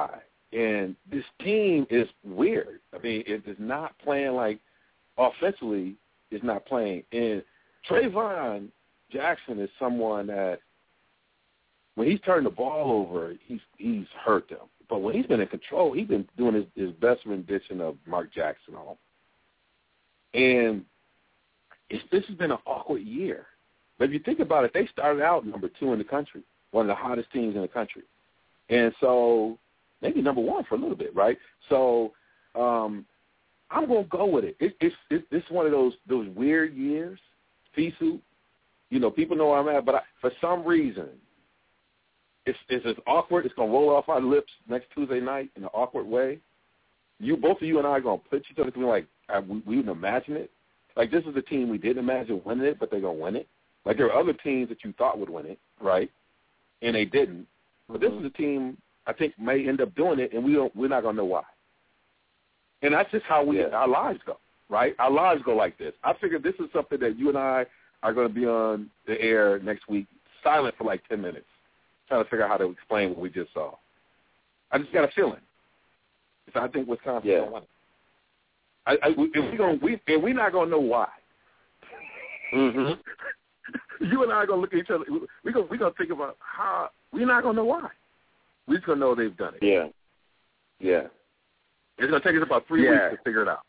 F: And this team is weird. I mean, it is not playing like offensively. It's not playing. And Trayvon Jackson is someone that when he's turned the ball over, he's he's hurt them. But when he's been in control, he's been doing his, his best rendition of Mark Jackson on. And it's, this has been an awkward year. But if you think about it, they started out number two in the country, one of the hottest teams in the country. And so maybe number one for a little bit, right? So um, I'm going to go with it. it it's it's it's one of those those weird years. FISU, you know, people know where I'm at, but I, for some reason, it's it's just awkward. It's going to roll off our lips next Tuesday night in an awkward way. You, both of you and I are going to put each other through like I, we, we didn't imagine it. Like this is a team we didn't imagine winning it, but they're going to win it. Like there are other teams that you thought would win it, right? And they didn't. But this is a team I think may end up doing it, and we don't. We're not going to know why. And that's just how we yeah. our lives go, right? Our lives go like this. I figured this is something that you and I are going to be on the air next week, silent for like ten minutes, trying to figure out how to explain what we just saw. I just got a feeling. So I think Wisconsin
M: yeah.
F: going to win it. I, I, if we going, we and we're not going to know why.
M: Mm-hmm.
F: You and I are going to look at each other. We're going, we're going to think about how. We're not going to know why. We're just going to know they've done it.
M: Yeah. Yeah.
F: It's going to take us about three
M: yeah.
F: weeks to figure it out.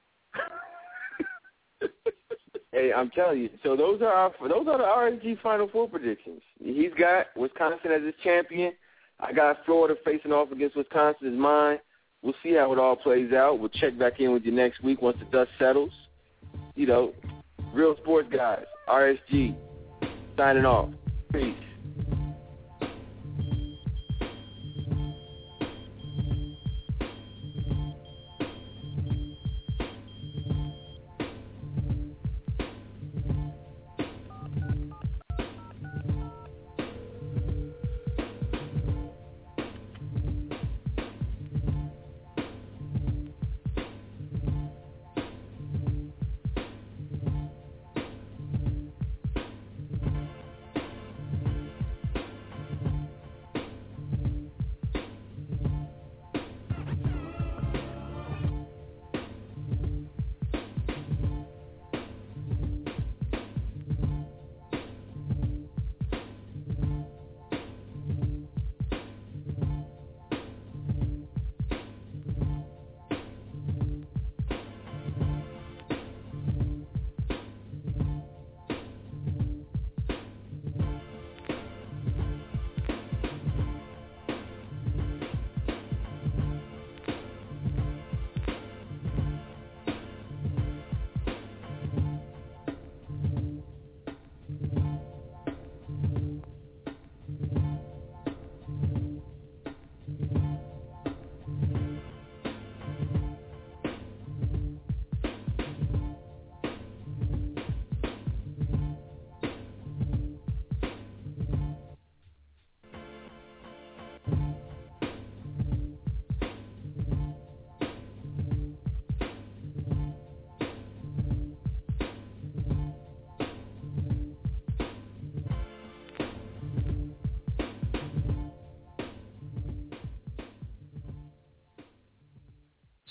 M: Hey, I'm telling you. So those are our those are the R S G Final Four predictions. He's got Wisconsin as his champion. I got Florida facing off against Wisconsin as mine. We'll see how it all plays out. We'll check back in with you next week once the dust settles. You know, Real Sports Guys, R S G, signing off. Peace.